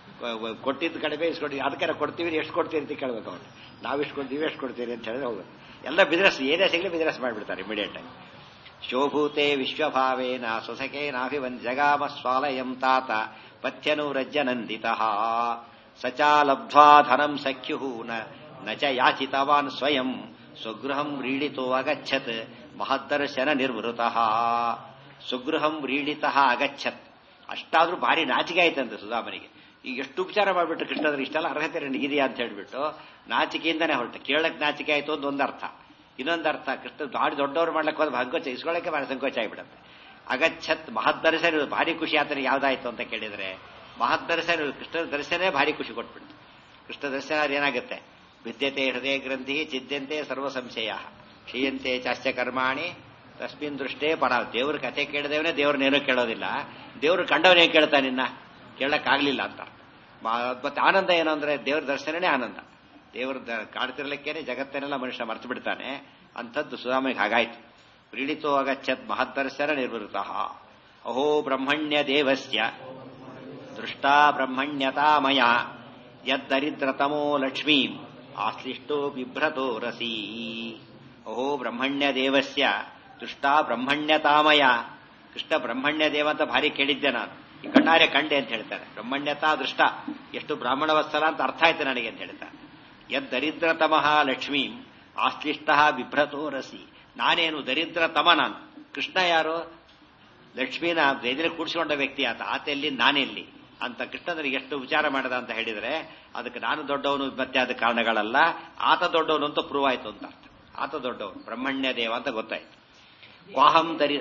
ಕೊಟ್ಟಿದ್ದು ಕಡಿಮೆ ಇಸ್ಕೊಟ್ಟಿದ್ದು, ಅದಕ್ಕೆ ಕೊಡ್ತೀವಿ ಎಷ್ಟು ಕೊಡ್ತೀರಿ ಅಂತ ಕೇಳ್ಬೇಕು ಅವ್ರು. ನಾವು ಇಷ್ಟು ಕೊಡ್ತೀವಿ ಎಷ್ಟು ಕೊಡ್ತೀರಿ ಅಂತ ಹೇಳಿದ್ರೆ ಹೋಗೋದು. ಎಲ್ಲ ಬಿಸ್ನೆಸ್ ಏನೇ ಸಿಗಲಿ ಬಿಸ್ನೆಸ್ ಮಾಡಿಬಿಡ್ತಾರೆ ಇಮಿಡಿಯೇಟ್ ಆಗಿ. ಶೋಭೂತೆ ವಿಶ್ವಭಾವೇನ ಸ್ವಸಖೇನಾಭಿವನ್ ಜಗಾಮ ಸ್ವಾಲಯಂ ತಾತ ಪಥ್ಯನುರಜ್ಯ ನಂದಿತಃ ಸಚಾ ಲಬ್ಧ್ವಾ ಧನಂ ಸಖ್ಯು ನ ಚ ಯಾಚಿತವಾನ್ ಸ್ವಯಂ ಸ್ವಗೃಹಂ ವ್ರೀಡಿತೋ ಅಗಚ್ಚತ್ ಮಹದ್ದರ್ಶನ ನಿರ್ವೃತಃ. ಸ್ವಗೃಹಂ ವ್ರೀಡಿತಃ ಅಗಚ್ಚತ್. ಅಷ್ಟಾದ್ರೂ ಭಾರಿ ನಾಚಿಕೆ ಆಯ್ತಂತೆ ಸುಧಾಮನಿಗೆ. ಈಗ ಎಷ್ಟು ಉಪಚಾರ ಮಾಡಿಬಿಟ್ಟು ಕೃಷ್ಣದ್ರ ಇಷ್ಟೆಲ್ಲ ಅರ್ಹತೆ ನನಗಿದೆಯಾ ಅಂತ ಹೇಳ್ಬಿಟ್ಟು ನಾಚಿಕೆಯಿಂದಾನೆ ಹೊರಟು. ಕೇಳಕ್ ನಾಚಿಕೆ ಆಯ್ತು ಅಂತ ಒಂದರ್ಥ. ಇನ್ನೊಂದು ಅರ್ಥ ಕೃಷ್ಣ ಭಾರಿ ದೊಡ್ಡವರು ಮಾಡ್ಲಿಕ್ಕೆ ಹೋದ್ರೆ ಸಂಕೋಚ ಇಸ್ಕೊಳ್ಳೋಕೆ ಭಾರಿ ಸಂಕೋಚ ಆಗಿಬಿಡುತ್ತೆ. ಅಗಚ್ಚತ್ ಮಹದ್ದರ್ಶನ ಭಾರಿ ಖುಷಿ ಆತನಿಗೆ ಯಾವ್ದಾಯ್ತು ಅಂತ ಕೇಳಿದ್ರೆ ಮಹದ್ದರ್ಶನ ಕೃಷ್ಣನ ದರ್ಶನೇ ಭಾರಿ ಖುಷಿ ಕೊಟ್ಬಿಡ್ತು. ಕೃಷ್ಣ ದರ್ಶನ ಏನಾಗುತ್ತೆ? ವಿದ್ಯತೆ ಹೃದಯ ಗ್ರಂಥಿ ಚಿದ್ಯಂತೆ ಸರ್ವ ಸಂಶಯ ಕ್ಷೀಯಂತೆ ಚಾಸ್ಯ ಕರ್ಮಾಣಿ ತಸ್ಮಿನ್ ದೃಷ್ಟೇ ಪರ. ದೇವ್ರ ಕಥೆ ಕೇಳಿದವನೇ ದೇವ್ರನ್ನೇನೋ ಕೇಳೋದಿಲ್ಲ, ದೇವ್ರು ಕಂಡವನೇ ಕೇಳ್ತಾ ನಿನ್ನ ಕೇಳಕ್ಕಾಗ್ಲಿಲ್ಲ ಅಂತ. ಮತ್ತೆ ಆನಂದ ಏನು ಅಂದ್ರೆ ದೇವ್ರ ದರ್ಶನನೇ ಆನಂದ. ದೇವ್ರ ಕಾಡ್ತಿರ್ಲಿಕ್ಕೇನೆ ಜಗತ್ತನ್ನೆಲ್ಲ ಮನುಷ್ಯ ಮರ್ತು ಬಿಡ್ತಾನೆ. ಅಂಥದ್ದು ಸುಧಾಮನಿಗೆ ಹಾಗಾಯ್ತು. ಪ್ರೀಡಿತೋ ಅಗಚ್ಚತ್ ಮಹದ್ದರ್ಶನ ನಿರ್ವೃತಃ. ಅಹೋ ಬ್ರಹ್ಮಣ್ಯ ದೇವಸ್ಯ ದೃಷ್ಟಾ ಬ್ರಹ್ಮಣ್ಯತಾಮಯ ಯದ್ದರಿದ್ರತಮೋ ಲಕ್ಷ್ಮೀಂ ಆಶ್ಲಿಷ್ಟೋ ಬಿಭ್ರತೋ ರಸಿ. ಅಹೋ ಬ್ರಹ್ಮಣ್ಯ ದೇವಸ್ಯ ದೃಷ್ಟಾ ಬ್ರಹ್ಮಣ್ಯತಾಮಯ. ಕೃಷ್ಣ ಬ್ರಹ್ಮಣ್ಯ ದೇವ ಅಂತ ಭಾರಿ ಕೇಳಿದ್ದೆ ನಾನು, ಈ ಕಣ್ಣಾರೆ ಕಂಡೆ ಅಂತ ಹೇಳ್ತಾರೆ. ಬ್ರಹ್ಮಣ್ಯತಾ ದೃಷ್ಟ, ಎಷ್ಟು ಬ್ರಾಹ್ಮಣ ವತ್ಸಲ ಅಂತ ಅರ್ಥ ಆಯ್ತು ನನಗೆ ಅಂತ ಹೇಳ್ತಾರೆ. ಯದ್ದರಿದ್ರತಮಃ ಲಕ್ಷ್ಮೀಂ ಆಶ್ಲಿಷ್ಟ ಬಿಭ್ರತೋ ರಸಿ. ನಾನೇನು ದರಿದ್ರತಮ? ನಾನು ಕೃಷ್ಣ ಯಾರು? ಲಕ್ಷ್ಮೀನ ಎದುರು ಕೂಡಿಸಿಕೊಂಡ ವ್ಯಕ್ತಿ ಆತ. ಆತೆಯಲ್ಲಿ ನಾನೆಲ್ಲಿ ಅಂತ ಕೃಷ್ಣ ನನಗೆ ಎಷ್ಟು ವಿಚಾರ ಮಾಡದ ಅಂತ ಹೇಳಿದ್ರೆ ಅದಕ್ಕೆ ನಾನು ದೊಡ್ಡವನು ಮತ್ತೆ ಆದ ಕಾರಣಗಳಲ್ಲ, ಆತ ದೊಡ್ಡವನು ಅಂತ ಪ್ರೂವ್ ಆಯ್ತು ಅಂತ ಅರ್ಥ. ಆತ ದೊಡ್ಡವನು ಬ್ರಹ್ಮಣ್ಯ ದೇವ ಅಂತ ಗೊತ್ತಾಯ್ತು. ಕ್ವಾಹಂ ದರಿ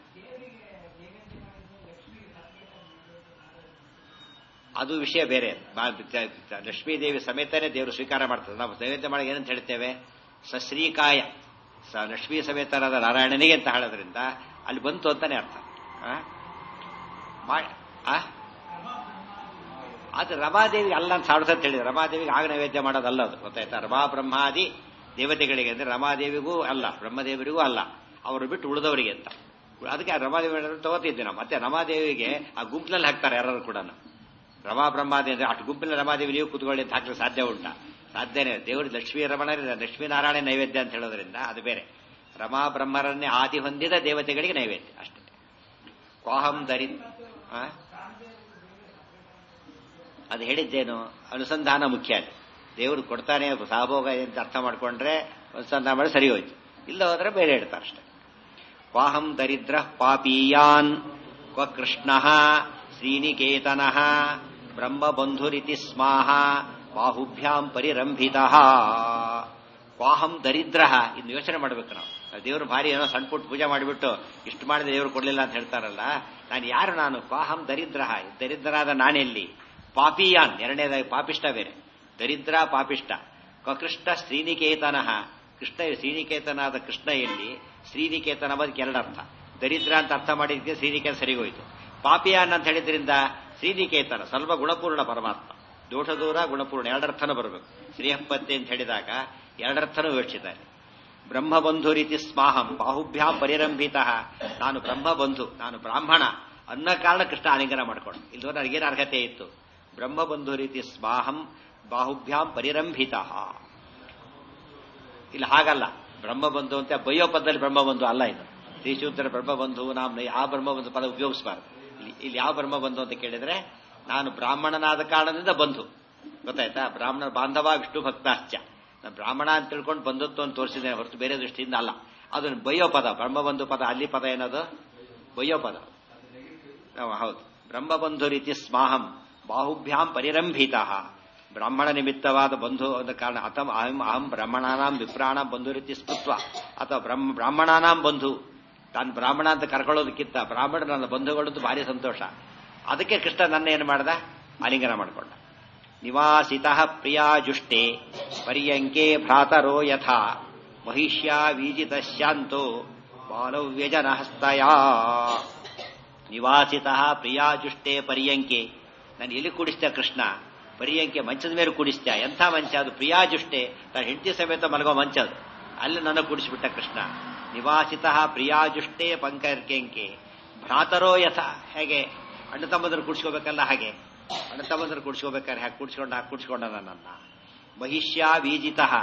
ಅದು ವಿಷಯ ಬೇರೆ. ಲಕ್ಷ್ಮೀದೇವಿ ಸಮೇತನೇ ದೇವರು ಸ್ವೀಕಾರ ಮಾಡ್ತದೆ. ನಾವು ನೈವೇದ್ಯ ಮಾಡಿ ಏನಂತ ಹೇಳ್ತೇವೆ? ಸಶ್ರೀಕಾಯ ಸ ಲಕ್ಷ್ಮೀ ಸಮೇತರಾದ ನಾರಾಯಣನಿಗೆ ಅಂತ ಹೇಳೋದ್ರಿಂದ ಅಲ್ಲಿ ಬಂತು ಅಂತಾನೆ ಅರ್ಥ. ಅದು ರಮಾದೇವಿಗೆ ಅಲ್ಲ ಅಂತ ಸಾಡ್ಸ ಅಂತ ಹೇಳಿದ್ರೆ ರಮಾದೇವಿಗೆ ಆಗ ನೈವೇದ್ಯ ಮಾಡೋದಲ್ಲ ಅದು, ಗೊತ್ತಾಯ್ತಾ? ರಮಾ ಬ್ರಹ್ಮಾದಿ ದೇವತೆಗಳಿಗೆ ಅಂದ್ರೆ ರಮಾದೇವಿಗೂ ಅಲ್ಲ, ಬ್ರಹ್ಮದೇವರಿಗೂ ಅಲ್ಲ, ಅವರು ಬಿಟ್ಟು ಉಳಿದವರಿಗೆ ಅಂತ. ಅದಕ್ಕೆ ರಮಾದೇವಿ ತಗೋತಿದ್ವಿ ನಾವು. ಮತ್ತೆ ರಮಾದೇವಿಗೆ ಆ ಗುಂಪಿನಲ್ಲಿ ಹಾಕ್ತಾರೆ ಯಾರು ಕೂಡ. ರಮಾ ಬ್ರಹ್ಮಾದೇವಿ ಅಂದ್ರೆ ಅಷ್ಟು ಗುಂಪಿನ ರಮಾದೇವಿ ನೀವು ಕೂತ್ಕೊಳ್ಳಿ ಅಂತ ಹಾಕಲು ಸಾಧ್ಯ ಉಂಟಾ? ಸಾಧ್ಯನೇ. ದೇವರು ಲಕ್ಷ್ಮೀ ರಮಣ ಲಕ್ಷ್ಮೀನಾರಾಯಣ ನೈವೇದ್ಯ ಅಂತ ಹೇಳೋದ್ರಿಂದ ಅದು ಬೇರೆ. ರಮಾ ಬ್ರಹ್ಮರನ್ನೇ ಆದಿ ಹೊಂದಿದ ದೇವತೆಗಳಿಗೆ ನೈವೇದ್ಯ ಅಷ್ಟೇ. ಕ್ವಾಹಂ ದರಿ ಅದು ಹೇಳಿದ್ದೇನು? ಅನುಸಂಧಾನ ಮುಖ್ಯ. ಅಲ್ಲಿ ದೇವರು ಕೊಡ್ತಾನೆ ಸಹಭೋಗ ಅಂತ ಅರ್ಥ ಮಾಡ್ಕೊಂಡ್ರೆ ಅನುಸಂಧಾನ ಮಾಡಿ ಸರಿ ಹೋಯ್ತು. ಇಲ್ಲ ಹೋದ್ರೆ ಬೇರೆ ಹೇಳ್ತಾರೆ ಅಷ್ಟೇ. ಕ್ವಾಹಂ ದರಿದ್ರ ಪಾಪೀಯಾನ್ ಕ್ವ ಕೃಷ್ಣ ಶ್ರೀನಿಕೇತನ ಬ್ರಹ್ಮಬಂಧುರಿತಿ ಸ್ಮಾಹ ಬಾಹುಭ್ಯಾಂ ಪರಿರಂಭಿತ. ಕ್ವಾಹಂ ದರಿದ್ರ. ಇನ್ನು ಯೋಚನೆ ಮಾಡ್ಬೇಕು ನಾವು. ದೇವರು ಭಾರಿ ಏನೋ ಸಣ್ಣ ಪುಟ್ಟು ಪೂಜೆ ಮಾಡಿಬಿಟ್ಟು ಇಷ್ಟು ಮಾಡಿದ ದೇವರು ಕೊಡ್ಲಿಲ್ಲ ಅಂತ ಹೇಳ್ತಾರಲ್ಲ. ನಾನು ಯಾರು? ನಾನು ಕ್ವಾಹಂ ದರಿದ್ರ. ದರಿದ್ರನಾದ ನಾನೆಲ್ಲಿ? ಪಾಪಿಯಾನ್ ಎರಡನೇದಾಗಿ ಪಾಪಿಷ್ಟ ಬೇರೆ. ದರಿದ್ರ ಪಾಪಿಷ್ಟ. ಕೃಷ್ಣ ಶ್ರೀನಿಕೇತನ. ಕೃಷ್ಣ ಶ್ರೀನಿಕೇತನಾದ ಕೃಷ್ಣ ಎಲ್ಲಿ? ಶ್ರೀನಿಕೇತನ ಅದಕ್ಕೆ ಎರಡರ್ಥ. ದರಿದ್ರ ಅಂತ ಅರ್ಥ ಮಾಡಿದ್ದೆ ಶ್ರೀನಿಕೇತನ ಸರಿಗೋಯ್ತು. ಪಾಪಿಯಾನ್ ಅಂತ ಹೇಳಿದ್ರಿಂದ ಶ್ರೀನಿಕೇತನ ಸ್ವಲ್ಪ ಗುಣಪೂರ್ಣ ಪರಮಾತ್ಮ. ದೋಷ ದೂರ ಗುಣಪೂರ್ಣ ಎರಡರ್ಥನೂ ಬರಬೇಕು. ಶ್ರೀಹಪ್ಪತ್ತೆ ಅಂತ ಹೇಳಿದಾಗ ಎರಡರ್ಥನೂ ಯೋಚಿಸಿದ್ದಾರೆ. ಬ್ರಹ್ಮಬಂಧು ರೀತಿ ಸ್ಮಾಹಂ ಬಾಹುಭ್ಯಾಂ ಪರಿರಂಭಿತ. ನಾನು ಬ್ರಹ್ಮಬಂಧು, ನಾನು ಬ್ರಾಹ್ಮಣ ಅನ್ನೋ ಕಾರಣ ಕೃಷ್ಣ ಆಲಿಂಗನ ಮಾಡ್ಕೊಂಡು. ಇಲ್ದೋ ನನಗೇನು ಅರ್ಹತೆ ಇತ್ತು? ಬ್ರಹ್ಮಬಂಧು ರೀತಿ ಸ್ಮಾಹಂ ಬಾಹುಭ್ಯಾಂ ಪರಿರಂಭಿತ. ಇಲ್ಲಿ ಹಾಗಲ್ಲ. ಬ್ರಹ್ಮಬಂಧು ಅಂತ ಬಯ್ಯೋ ಪದದಲ್ಲಿ ಬ್ರಹ್ಮಬಂಧು ಅಲ್ಲ ಇದು. ಶ್ರೀಶೂದ್ರ ಬ್ರಹ್ಮಬಂಧು ನಾಮ ಯಾವ ಬ್ರಹ್ಮಬಂಧು ಪದ ಉಪಯೋಗಿಸಬಾರದು. ಇಲ್ಲಿ ಇಲ್ಲಿ ಯಾವ ಬ್ರಹ್ಮಬಂಧು ಅಂತ ಕೇಳಿದ್ರೆ ನಾನು ಬ್ರಾಹ್ಮಣನಾದ ಕಾರಣದಿಂದ ಬಂಧು, ಗೊತ್ತಾಯ್ತಾ? ಬ್ರಾಹ್ಮಣ ಬಾಂಧವ ವಿಷ್ಣು ಭಕ್ತಾಶ್ಚ. ನಾನು ಬ್ರಾಹ್ಮಣ ಅಂತ ತಿಳ್ಕೊಂಡು ಬಂಧುತ್ವ ಅಂತ ತೋರಿಸಿದ್ದೇನೆ ಹೊರತು ಬೇರೆ ದೃಷ್ಟಿಯಿಂದ ಅಲ್ಲ. ಅದನ್ನು ಬಯ್ಯೋ ಪದ ಬ್ರಹ್ಮಬಂಧು ಪದ. ಅಲ್ಲಿ ಪದ ಏನದು? ಬಯ್ಯೋ ಪದ. ಹೌದು. ಬ್ರಹ್ಮಬಂಧು ರೀತಿ ಸ್ಮಾಹಂ ಬಾಹುಭ್ಯಾಂ ಪರಿರಂಭಿತ. ಬ್ರಾಹ್ಮಣ ನಿಮಿತ್ತವಾದ ಬಂಧು ಆದ ಕಾರಣ ಅಥಂ ಅಹಂ ಅಹಂ ಬ್ರಾಹ್ಮಣಾನಾಂ ವಿಪ್ರಾಣಾಂ ಬಂಧು ರೀತಿ ಸ್ಮೃತ್ವ. ಅಥವಾ ಬ್ರಹ್ಮ ಬ್ರಾಹ್ಮಣಾನಾಂ ಬಂಧು. ತಾನು ಬ್ರಾಹ್ಮಣ ಅಂತ ಕರ್ಕೊಳ್ಳೋದಕ್ಕಿಂತ ಬ್ರಾಹ್ಮಣ ನನ್ನ ಬಂಧುಗಳದ್ದು ಭಾರಿ ಸಂತೋಷ. ಅದಕ್ಕೆ ಕೃಷ್ಣ ನನ್ನ ಏನು ಮಾಡ್ದ? ಆಲಿಂಗನ ಮಾಡಿಕೊಂಡ. ನಿವಾಸಿತಃ ಪ್ರಿಯಾಜುಷ್ಟೇ ಪರ್ಯಂಕೆ ಭ್ರಾತರೋ ಯಥಾ ಮಹಿಷ್ಯಾ ವೀಜಿತ ಶಾಂತೋ ಬಾಲವ್ಯಜನ ಹಸ್ತಯ. ನಿವಾಸಿತಃ ಪ್ರಿಯಾಜುಷ್ಟೇ ಪರ್ಯಂಕೆ. ನಾನು ಎಲ್ಲಿ ಕೂಡಿಸ್ತ ಕೃಷ್ಣ? ಪರ್ಯಂಕೆ ಮಂಚದ ಮೇಲೆ ಕೂಡಿಸ್ತ. ಎಂಥ ಮಂಚ ಅದು? ಪ್ರಿಯಾಜುಷ್ಟೇ, ನಾನು ಹೆಂಡತಿ ಸಮೇತ ಮಲಗೋ ಮಂಚ ಅದು. ಅಲ್ಲಿ ನನ್ನ ಕೂಡಿಸ್ಬಿಟ್ಟ ಕೃಷ್ಣ. ನಿವಾಸಿತಃ ಪ್ರಿಯಾಜುಷ್ಟೇ ಪಂಕರ್ಕೆಂಕೆ ಭ್ರಾತರೋ ಯಥ. ಹೇಗೆ ಅಣ್ಣ ತಮ್ಮಂದರು ಕೂಡಿಸ್ಕೋಬೇಕಲ್ಲ ಹಾಗೆ ಅಣ್ಣ ತಮ್ಮಂದರು ಕೂಡಿಸ್ಕೋಬೇಕಾದ್ರೆ ಹಾಗೆ ಕೂಡಿಸ್ಕೊಂಡ ಹಾಗೆ ಕೂಡಿಸ್ಕೊಂಡ ನನ್ನ. ಮಹಿಷ್ಯಾ ವೀಜಿತ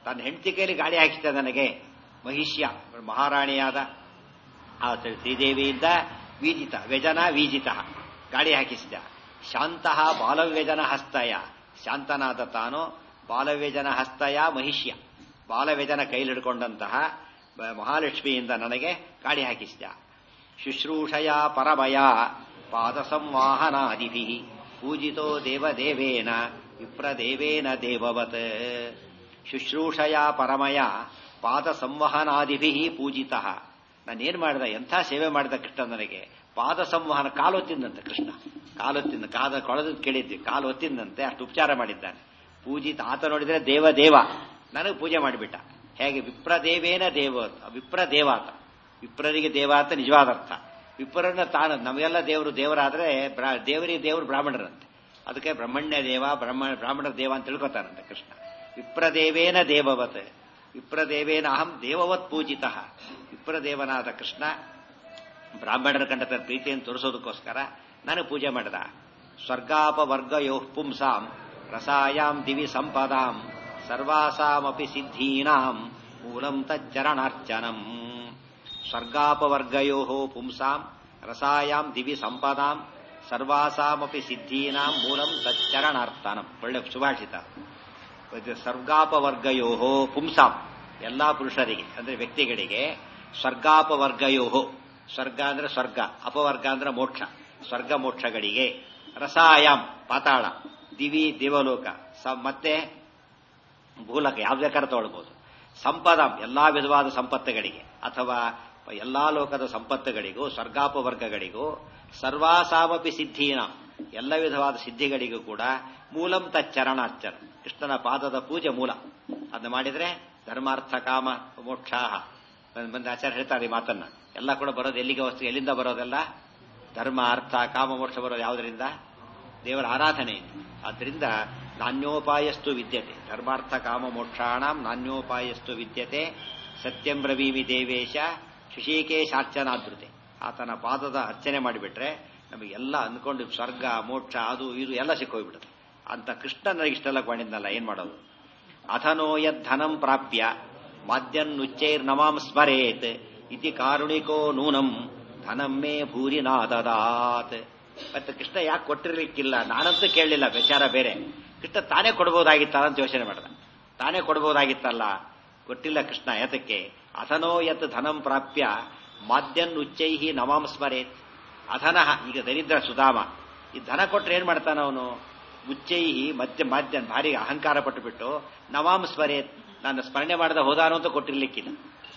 ತನ್ನ ಹೆಂಡತಿ ಕೈಲಿ ಗಾಳಿ ಹಾಕಿಸಿದ ನನಗೆ ಮಹಿಷ್ಯ ಮಹಾರಾಣಿಯಾದ ಆ ಶ್ರೀದೇವಿಯಿಂದ ವೀಜಿತ ವ್ಯಜನ ವೀಜಿತ ಗಾಳಿ ಹಾಕಿಸಿದ. ಶಾಂತಃ ಬಾಲವ್ಯಜನ ಹಸ್ತಯ ಶಾಂತನಾದ ತಾನು ಬಾಲವ್ಯಜನ ಹಸ್ತಯ ಮಹಿಷ್ಯ ಬಾಲವ್ಯಜನ ಕೈಲಿಡ್ಕೊಂಡಂತಹ ಮಹಾಲಕ್ಷ್ಮಿಯಿಂದ ನನಗೆ ಗಾಳಿ ಹಾಕಿಸಿದ. ಶುಶ್ರೂಷಯ ಪರಮಯ ಪಾದ ಸಂವಾಹನಾದಿಭಿ ಪೂಜಿತೋ ದೇವದೇವೇನ ವಿಪ್ರದೇವೇನ ದೇವವತ್. ಶುಶ್ರೂಷಯ ಪರಮಯ ಪಾದ ಸಂವಹನಾದಿಭಿ ಪೂಜಿತ. ನಾನೇನ್ ಮಾಡಿದ ಎಂಥ ಸೇವೆ ಮಾಡಿದ ಕೃಷ್ಣ ನನಗೆ. ಪಾದ ಸಂವಹನ ಕಾಲೊತ್ತಿಂದಂತೆ ಕೃಷ್ಣ ಕಾಲೊತ್ತಿಂದ ಕಾದ ಕೊಳದ ಕೇಳಿದ್ವಿ ಕಾಲು ಒತ್ತಿಂದಂತೆ ಅಷ್ಟು ಉಪಚಾರ ಮಾಡಿದ್ದಾನೆ. ಪೂಜಿತ ಆತ ನೋಡಿದ್ರೆ ದೇವ ದೇವ ನನಗೆ ಪೂಜೆ ಮಾಡಿಬಿಟ್ಟ. ಹೇಗೆ ವಿಪ್ರದೇವೇನ ದೇವ ವಿಪ್ರದೇವಾತ ವಿಪ್ರರಿಗೆ ದೇವಾತ ನಿಜವಾದ ಅರ್ಥ. ವಿಪ್ರರನ್ನ ತಾನು ನಮಗೆಲ್ಲ ದೇವರು ದೇವರಾದ್ರೆ ದೇವರಿಗೆ ದೇವರು ಬ್ರಾಹ್ಮಣರಂತೆ. ಅದಕ್ಕೆ ಬ್ರಹ್ಮಣ್ಯ ದೇವ ಬ್ರಹ್ಮ ಬ್ರಾಹ್ಮಣರ ದೇವ ಅಂತ ತಿಳ್ಕೊತಾರಂತೆ ಕೃಷ್ಣ. ವಿಪ್ರದೇವೇನ ದೇವವತ್ ವಿಪ್ರದೇವೇನ ಅಹಂ ದೇವವತ್ ಪೂಜಿತ. ವಿಪ್ರದೇವನಾದ ಕೃಷ್ಣ ಬ್ರಾಹ್ಮಣರ ಕಂಡ ತನ್ನ ಪ್ರೀತಿಯನ್ನು ತೋರಿಸೋದಕ್ಕೋಸ್ಕರ ನಾನು ಪೂಜೆ ಮಾಡಿದ. ಸ್ವರ್ಗಾಪವರ್ಗಯೋ ಪುಂಸಾಂ ರಸಾಯಾಂ ದಿವಿ ಸಂಪದಾಂ ಸರ್ವಾಸಾಮಪಿ ಸಿದ್ಧೀನಾಂ ಮೂಲಂ ತಚ್ಚರಣಾರ್ಚನಂ. ಸ್ವರ್ಗಾಪವರ್ಗಯೋ ಪುಂಸಾಂ ರಸಾಯಾಂ ದಿವಿ ಸಂಪದಾಂ ಸರ್ವಾಸಾಮಪಿ ಸಿದ್ಧೀನಾಂ ಮೂಲಂ ತಚ್ಚರಣಾರ್ಥನಂ. ಒಳ್ಳೆ ಸುಭಾಷಿತ. ಸ್ವರ್ಗಾಪವರ್ಗಯೋ ಪುಂಸಾಂ ಎಲ್ಲಾ ಪುರುಷರಿಗೆ ಅಂದ್ರೆ ವ್ಯಕ್ತಿಗಳಿಗೆ ಸ್ವರ್ಗಾಪವರ್ಗಯೋ ಸ್ವರ್ಗ ಅಂದ್ರೆ ಸ್ವರ್ಗ ಅಪವರ್ಗ ಅಂದ್ರೆ ಮೋಕ್ಷ ಸ್ವರ್ಗ ಮೋಕ್ಷಗಳಿಗೆ ರಸಾಯಾಂ ಪಾತಾಳ ದಿವಿ ದೇವಲೋಕ ಮತ್ತೆ ಭೂಲಕ ಯಾವ್ದು ಬೇಕಾದ್ರೆ ತಗೊಳ್ಬಹುದು ಸಂಪದಾಂ ಎಲ್ಲಾ ವಿಧವಾದ ಸಂಪತ್ತುಗಳಿಗೆ ಅಥವಾ ಎಲ್ಲಾ ಲೋಕದ ಸಂಪತ್ತುಗಳಿಗೂ ಸ್ವರ್ಗಾಪವರ್ಗಗಳಿಗೂ ಸರ್ವಾಸಾಮಪಿ ಸಿದ್ಧೀನ ಎಲ್ಲ ವಿಧವಾದ ಸಿದ್ಧಿಗಳಿಗೂ ಕೂಡ ಮೂಲಂ ತಚ್ಚರಣಾರ್ಚನ ಕೃಷ್ಣನ ಪಾದದ ಪೂಜೆ ಮೂಲ. ಅದನ್ನ ಮಾಡಿದ್ರೆ ಧರ್ಮಾರ್ಥ ಕಾಮ ಮೋಕ್ಷಾಹ ಬಂದು ಆಚಾರ್ಯ ಹೇಳ್ತಾರೆ ಈ ಮಾತನ್ನ. ಎಲ್ಲ ಕೂಡ ಬರೋದು ಎಲ್ಲಿಗೆ ವಸ್ತು ಎಲ್ಲಿಂದ ಬರೋದೆಲ್ಲ ಧರ್ಮ ಅರ್ಥ ಕಾಮ ಮೋಕ್ಷ ಬರೋದು ಯಾವುದರಿಂದ ದೇವರ ಆರಾಧನೆಯಿಂದ. ಆದ್ರಿಂದ ನಾಣ್ಯೋಪಾಯಸ್ತು ವಿದ್ಯತೆ ಧರ್ಮಾರ್ಥ ಕಾಮ ಮೋಕ್ಷಾಣಂ ನಾಣ್ಯೋಪಾಯಸ್ತು ವಿದ್ಯತೆ ಸತ್ಯಂ ಬ್ರವೀಮಿ ದೇವೇಶ ಶಶಿಕೇಶಾರ್ಚನಾದೃತೆ. ಆತನ ಪಾದದ ಅರ್ಚನೆ ಮಾಡಿಬಿಟ್ರೆ ನಮಗೆಲ್ಲ ಅಂದ್ಕೊಂಡು ಸ್ವರ್ಗ ಮೋಕ್ಷ ಅದು ಇದು ಎಲ್ಲ ಸಿಕ್ಕೋಗ್ಬಿಡುತ್ತೆ. ಅಂತ ಕೃಷ್ಣ ನನಗೆ ಇಷ್ಟೆಲ್ಲ ಮಾಡಿದ್ನಲ್ಲ ಏನ್ ಮಾಡೋದು. ಅಥನೋ ಯದ್ಧನಂ ಪ್ರಾಪ್ಯ ಮಾದ್ಯನ್ನುಚ್ಚೈರ್ನಮಾಂ ಸ್ಮರೇತ್ ಇತಿ ಕಾರುಣಿಕೋ ನೂನಂ ಧನಂ ಮೇ ಭೂರಿ ನಾದದಾತ್. ಮತ್ತೆ ಕೃಷ್ಣ ಯಾಕೆ ಕೊಟ್ಟಿರ್ಲಿಕ್ಕಿಲ್ಲ ನಾನಂತೂ ಕೇಳಲಿಲ್ಲ ವಿಚಾರ ಬೇರೆ. ಕೃಷ್ಣ ತಾನೇ ಕೊಡ್ಬೋದಾಗಿತ್ತಲ್ಲ ಅಂತ ಯೋಚನೆ ಮಾಡಿದ. ತಾನೇ ಕೊಡ್ಬೋದಾಗಿತ್ತಲ್ಲ ಕೊಟ್ಟಿಲ್ಲ ಕೃಷ್ಣ. ಯಾತಕ್ಕೆ ಅಥನೋ ಯತ್ ಧನಂ ಪ್ರಾಪ್ಯ ಮಾದ್ಯನ್ ಉಚ್ಚೈಹಿ ನಮಾಂ ಸ್ಮರೇತ್. ಅಧನಃ ಈಗ ದರಿದ್ರ ಸುಧಾಮ ಈ ಧನ ಕೊಟ್ರೆ ಏನ್ ಮಾಡ್ತಾನ ಅವನು ಉಚ್ಚೈಹಿ ಮಧ್ಯ ಮಾದ್ಯನ್ ಭಾರಿ ಅಹಂಕಾರ ಪಟ್ಟುಬಿಟ್ಟು ನಮಾಂ ಸ್ಮರೇತ್ ನಾನು ಸ್ಮರಣೆ ಮಾಡದ ಹೋದಾನು ಅಂತ ಕೊಟ್ಟಿರ್ಲಿಕ್ಕಿಲ್ಲ.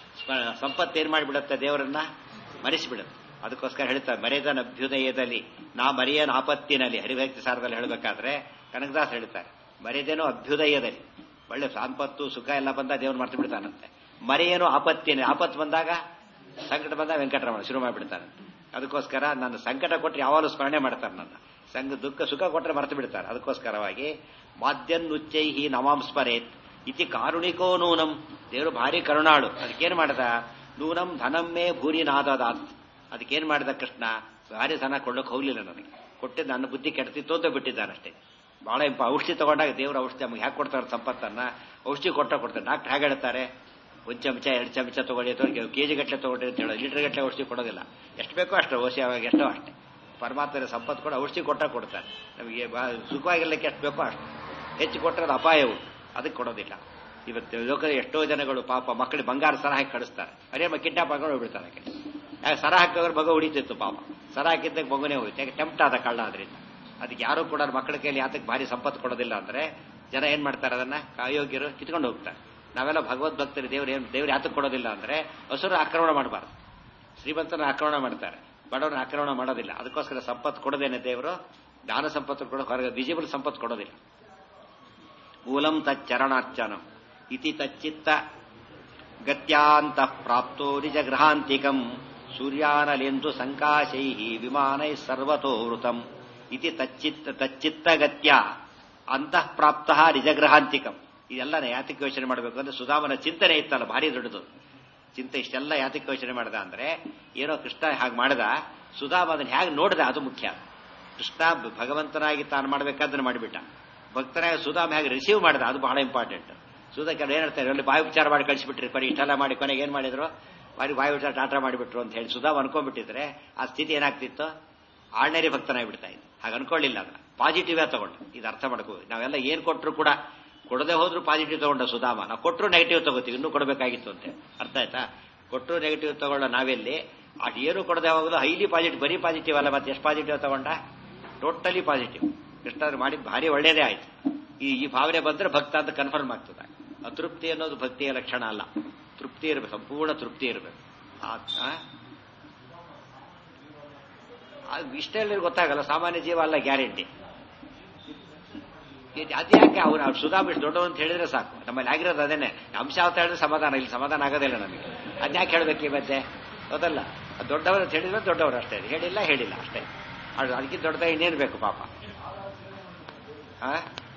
ಸಂಪತ್ತೇನ್ ಮಾಡಿಬಿಡುತ್ತೆ ದೇವರನ್ನ ಮರೆಸಿಬಿಡುತ್ತೆ. ಅದಕ್ಕೋಸ್ಕರ ಹೇಳ್ತಾರೆ ಮರೆಯದನ ಅಭ್ಯುದಯದಲ್ಲಿ ನಾ ಮರೆಯನ ಆಪತ್ತಿನಲ್ಲಿ ಹರಿಭಕ್ತಿ ಸಾರದಲ್ಲಿ ಹೇಳಬೇಕಾದ್ರೆ ಕನಕದಾಸ್ ಹೇಳ್ತಾರೆ ಮರೆಯದೇನೋ ಅಭ್ಯುದಯದಲ್ಲಿ ಒಳ್ಳೆ ಸಂಪತ್ತು ಸುಖ ಎಲ್ಲ ಬಂದಾಗ ದೇವ್ರು ಮರ್ತು ಬಿಡ್ತಾನಂತೆ. ಮರೆಯೇನೋ ಆಪತ್ತಿನ ಆಪತ್ತು ಬಂದಾಗ ಸಂಕಟ ಬಂದಾಗ ವೆಂಕಟರಮಣ ಶುರು ಮಾಡಿಬಿಡ್ತಾನಂತೆ. ಅದಕ್ಕೋಸ್ಕರ ನನ್ನ ಸಂಕಟ ಕೊಟ್ಟರೆ ಯಾವಾಗಲೂ ಸ್ಮರಣೆ ಮಾಡ್ತಾರೆ. ನನ್ನ ಸಂಘ ದುಃಖ ಸುಖ ಕೊಟ್ಟರೆ ಮರ್ತು ಬಿಡ್ತಾರೆ. ಅದಕ್ಕೋಸ್ಕರವಾಗಿ ಮಾದ್ಯನ್ನುಚ್ಚೈಹಿ ನಮಾಂ ಸ್ಮರೇತ್ ಇತಿ ಕಾರುಣಿಕೋ ನೂನಂ ದೇವರು ಭಾರಿ ಕರುಣಾಳು. ಅದಕ್ಕೇನ್ ಮಾಡ್ದ ನೂನಂ ಧನಂ ಮೇ ಭೂರಿ ನಾದದಾತ್. ಅದಕ್ಕೇನ್ ಮಾಡಿದ ಕೃಷ್ಣ ಭಾರಿ ಧನ ಕೊಡ್ಲಿಕ್ಕೆ ಹೋಗ್ಲಿಲ್ಲ ನನಗೆ. ಕೊಟ್ಟಿದ್ದ ನನ್ನ ಬುದ್ಧಿ ಕೆಡ್ತಿತ್ತು ಅಂತ ಬಿಟ್ಟಿದ್ದಾನಷ್ಟೇ. ಬಹಳ ಇಂಪ ಔಷಧಿ ತಗೊಂಡಾಗ ದೇವರ ಔಷಧಿ ನಮ್ಗೆ ಹ್ಯಾಕೆ ಕೊಡ್ತಾರೆ ಸಂಪತ್ತನ್ನ ಔಷಧಿ ಕೊಟ್ಟ ಕೊಡ್ತಾರೆ. ಡಾಕ್ಟರ್ ಹೇಗೆ ಹೇಳ್ತಾರೆ ಒಂದು ಚಮಚ ಎರಡು ಚಮಚ ತಗೊಳ್ಳಿ ಅಥವಾ ಕೆಜಿ ಗಟ್ಟಲೆ ತಗೊಳ್ಳಿ ಅಂತ ಹೇಳೋದು. ಲೀಟರ್ ಗಟ್ಟಲೆ ಔಷಧಿ ಕೊಡೋದಿಲ್ಲ. ಎಷ್ಟು ಬೇಕೋ ಅಷ್ಟು ಔಷಧಿ ಅವಾಗ ಎಷ್ಟೋ ಅಷ್ಟೇ. ಪರಮಾತ್ಮನ ಸಂಪತ್ತು ಕೂಡ ಔಷಧಿ ಕೊಟ್ಟ ಕೊಡ್ತಾರೆ. ನಮಗೆ ಸುಖವಾಗಿರ್ಲಿಕ್ಕೆ ಎಷ್ಟು ಬೇಕೋ ಅಷ್ಟು. ಹೆಚ್ಚು ಕೊಟ್ಟರೆ ಅದು ಅಪಾಯವು ಅದಕ್ಕೆ ಕೊಡೋದಿಲ್ಲ. ಇವತ್ತು ಲೋಕದ ಎಷ್ಟೋ ಜನಗಳು ಪಾಪ ಮಕ್ಕಳಿಗೆ ಬಂಗಾರ ಸರ ಹಾಕಿ ಕಳಿಸ್ತಾರೆ. ಅರೇ ಕಿಡ್ನಾಪ್ ಹಾಕೊಂಡು ಹೋಗ್ಬಿಡ್ತಾರೆ. ಯಾಕೆ ಸರ ಹಾಕಿದ್ರೆ ಮಗ ಉಳಿತಿತ್ತು ಪಾಪ. ಸರ ಹಾಕಿದ್ದಾಗ ಮಗುನೇ ಹೋಯ್ತು. ಯಾಕೆ ಟೆಂಪ್ಟ್ ಆದ ಕಳ್ಳ ಆದ್ರಿಂದ. ಅದಕ್ಕೆ ಯಾರು ಕೂಡ ಮಕ್ಕಳ ಕೈಲಿ ಯಾತಕ್ಕೆ ಭಾರಿ ಸಂಪತ್ತು ಕೊಡೋದಿಲ್ಲ ಅಂದ್ರೆ ಜನ ಏನ್ ಮಾಡ್ತಾರೆ ಅದನ್ನ ಅಯೋಗ್ಯರು ಕಿತ್ಕೊಂಡು ಹೋಗ್ತಾರೆ. ನಾವೆಲ್ಲ ಭಗವದ್ ಭಕ್ತರು ದೇವ್ರು ಏನ್ ದೇವ್ರು ಯಾತಕ್ಕೆ ಕೊಡೋದಿಲ್ಲ ಅಂದ್ರೆ ಹಸುರ ಆಕ್ರಮಣ ಮಾಡಬಾರ್ದು. ಶ್ರೀಮಂತನ ಆಕ್ರಮಣ ಮಾಡ್ತಾರೆ, ಬಡವನ ಆಕ್ರಮಣ ಮಾಡೋದಿಲ್ಲ. ಅದಕ್ಕೋಸ್ಕರ ಸಂಪತ್ತು ಕೊಡೋದೇನೆ ದೇವರು ಜ್ಞಾನ ಸಂಪತ್ತು ಕೊಡೋ ಹೊರಗೆ ವಿಜಿಬಲ್ ಸಂಪತ್ತು ಕೊಡೋದಿಲ್ಲ. ಮೂಲಂ ತಚ್ಚರಣಾರ್ಚನಂ ಇತಿ ತಚ್ಚಿತ್ತ ಗತ್ಯಾಂತ ಪ್ರಾಪ್ತೋ ನಿಜ ಗೃಹಾಂತಿಕಂ ಸೂರ್ಯಾನಲೆಂದು ಸಂಕಾಶೈ ವಿಮಾನೈ ಸರ್ವತೋ ವೃತಂ ಇತಿ ತಚ್ಚಿತ್ತ ತಚ್ಚಿತ್ತಗತ್ಯ ಅಂತಃ ಪ್ರಾಪ್ತ ನಿಜಗೃಹಾಂತಿಕಂ. ಇದೆಲ್ಲ ಯಾತಕ್ಕೆ ಯೋಚನೆ ಮಾಡಬೇಕು ಅಂದ್ರೆ ಸುಧಾಮನ ಚಿಂತನೆ ಇತ್ತಲ್ಲ ಭಾರಿ ದೊಡ್ಡದು ಚಿಂತೆ. ಇಷ್ಟೆಲ್ಲ ಯಾತಕ್ಕೆ ಯೋಚನೆ ಮಾಡ್ದ ಅಂದ್ರೆ ಏನೋ ಕೃಷ್ಣ ಹಾಗೆ ಮಾಡ್ದ, ಸುಧಾಮ ಅದನ್ನ ಹೇಗೆ ನೋಡ್ದ ಅದು ಮುಖ್ಯ. ಕೃಷ್ಣ ಭಗವಂತನಾಗಿ ತಾನು ಮಾಡ್ಬೇಕಾದ್ರೆ ಮಾಡಿಬಿಟ್ಟ. ಭಕ್ತನಾಗಿ ಸುಧಾಮ ಹೇಗೆ ರಿಸೀವ್ ಮಾಡ್ದ ಅದು ಬಹಳ ಇಂಪಾರ್ಟೆಂಟ್. ಸುಧಾ ಕೆಲವು ಏನ್ ಹೇಳ್ತಾರೆ ಅಲ್ಲಿ ಬಾಯಿ ವಿಚಾರ ಮಾಡಿ ಕಳಿಸಿಬಿಟ್ರಿ ಕೊನೆ ಇಷ್ಟೆಲ್ಲ ಮಾಡಿ ಕೊನೆಗೆ ಏನ್ ಮಾಡಿದ್ರು ಬಾರಿ ಬಾಯಿ ವಿಚಾರ ಟಾಟಾ ಮಾಡಿಬಿಟ್ರು ಅಂತ ಹೇಳಿ ಸುಧಾ ಅನ್ಕೊಂಡ್ಬಿಟ್ಟಿದ್ರೆ ಆ ಸ್ಥಿತಿ ಏನಾಗ್ತಿತ್ತು ಆರ್ಡಿನರಿ ಭಕ್ತನಾಗಿ ಬಿಡ್ತಾ ಇತ್ತು. ಹಾಗೆ ಅನ್ಕೊಳ್ಳಿಲ್ಲ ಅದನ್ನ ಪಾಸಿಟಿವ್ ತಗೊಂಡು ಇದು ಅರ್ಥ ಮಾಡ್ಕೋ. ನಾವೆಲ್ಲ ಏನ್ ಕೊಟ್ಟರು ಕೂಡ ಕೊಡದೆ ಹೋದ್ರು ಪಾಸಿಟಿವ್ ತಗೊಂಡ ಸುಧಾಮ, ನಾವು ಕೊಟ್ಟರು ನೆಗೆಟಿವ್ ತಗೋತೀವಿ, ಇನ್ನೂ ಕೊಡಬೇಕಾಗಿತ್ತು ಅಂತ ಅರ್ಥ ಆಯ್ತಾ. ಕೊಟ್ಟರು ನೆಗೆಟಿವ್ ತಗೊಳ್ಳ ನಾವೆಲ್ಲಿ ಅಟ್ ಏನು ಕೊಡದೆ ಹೋಗಲು ಹೈಲಿ ಪಾಸಿಟಿವ್, ಬರೀ ಪಾಸಿಟಿವ್ ಅಲ್ಲ ಮತ್ತೆ ಎಷ್ಟು ಪಾಸಿಟಿವ್ ತಗೊಂಡ ಟೋಟಲಿ ಪಾಸಿಟಿವ್. ಕೃಷ್ಣಾದ್ರು ಮಾಡಿದ್ ಭಾರಿ ಒಳ್ಳೇದೇ ಆಯ್ತು. ಈ ಈ ಭಾವನೆ ಬಂದ್ರೆ ಭಕ್ತ ಅಂತ ಕನ್ಫರ್ಮ್ ಆಗ್ತದೆ. ಅತೃಪ್ತಿ ಅನ್ನೋದು ಭಕ್ತಿಯ ಲಕ್ಷಣ ಅಲ್ಲ, ತೃಪ್ತಿ ಇರಬೇಕು, ಸಂಪೂರ್ಣ ತೃಪ್ತಿ ಇರಬೇಕು. ಇಷ್ಟೆಲ್ಲ ಗೊತ್ತಾಗಲ್ಲ, ಸಾಮಾನ್ಯ ಜೀವ ಅಲ್ಲ ಗ್ಯಾರಂಟಿ. ಅದ್ಯಾಕೆ ಅವ್ರು ಅವ್ರು ಸುಧಾಮಿಷ್ಟು ದೊಡ್ಡವರು ಅಂತ ಹೇಳಿದ್ರೆ ಸಾಕು, ನಮ್ಮಲ್ಲಿ ಆಗಿರೋದು ಅದೇನೆ. ಅಂಶ ಅಂತ ಹೇಳಿದ್ರೆ ಸಮಾಧಾನ, ಇಲ್ಲಿ ಸಮಾಧಾನ ಆಗೋದಿಲ್ಲ ನಮಗೆ. ಅದ್ಯಾಕೆ ಹೇಳ್ಬೇಕು ಈ ಮಧ್ಯೆ ಗೊತ್ತಲ್ಲ. ದೊಡ್ಡವರು ಅಂತ ಹೇಳಿದ್ರೆ ದೊಡ್ಡವರು ಅಷ್ಟೇ, ಹೇಳಿಲ್ಲ ಹೇಳಿಲ್ಲ ಅಷ್ಟೇ. ಅದು ಅದಕ್ಕಿಂತ ದೊಡ್ಡದಾಗಿ ಇನ್ನೇನು ಬೇಕು ಪಾಪ. ಆ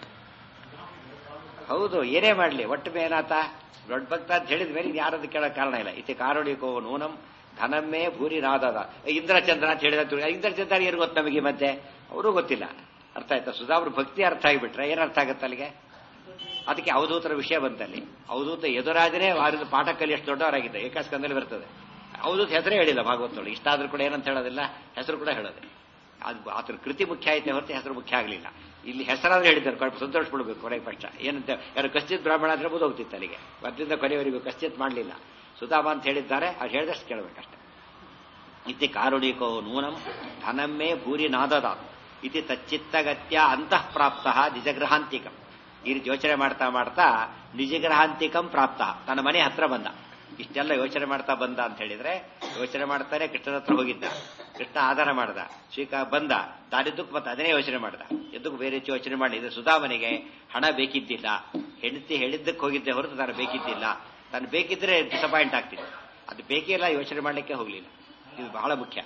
ಹೌದು, ಏನೇ ಮಾಡಲಿ ಒಟ್ಟು ಮೇನಾತ ದೊಡ್ಡ ಭಕ್ತ ಅಂತ ಹೇಳಿದ ಮೇಲೆ ಯಾರದ್ದು ಕೇಳೋ ಕಾರಣ ಇಲ್ಲ. ಇತಿ ಕಾರುಣಿಕೋ ನೂನಂ ಧನಮ್ಮೇ ಭೂರಿ ರಾಧದ ಇಂದ್ರಚಂದ್ರ ಅಂತ ಹೇಳಿದ. ಇಂದ್ರಚಂದ್ರ ಏನು ಗೊತ್ತು ನಮಗೆ ಮಧ್ಯೆ ಅವರೂ ಗೊತ್ತಿಲ್ಲ. ಅರ್ಥ ಆಯ್ತಾ. ಸುಧಾವ್ರ ಭಕ್ತಿ ಅರ್ಥ ಆಗಿಬಿಟ್ರೆ ಏನರ್ಥ ಆಗುತ್ತೆ ಅಲ್ಲಿಗೆ. ಅದಕ್ಕೆ ಅವಧೂತರ ವಿಷಯ ಬಂತಲ್ಲಿ. ಅವಧೂತ ಯದುರಾಜನೇ ವಾರದ ಪಾಠ ಕಲಿ ಎಷ್ಟು ದೊಡ್ಡವರಾಗಿದ್ದ ಏಕಾಸ್ಕಂದಲ್ಲಿ ಬರ್ತದೆ. ಅವಧೂತ ಹೆಸರೇ ಹೇಳಿಲ್ಲ ಭಾಗವತಗಳು. ಇಷ್ಟಾದ್ರೂ ಕೂಡ ಏನಂತ ಹೇಳೋದಿಲ್ಲ, ಹೆಸರು ಕೂಡ ಹೇಳೋದೆ. ಅದು ಆತರ ಕೃತಿ ಮುಖ್ಯ ಆಯ್ತೆ ಹೊರತು ಹೆಸರು ಮುಖ್ಯ ಆಗಲಿಲ್ಲ. ಇಲ್ಲಿ ಹೆಸರಾದ್ರೆ ಹೇಳಿದ್ದಾರೆ, ಸಂತೋಷ ಪಡ್ಬೇಕು ಕೊನೆಗೆ ಪಕ್ಷ. ಏನಂತ ಯಾರು ಕಶ್ಚಿತ್ ಬ್ರಾಹ್ಮಣ ಅಂದ್ರೆ ಹೋಗ್ತಿತ್ತು ಅಲ್ಲಿಗೆ, ಮದ್ದಿಂದ ಕೊನೆಯವರೆಗೂ ಕಶ್ಚಿತ್ ಮಾಡಲಿಲ್ಲ. ಸುಧಾಮ ಅಂತ ಹೇಳಿದ್ದಾರೆ, ಅವ್ರು ಹೇಳಿದಷ್ಟು ಕೇಳಬೇಕಷ್ಟೆ. ಇತಿ ಕಾರುಣಿಕೋ ನೂನಂ ಧನಮ್ಮೇ ಭೂರಿ ನಾದದ ಇತಿ ತಚ್ಚಿತ್ತಗತ್ಯ ಅಂತಃ ಪ್ರಾಪ್ತ ನಿಜಗ್ರಹಾಂತಿಕಂ. ಈ ರೀತಿ ಯೋಚನೆ ಮಾಡ್ತಾ ಮಾಡ್ತಾ ನಿಜಗ್ರಹಾಂತಿಕಂ ಪ್ರಾಪ್ತ, ತನ್ನ ಮನೆ ಹತ್ರ ಬಂದ. ಇಷ್ಟೆಲ್ಲ ಯೋಚನೆ ಮಾಡ್ತಾ ಬಂದ ಅಂತ ಹೇಳಿದ್ರೆ, ಯೋಚನೆ ಮಾಡ್ತಾನೆ ಕೃಷ್ಣನ ಹತ್ರ ಹೋಗಿದ್ದ, ಕೃಷ್ಣ ಆಧಾರ ಮಾಡ್ದ, ಶ್ರೀಕ ಬಂದ, ತಾನಿದ್ದಕ್ಕೆ ಮತ್ತೆ ಅದನ್ನೇ ಯೋಚನೆ ಮಾಡ್ದ. ಎದ್ದಕ್ಕೂ ಬೇರೆ ರೀತಿ ಯೋಚನೆ ಮಾಡಿ ಇದು ಸುಧಾಮನಿಗೆ ಹಣ ಬೇಕಿದ್ದಿಲ್ಲ, ಹೆಂಡತಿ ಹೇಳಿದ್ದಕ್ಕೆ ಹೋಗಿದ್ದೆ ಹೊರತು ತಾನು ಬೇಕಿದ್ದಿಲ್ಲ. ತಾನು ಬೇಕಿದ್ರೆ ಡಿಸಪಾಯಿಂಟ್ ಆಗ್ತಿತ್ತು, ಅದು ಬೇಕೇ ಇಲ್ಲ, ಯೋಚನೆ ಮಾಡ್ಲಿಕ್ಕೆ ಹೋಗ್ಲಿಲ್ಲ. ಇದು ಬಹಳ ಮುಖ್ಯ.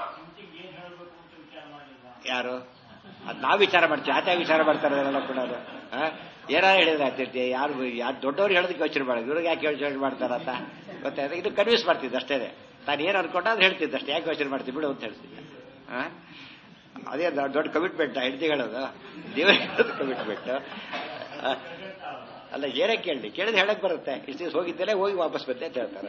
ಯಾರು ಅದು ನಾವು ವಿಚಾರ ಮಾಡ್ತೀವಿ, ಆತ ವಿಚಾರ ಮಾಡ್ತಾರೆ ಅವರೆಲ್ಲ ಕೂಡ. ಏನಾರು ಹೇಳಿದ್ರೆ ಆಗ್ತಿರ್ತೀವಿ, ಯಾರು ಯಾರು ದೊಡ್ಡವ್ರು ಹೇಳೋದಕ್ಕೆ ಯೋಚನೆ ಮಾಡೋದು, ಇವ್ರಿಗೆ ಯಾಕೆ ಯೋಚನೆ ಮಾಡ್ತಾರಂತ ಗೊತ್ತಾಯ್ತು. ಇದು ಕನ್ವಿನ್ಸ್ ಮಾಡ್ತಿದ್ದೆ ಅಷ್ಟೇ. ತಾನು ಏನು ಅನ್ಕೊಂಡ ಅದು ಹೇಳ್ತಿದ್ದೆ ಅಷ್ಟೇ, ಯಾಕೆ ಯೋಚನೆ ಮಾಡ್ತೀವಿ ಬಿಡು ಅಂತ ಹೇಳ್ತಿದ್ದೆ. ಹಾ ಅದೇ ದೊಡ್ಡ ಕಮಿಟ್ಮೆಂಟ್ ಹೆಂಡತಿ ಹೇಳೋದು, ದೇವರಿಗೆ ಹೇಳೋದು ಕಮಿಟ್ಮೆಂಟ್ ಅಲ್ಲ. ಏನೇ ಕೇಳಿ ಕೇಳಿದ್ ಹೇಳಕ್ ಬರುತ್ತೆ. ಇಷ್ಟು ದಿವಸ ಹೋಗಿದ್ದೆಲ್ಲ ಹೋಗಿ ವಾಪಸ್ ಬಂದೆ ಅಂತ ಹೇಳ್ತಾರೆ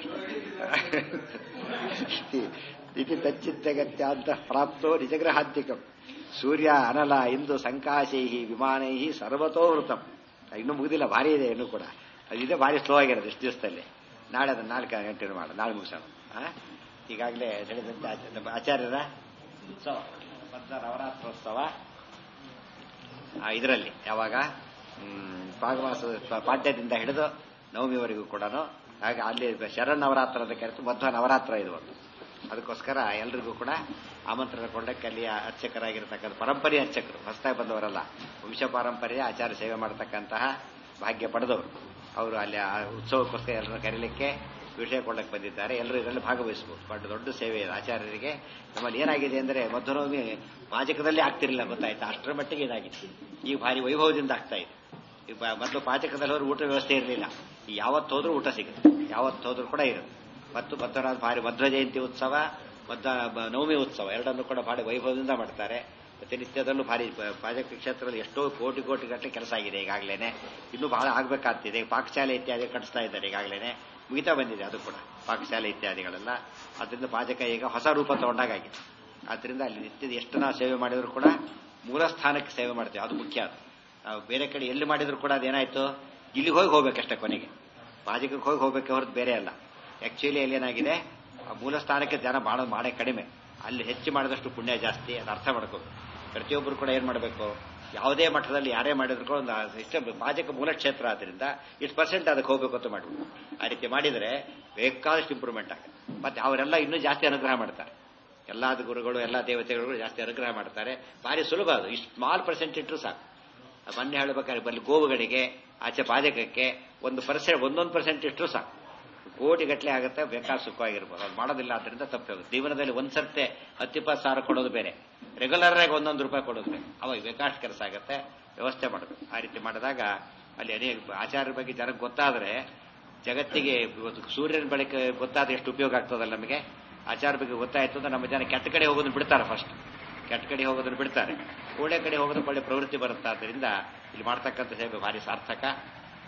ಅಷ್ಟೇ. ಇತಿ ತಚ್ಚಿತ್ತಗತ್ಯ ಅಂತ ಪ್ರಾಪ್ತೋ ನಿಜಗ್ರಹಾಂತಿಕಂ ಸೂರ್ಯ ಅನಲ ಇಂದು ಸಂಕಾಶೈಹಿ ವಿಮಾನೈಹಿ ಸರ್ವತೋ ವೃತಂ. ಇನ್ನೂ ಮುಗಿದಿಲ್ಲ, ಭಾರಿ ಇದೆ ಇನ್ನೂ ಕೂಡ. ಅದಿದೆ ಭಾರಿ ಸ್ಲೋ ಆಗಿರೋದು ಇಷ್ಟು ದಿವಸದಲ್ಲಿ. ನಾಳೆ ಅದನ್ನ ನಾಲ್ಕು ಗಂಟೆ ಮಾಡೋಣ, ನಾಳೆ ಮುಗಿಸೋಣ. ಈಗಾಗಲೇ ಹೇಳಿದಂತೆ ಆಚಾರ್ಯರ ಉತ್ಸವ ಬದ್ಧ ನವರಾತ್ರೋತ್ಸವ ಇದರಲ್ಲಿ ಯಾವಾಗ ಪಾಗಮಾಸ ಪಾಡ್ಯದಿಂದ ಹಿಡಿದು ನವಮಿವರೆಗೂ ಕೂಡ ಹಾಗೆ ಅಲ್ಲಿ ಶರಣ್ ನವರಾತ್ರ ಅಂತ ಕರೆತು ಮಧ್ವ ನವರಾತ್ರ ಇದು ಒಂದು. ಅದಕ್ಕೋಸ್ಕರ ಎಲ್ರಿಗೂ ಕೂಡ ಆಮಂತ್ರಣ ಕೊಂಡಕ್ಕೆ ಅಲ್ಲಿಯ ಅರ್ಚಕರಾಗಿರ್ತಕ್ಕಂಥ ಪರಂಪರೆ ಅರ್ಚಕರು, ಹೊಸದಾಗಿ ಬಂದವರಲ್ಲ, ವಂಶ ಪಾರಂಪರ್ಯ ಆಚಾರ ಸೇವೆ ಮಾಡತಕ್ಕಂತಹ ಭಾಗ್ಯ ಪಡೆದವರು ಅವರು ಅಲ್ಲಿ ಆ ಉತ್ಸವಕ್ಕೋಸ್ಕರ ಎಲ್ಲರನ್ನು ಕರೀಲಿಕ್ಕೆ ವಿಷಯ ಕೊಳ್ಳಕ್ಕೆ ಬಂದಿದ್ದಾರೆ. ಎಲ್ಲರೂ ಇದರಲ್ಲಿ ಭಾಗವಹಿಸಬಹುದು. ಬಟ್ ದೊಡ್ಡ ಸೇವೆ ಇದೆ ಆಚಾರ್ಯರಿಗೆ. ನಮ್ಮಲ್ಲಿ ಏನಾಗಿದೆ ಅಂದರೆ ಮಧ್ವನವಮಿ ಪಾಚಕದಲ್ಲಿ ಆಗ್ತಿರಲಿಲ್ಲ, ಗೊತ್ತಾಯ್ತಾ, ಅಷ್ಟರ ಮಟ್ಟಿಗೆ ಇದಾಗಿತ್ತು. ಈಗ ಭಾರಿ ವೈಭವದಿಂದ ಆಗ್ತಾ ಇದೆ. ಈಗ ಮೊದಲು ಪಾಚಕದಲ್ಲಿ ಹೋದ್ರೆ ಊಟ ವ್ಯವಸ್ಥೆ ಇರಲಿಲ್ಲ. ಯಾವತ್ತು ಹೋದ್ರೂ ಊಟ ಸಿಗುತ್ತೆ, ಯಾವತ್ತು ಹೋದ್ರೂ ಕೂಡ ಇರುತ್ತೆ. ಮತ್ತು ಮಧ್ವರಾದ ಭಾರಿ ಮಧ್ವ ಜಯಂತಿ ಉತ್ಸವ, ಮಧ್ವ ನವಮಿ ಉತ್ಸವ ಎರಡನ್ನೂ ಕೂಡ ಭಾರಿ ವೈಭವದಿಂದ ಮಾಡ್ತಾರೆ. ಪ್ರತಿನಿತ್ಯದಲ್ಲೂ ಭಾರಿ ಪಾಚಕ ಕ್ಷೇತ್ರದಲ್ಲಿ ಎಷ್ಟೋ ಕೋಟಿ ಕೋಟಿ ಗಟ್ಟಲೆ ಕೆಲಸ ಆಗಿದೆ ಈಗಾಗಲೇ. ಇನ್ನೂ ಬಹಳ ಆಗ್ಬೇಕಾಗ್ತಿದೆ. ಪಾಕಶಾಲೆ ಇತ್ಯಾದಿ ಕಟ್ಟಿಸ್ತಾ ಇದ್ದಾರೆ ಈಗಾಗಲೇ, ಮುಗಿತಾ ಬಂದಿದೆ ಅದು ಕೂಡ ಪಾಕಶಾಲೆ ಇತ್ಯಾದಿಗಳೆಲ್ಲ. ಅದರಿಂದ ಪಾಚಕ ಈಗ ಹೊಸ ರೂಪ ತಗೊಂಡಾಗಿದೆ. ಆದ್ರಿಂದ ಅಲ್ಲಿ ನಿತ್ಯದ ಎಷ್ಟು ನಾವು ಸೇವೆ ಮಾಡಿದ್ರು ಕೂಡ ಮೂಲ ಸ್ಥಾನಕ್ಕೆ ಸೇವೆ ಮಾಡ್ತೇವೆ, ಅದು ಮುಖ್ಯ. ಅದು ನಾವು ಬೇರೆ ಕಡೆ ಎಲ್ಲಿ ಮಾಡಿದ್ರು ಕೂಡ ಅದೇನಾಯ್ತು, ಇಲ್ಲಿಗೆ ಹೋಗಿ ಹೋಗ್ಬೇಕಷ್ಟೇ, ಕೊನೆಗೆ ಪಾಚಕಕ್ಕೆ ಹೋಗಿ ಹೋಗ್ಬೇಕೆ ಹೊರತು ಬೇರೆ ಅಲ್ಲ. ಆಕ್ಚುಲಿ ಅಲ್ಲಿ ಏನಾಗಿದೆ, ಮೂಲ ಸ್ಥಾನಕ್ಕೆ ಜನ ಮಾಡೋದು ಮಾಡೇ ಕಡಿಮೆ, ಅಲ್ಲಿ ಹೆಚ್ಚು ಮಾಡಿದಷ್ಟು ಪುಣ್ಯ ಜಾಸ್ತಿ. ಅದು ಅರ್ಥ ಮಾಡ್ಕೋಬೇಕು. ಪ್ರತಿಯೊಬ್ಬರು ಕೂಡ ಏನ್ ಮಾಡಬೇಕು, ಯಾವುದೇ ಮಟ್ಟದಲ್ಲಿ ಯಾರೇ ಮಾಡಿದ್ರು ಕೂಡ ಒಂದು ಇಷ್ಟ ಪಾಚಕ ಮೂಲ ಕ್ಷೇತ್ರ ಆದ್ರಿಂದ ಇಷ್ಟು ಪರ್ಸೆಂಟ್ ಅದಕ್ಕೆ ಹೋಗ್ಬೇಕು ಅಂತ ಮಾಡ್ಬೇಕು. ಆ ರೀತಿ ಮಾಡಿದರೆ ಬೇಕಾದಷ್ಟು ಇಂಪ್ರೂವ್ಮೆಂಟ್ ಆಗುತ್ತೆ. ಮತ್ತೆ ಅವರೆಲ್ಲ ಇನ್ನೂ ಜಾಸ್ತಿ ಅನುಗ್ರಹ ಮಾಡ್ತಾರೆ. ಎಲ್ಲಾ ಗುರುಗಳು ಎಲ್ಲ ದೇವತೆಗಳು ಜಾಸ್ತಿ ಅನುಗ್ರಹ ಮಾಡ್ತಾರೆ. ಭಾರಿ ಸುಲಭ ಅದು. ಇಷ್ಟು ಸ್ಮಾಲ್ ಪರ್ಸೆಂಟ್ ಇಟ್ಟರು ಸಾಕು. ಮೊನ್ನೆ ಹೇಳ್ಬೇಕಾದ್ರೆ ಬಲ್ಲಿ ಗೋವುಗಳಿಗೆ ಆಚೆ ಪಾಜಕಕ್ಕೆ ಒಂದು ಪರ್ಸೆಂಟ್ ಒಂದೊಂದು ಪರ್ಸೆಂಟ್ ಇಟ್ಟರು ಸಾಕು, ಕೋಟಿ ಗಟ್ಟಲೆ ಆಗುತ್ತೆ, ಬೇಕಾದ ಸುಖವಾಗಿರ್ಬೋದು. ಅದು ಮಾಡೋದಿಲ್ಲ, ಅದರಿಂದ ತಪ್ಪಾಗುತ್ತೆ. ಜೀವನದಲ್ಲಿ ಒಂದ್ಸರ್ತೆ ಹತ್ತಿಪ್ಪತ್ತು ಸಾವಿರ ಕೊಡೋದು ಬೇರೆ, ರೆಗ್ಯುಲರ್ ಆಗಿ ಒಂದೊಂದು ರೂಪಾಯಿ ಕೊಡೋದು ಬೇರೆ. ಅವಾಗ ಬೇಕಾಷ್ಟು ಕೆಲಸ ಆಗುತ್ತೆ. ವ್ಯವಸ್ಥೆ ಮಾಡಬೇಕು. ಆ ರೀತಿ ಮಾಡಿದಾಗ ಅಲ್ಲಿ ಅನೇಕ ಆಚಾರ್ಯರ ಬಗ್ಗೆ ಜನಕ್ಕೆ ಗೊತ್ತಾದ್ರೆ, ಜಗತ್ತಿಗೆ ಇವತ್ತು ಸೂರ್ಯನ ಬೆಳಕು ಗೊತ್ತಾದ್ರೆ ಎಷ್ಟು ಉಪಯೋಗ ಆಗ್ತದಲ್ಲ ನಮಗೆ. ಆಚಾರ ಬಗ್ಗೆ ಗೊತ್ತಾಯ್ತು ಅಂದ್ರೆ ನಮ್ಮ ಜನ ಕೆಟ್ಟ ಕಡೆ ಹೋಗೋದನ್ನು ಬಿಡ್ತಾರೆ. ಫಸ್ಟ್ ಕೆಟ್ಟ ಕಡೆ ಹೋಗೋದನ್ನು ಬಿಡ್ತಾರೆ, ಒಳ್ಳೆ ಕಡೆ ಹೋಗೋದಕ್ಕೆ ಒಳ್ಳೆ ಪ್ರವೃತ್ತಿ ಬರುತ್ತೆ. ಆದ್ದರಿಂದ ಇಲ್ಲಿ ಮಾಡ್ತಕ್ಕಂಥ ಸೇವೆ ಭಾರಿ ಸಾರ್ಥಕ.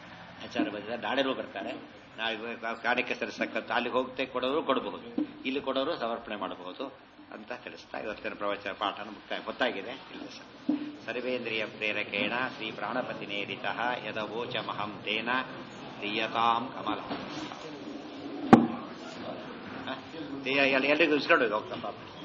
ಆಚಾರ್ಯ ಬಂದಿದ್ದಾರೆ, ನಾಳೆನೂ ಬರ್ತಾರೆ. ನಾಳೆ ಕಾರ್ಯಕ್ಕೆ ಸರಿಸಕ್ಕಂತ ಅಲ್ಲಿಗೆ ಹೋಗ್ತೆ ಕೊಡೋರು ಕೊಡಬಹುದು, ಇಲ್ಲಿ ಕೊಡೋರು ಸಮರ್ಪಣೆ ಮಾಡಬಹುದು ಅಂತ ತಿಳಿಸ್ತಾ ಇವತ್ತಿನ ಪ್ರವಚನ ಪಾಠನ ಮುಕ್ತಾಯ ಗೊತ್ತಾಗಿದೆ. ಇಲ್ಲ ಸರ್. ಸರ್ವೇಂದ್ರಿಯ ಪ್ರೇರಕೇಣ ಶ್ರೀ ಪ್ರಾಣಪತಿ ನೇರಿತ ಯದವೋಚ ಮಹಂ ತೇನ ಪ್ರಿಯತಾಂ ಕಮಲ. ಎಲ್ಲಿಗೂ ಇಸ್ಕೊಂಡು ಹೋಗ್ತಾ